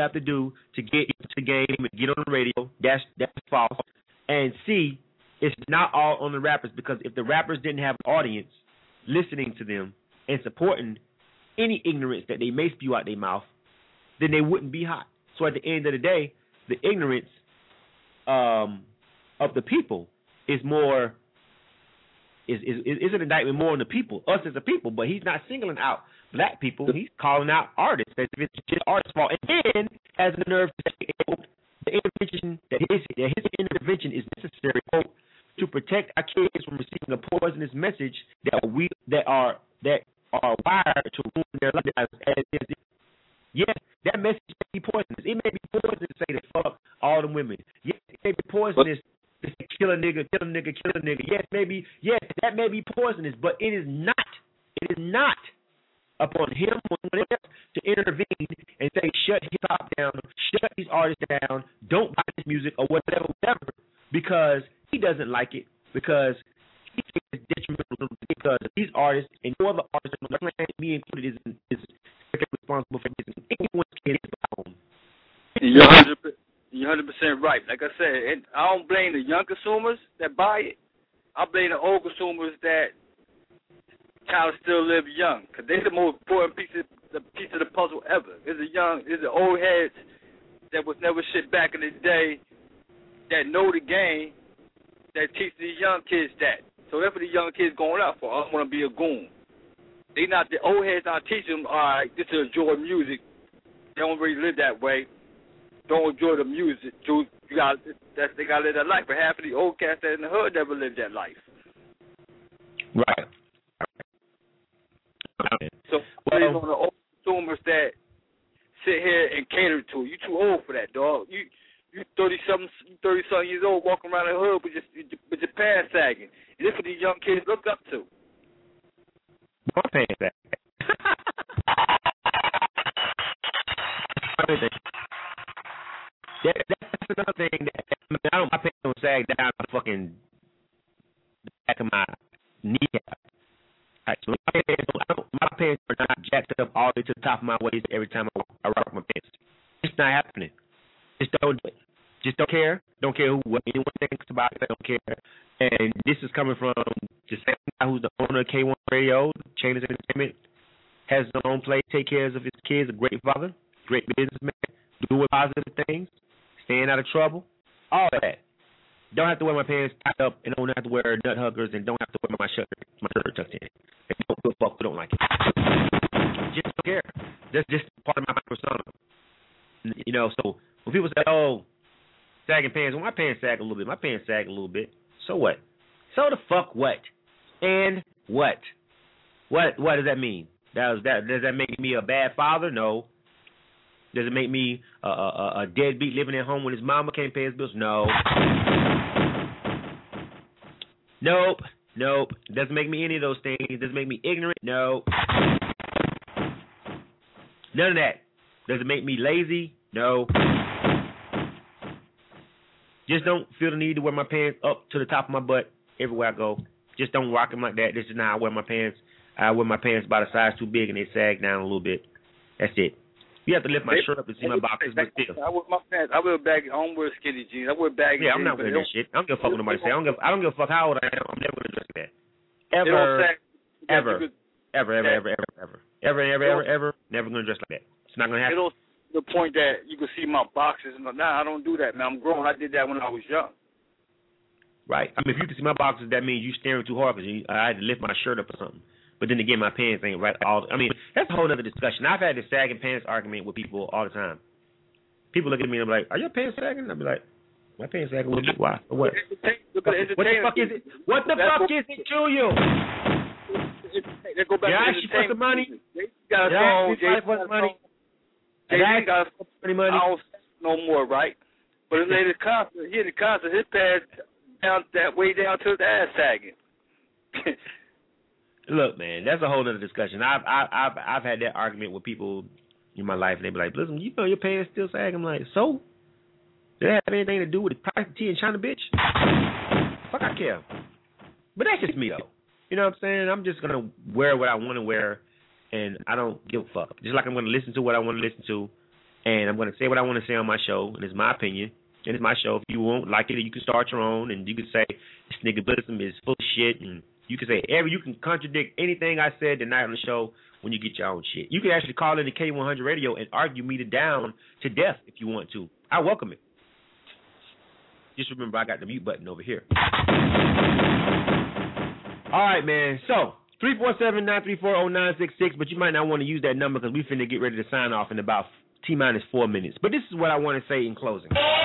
have to do to get into the game and get on the radio. That's that's false. And C, it's not all on the rappers, because if the rappers didn't have an audience listening to them and supporting any ignorance that they may spew out their mouth, then they wouldn't be hot. So at the end of the day, the ignorance um, of the people is more is, is is an indictment more on the people, us as a people. But he's not singling out black people. He's calling out artists as if it's just artists' fault, and then has the nerve to say, quote, the intervention that his that his intervention is necessary, quote, to protect our kids from receiving a poisonous message that we that are that are wired to ruin their lives. As is, yes, that message may be poisonous. It may be poisonous to say that fuck all the women. Yes, it may be poisonous to say kill a nigga, kill a nigga, kill a nigga. Yes, maybe yes, that may be poisonous, but it is not. It is not upon him or anyone else to intervene and say shut hip hop down, shut these artists down, don't buy this music or whatever, whatever, because he doesn't like it, because he thinks it's detrimental, because these artists and no other artists on the planet, me included, is is responsible for this. Anyone's kid is home. You're one hundred percent right. Like I said, and I don't blame the young consumers that buy it. I blame the old consumers that kind of still live young, because they're the most important piece of the piece of the puzzle ever. There's the young, there's the old heads that was never shit back in the day that know the game, that teach the young kids that. So that's what the young kids going out for. I want to be a goon. They not the old heads not teaching them. All right, just to enjoy music. They don't really live that way. Don't enjoy the music. You got that they got to live that life. But half of the old cats that in the hood never lived that life. Right. So well, on the old consumers that sit here and cater to you, too old for that, dog. You you thirty something, thirty something years old, walking around the hood with your with your pants sagging. And this is what these young kids look up to. My pants sagging. that, that's another thing. That, I mean, I don't, my pants don't sag down the fucking back of my kneecap. Right, so my pants, I don't, my pants are not jacked up all the way to the top of my waist every time I, I rock my pants. It's not happening. Just don't do it. Just don't care. Don't care who, what anyone thinks about it. I don't care. And this is coming from the same guy who's the owner of K one Radio, Chainless Entertainment, has his own place, take care of his kids, a great father, great businessman, doing positive things, staying out of trouble, all that. Don't have to wear my pants tied up, and don't have to wear nut huggers, and don't have to wear my shirt, my shirt tucked in. And don't feel fuck who don't like it. Just don't care. That's just part of my persona. You know, so when people say, "Oh, sagging pants," well, my pants sag a little bit. My pants sag a little bit. So what? So the fuck what? And what? What? What does that mean? Does that does that make me a bad father? No. Does it make me a, a, a deadbeat living at home when his mama can't pay his bills? No. Nope. Nope. Doesn't make me any of those things. Doesn't make me ignorant? No. None of that. Does it make me lazy? No. Just don't feel the need to wear my pants up to the top of my butt everywhere I go. Just don't rock them like that. This is not how I wear my pants. I wear my pants about a size too big and they sag down a little bit. That's it. You have to lift my shirt up to see my boxes, but still. I wear my pants. I wear baggy. I don't wear skinny jeans. I wear baggy. Yeah, I'm not jeans, wearing that shit. I don't give a fuck what nobody say. I don't give. I don't give a fuck how old I am. I'm never gonna dress like that. Ever, ever, ever, ever, ever, ever, ever, ever, ever, ever, ever. Never gonna dress like that. It's not gonna happen. The point that you can see my boxes. Now nah, I don't do that, man. I'm grown. I did that when I was young. Right. I mean, if you can see my boxes, that means you staring too hard because I had to lift my shirt up or something. But then again, my pants ain't right. All I mean, that's a whole other discussion. I've had this sagging pants argument with people all the time. People look at me and I'm like, "Are your pants sagging?" I'll be like, "My pants sagging a little bit. Why? For what? Look what, what the fuck is it? What the fuck is it to you?" They go back yeah, to she for some money. They got Yo, she for some money. They got some money. I don't no more, right? But in the concert, he in the concert, his pants down that way down to the ass sagging. Look, man, that's a whole other discussion. I've I've I've I've had that argument with people in my life, and they be like, "Listen, you know your pants still sag." I'm like, "So? Does that have anything to do with the price of tea in China, bitch?" Fuck, I care. But that's just me, though. You know what I'm saying? I'm just gonna wear what I want to wear, and I don't give a fuck. Just like I'm gonna listen to what I want to listen to, And I'm going to say what I want to say on my show, and it's my opinion, and it's my show. If you won't like it, you can start your own, and you can say this nigga Blizzum is full of shit, and you can say every, you can contradict anything I said tonight on the show when you get your own shit. You can actually call in the K one hundred Radio and argue me to down to death if you want to. I welcome it. Just remember, I got the mute button over here. All right, man. So, three four seven, nine three four, zero nine six six, but you might not want to use that number because we finna get ready to sign off in about T-minus four minutes. But this is what I want to say in closing.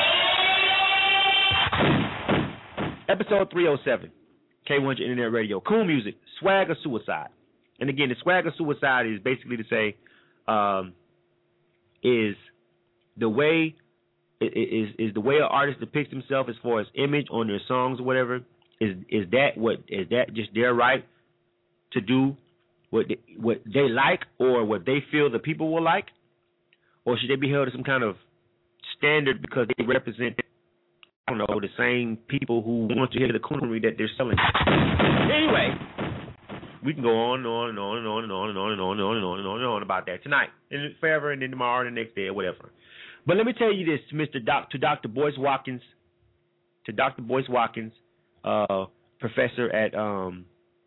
Episode three oh seven, K one hundred Internet Radio. Cool music, swag or suicide. And again, the swag or suicide is basically to say um, is the way is is the way an artist depicts himself as far as image on their songs or whatever. Is is that what is that just their right to do what they, what they like or what they feel the people will like, or should they be held to some kind of standard because they represent, I don't know, the same people who want to hear the coonery that they're selling? Anyway, we can go on and on and on and on and on and on and on and on and on and on and on about that tonight and forever and then tomorrow and the next day or whatever. But let me tell you this, Mister Doc, to Doctor Boyce Watkins, to Doctor Boyce Watkins. Uh, professor at um,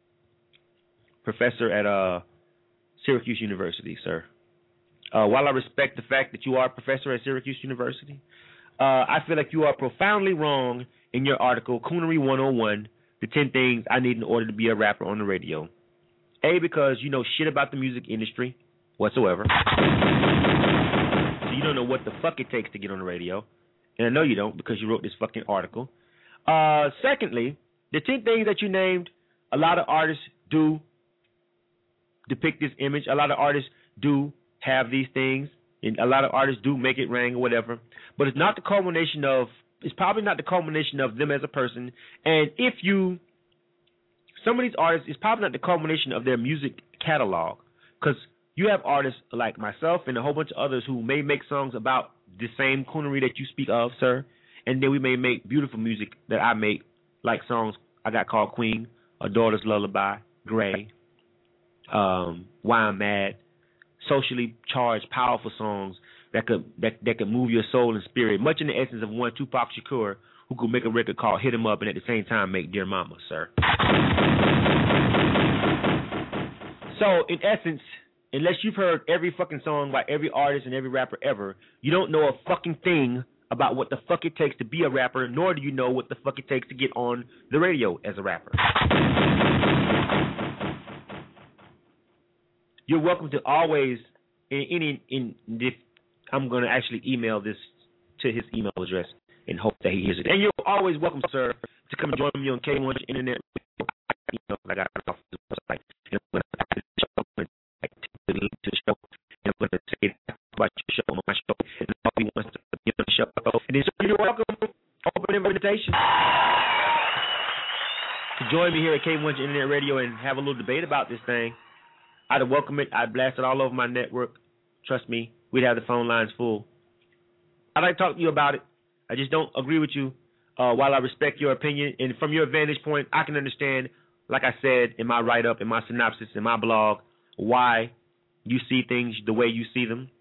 professor at uh, Syracuse University, sir. Uh, while I respect the fact that you are a professor at Syracuse University, uh, I feel like you are profoundly wrong in your article, Coonery one oh one, the ten things I need in order to be a rapper on the radio. A, because you know shit about the music industry whatsoever. So you don't know what the fuck it takes to get on the radio. And I know you don't because you wrote this fucking article. Uh, secondly, the ten things that you named, a lot of artists do depict this image. A lot of artists do have these things, and a lot of artists do make it rain or whatever. But it's not the culmination of, it's probably not the culmination of them as a person. And if you, some of these artists, it's probably not the culmination of their music catalog, because you have artists like myself and a whole bunch of others who may make songs about the same coonery that you speak of, sir. And then we may make beautiful music that I make, like songs I got called Queen, A Daughter's Lullaby, Gray, um, Why I'm Mad, socially charged, powerful songs that could that, that could move your soul and spirit, much in the essence of one Tupac Shakur, who could make a record called Hit 'Em Up and at the same time make Dear Mama, sir. So, in essence, unless you've heard every fucking song by every artist and every rapper ever, you don't know a fucking thing about what the fuck it takes to be a rapper, nor do you know what the fuck it takes to get on the radio as a rapper. You're welcome to always, in any, in, in, if I'm going to actually email this to his email address and hope that he hears it. And you're always welcome, sir, to come join me on K one hundred Internet Radio. I got off the website. And I'm going to the link to the show. And I'm going to say about your show on my show. And all he wants to be on the show. And then, so you're welcome. Open invitation to join me here at K one hundred Internet Radio and have a little debate about this thing. I'd welcome it. I'd blast it all over my network. Trust me, we'd have the phone lines full. I'd like to talk to you about it. I just don't agree with you. Uh, while I respect your opinion, and from your vantage point, I can understand, like I said in my write-up, in my synopsis, in my blog, why you see things the way you see them.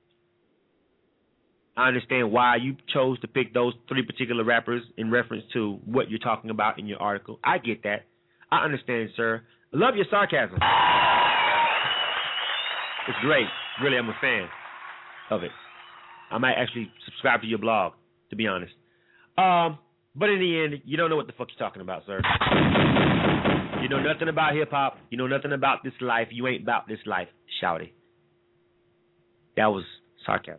I understand why you chose to pick those three particular rappers in reference to what you're talking about in your article. I get that. I understand, sir. I love your sarcasm. It's great. Really, I'm a fan of it. I might actually subscribe to your blog, to be honest. Um, but in the end, you don't know what the fuck you're talking about, sir. You know nothing about hip-hop. You know nothing about this life. You ain't about this life, shouty. That was sarcasm.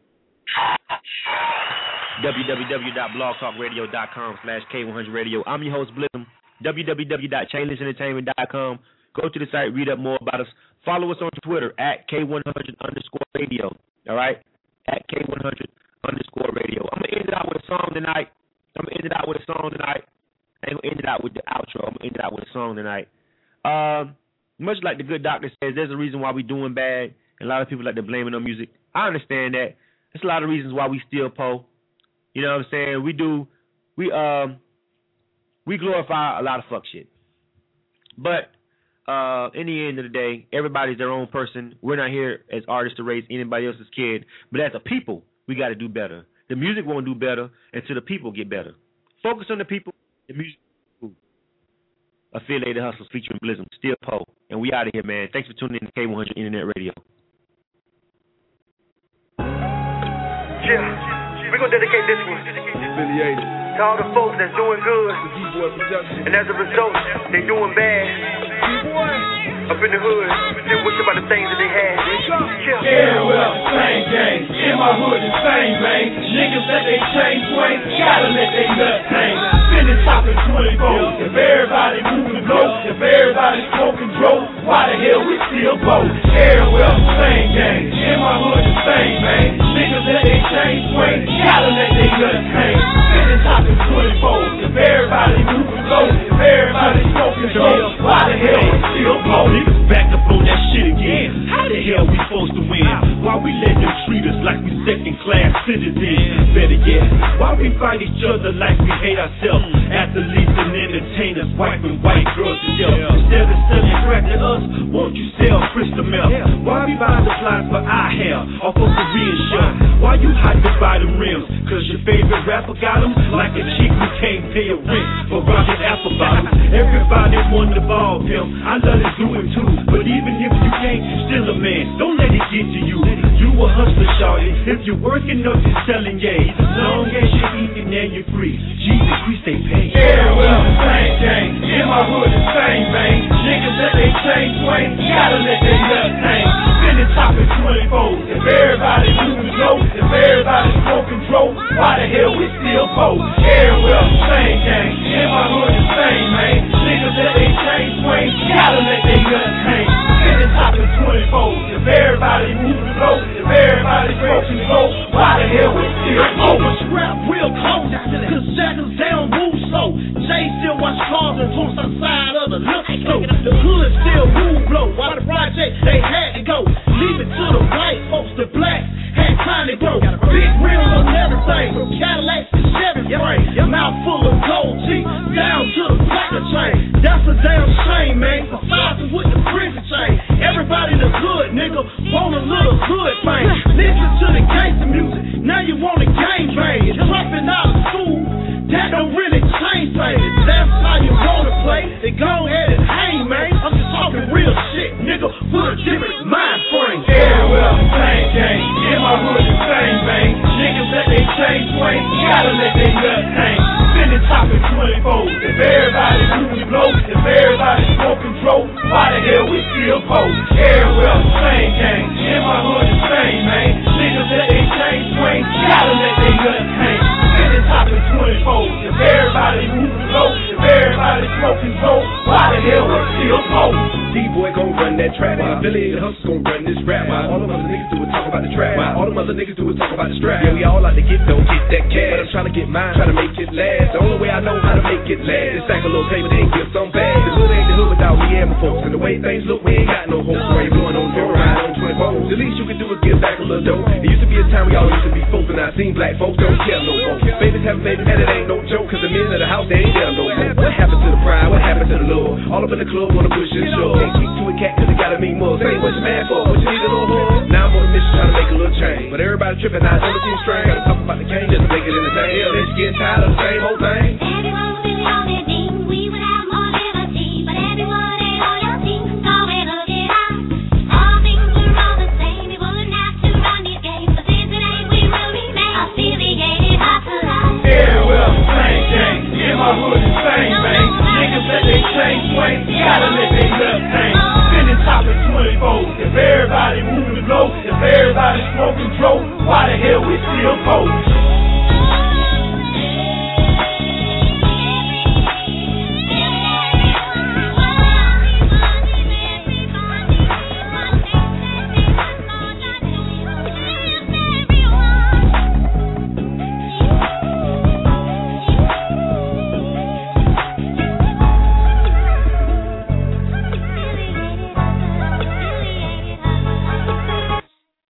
www.blogtalkradio.com slash K100 Radio. I'm your host, Blizzum. www dot chainless entertainment dot com. Go to the site, read up more about us. Follow us on Twitter at K one hundred underscore radio. All right? At K one hundred underscore radio. I'm going to end it out with a song tonight. I'm going to end it out with a song tonight. I ain't going to end it out with the outro. I'm going to end it out with a song tonight. Um, much like the good doctor says, there's a reason why we're doing bad, and a lot of people like to blame it on music. I understand that. There's a lot of reasons why we steal po. You know what I'm saying? We do, we um, we glorify a lot of fuck shit. But uh, in the end of the day, everybody's their own person. We're not here as artists to raise anybody else's kid, but as a people, we got to do better. The music won't do better until the people get better. Focus on the people. The music. Affiliated Hustlers featuring Blizzum, Still Poe. And we out of here, man. Thanks for tuning in to K one hundred Internet Radio. Yeah, we're going to dedicate this one Affiliated to all the folks that's doing good, and as a result, they doing bad. Up in the hood, still wish about the things that they had. Yeah, yeah well, same gang. In my hood, the same bang. Niggas let they chain swing, gotta let they nuts hang. Spinning top in twenty-four. If everybody moving low, if everybody smoking dope, why the hell we still both? Yeah, well, same gang. In my hood, the same bang. Niggas let they chain swing, gotta let they nuts hang. Spinning top in twenty-four. If everybody moving low, if everybody smoking dope, why the hell we still both? Niggas back up on that shit again. How the hell we supposed to win? Why we let them treat us like we second class citizens? Better yet, why we fight each other like we hate ourselves? Athletes and entertainers, wiping white girls to death. Instead of selling crack to us, won't you sell crystal meth? Why we buy supplies for our hair off of Korean shirt? Why you hide to buy the rims? Cause your favorite rapper got them? Like a chick who can't pay a rent for rocking apple bottles. Everybody want the ball, pimp. I love to do it too. But even if you can't, you still a man. Don't let it get to you. You a hustler, shawty. If you're working up, you're selling yay. As long as you're eating and you're free. Jesus, we stay paid. Yeah, well, same gang. In my hood, the same bang. Niggas let they chain swing, gotta let they nuts hang. Spinning top in twenty-four. If everybody moving low, if everybody smoking dope, why the hell we still post? Yeah, well, same gang. In my hood, the same man. Niggas let they chain swing, gotta let they nuts hang. Spinning top in twenty-four. If everybody moving low, if everybody smoking dope, why the hell we still post? Rap real close, cause shackles down move slow. Jay still watch cars and post outside of the liquor store. The hood still move blow, while the project they had to go. Leave it to the white folks, the blacks had time to grow. Big rims on everything, from Cadillacs to Chevy frame. Mouth full of gold teeth, down to the platinum chain. That's a damn shame, man. For fighting with the prison chain. Everybody the hood, nigga, want a little hood fame. Listen to the gangster music, now you want a gang bang. Dropping out of school, that don't really change things. That's how you wanna play, then go ahead and hang, man. I'm just talking real shit, nigga, with a different mind frame. Yeah, well, same gang, in my hood, the same bang. Niggas let they chain swing, gotta let they nuts hang. Spinning top in twenty-four. If everybody moving low, if everybody smoking dope, why the hell we still post? Yeah, well, same gang, in my hood, the same man. Niggas let they chain swing, gotta let they nuts hang. Spinning top in twenty-four. If everybody moving low, if everybody smoking dope, why the hell we still post? D-boy gon' run that trap. My affiliated hustlers gon' run this rap. Why all them other niggas do is talk about the trap. Why all them other niggas do is talk about the strap. Yeah, we all like to get though, get that cash. But I'm trying to get mine, trying to make it last. The only way I know how to make it last is stack a little paper, then give some bad. The hood ain't the hood without me and my folks. And the way things look, we ain't got no hope. So ain't blowing on zero, ride on twenty-four. The least you can do is give back a little dough. It used to be a time we all used to be folks, and I seen black folks don't care no more. Babies having babies, and it ain't no joke. Cause the men of the house, they ain't there no more. What happened to the pride? What happened to the lure? All up in the club, wanna push and shove. Can't speak to a cat cause it gotta mean more. Say what you mad for, what you need a little more. Now I'm on a mission trying to make a little change. But everybody tripping, I don't seem strange. Gotta talk about the game just to make it entertaining. Yeah, they just getting tired of the same old thing.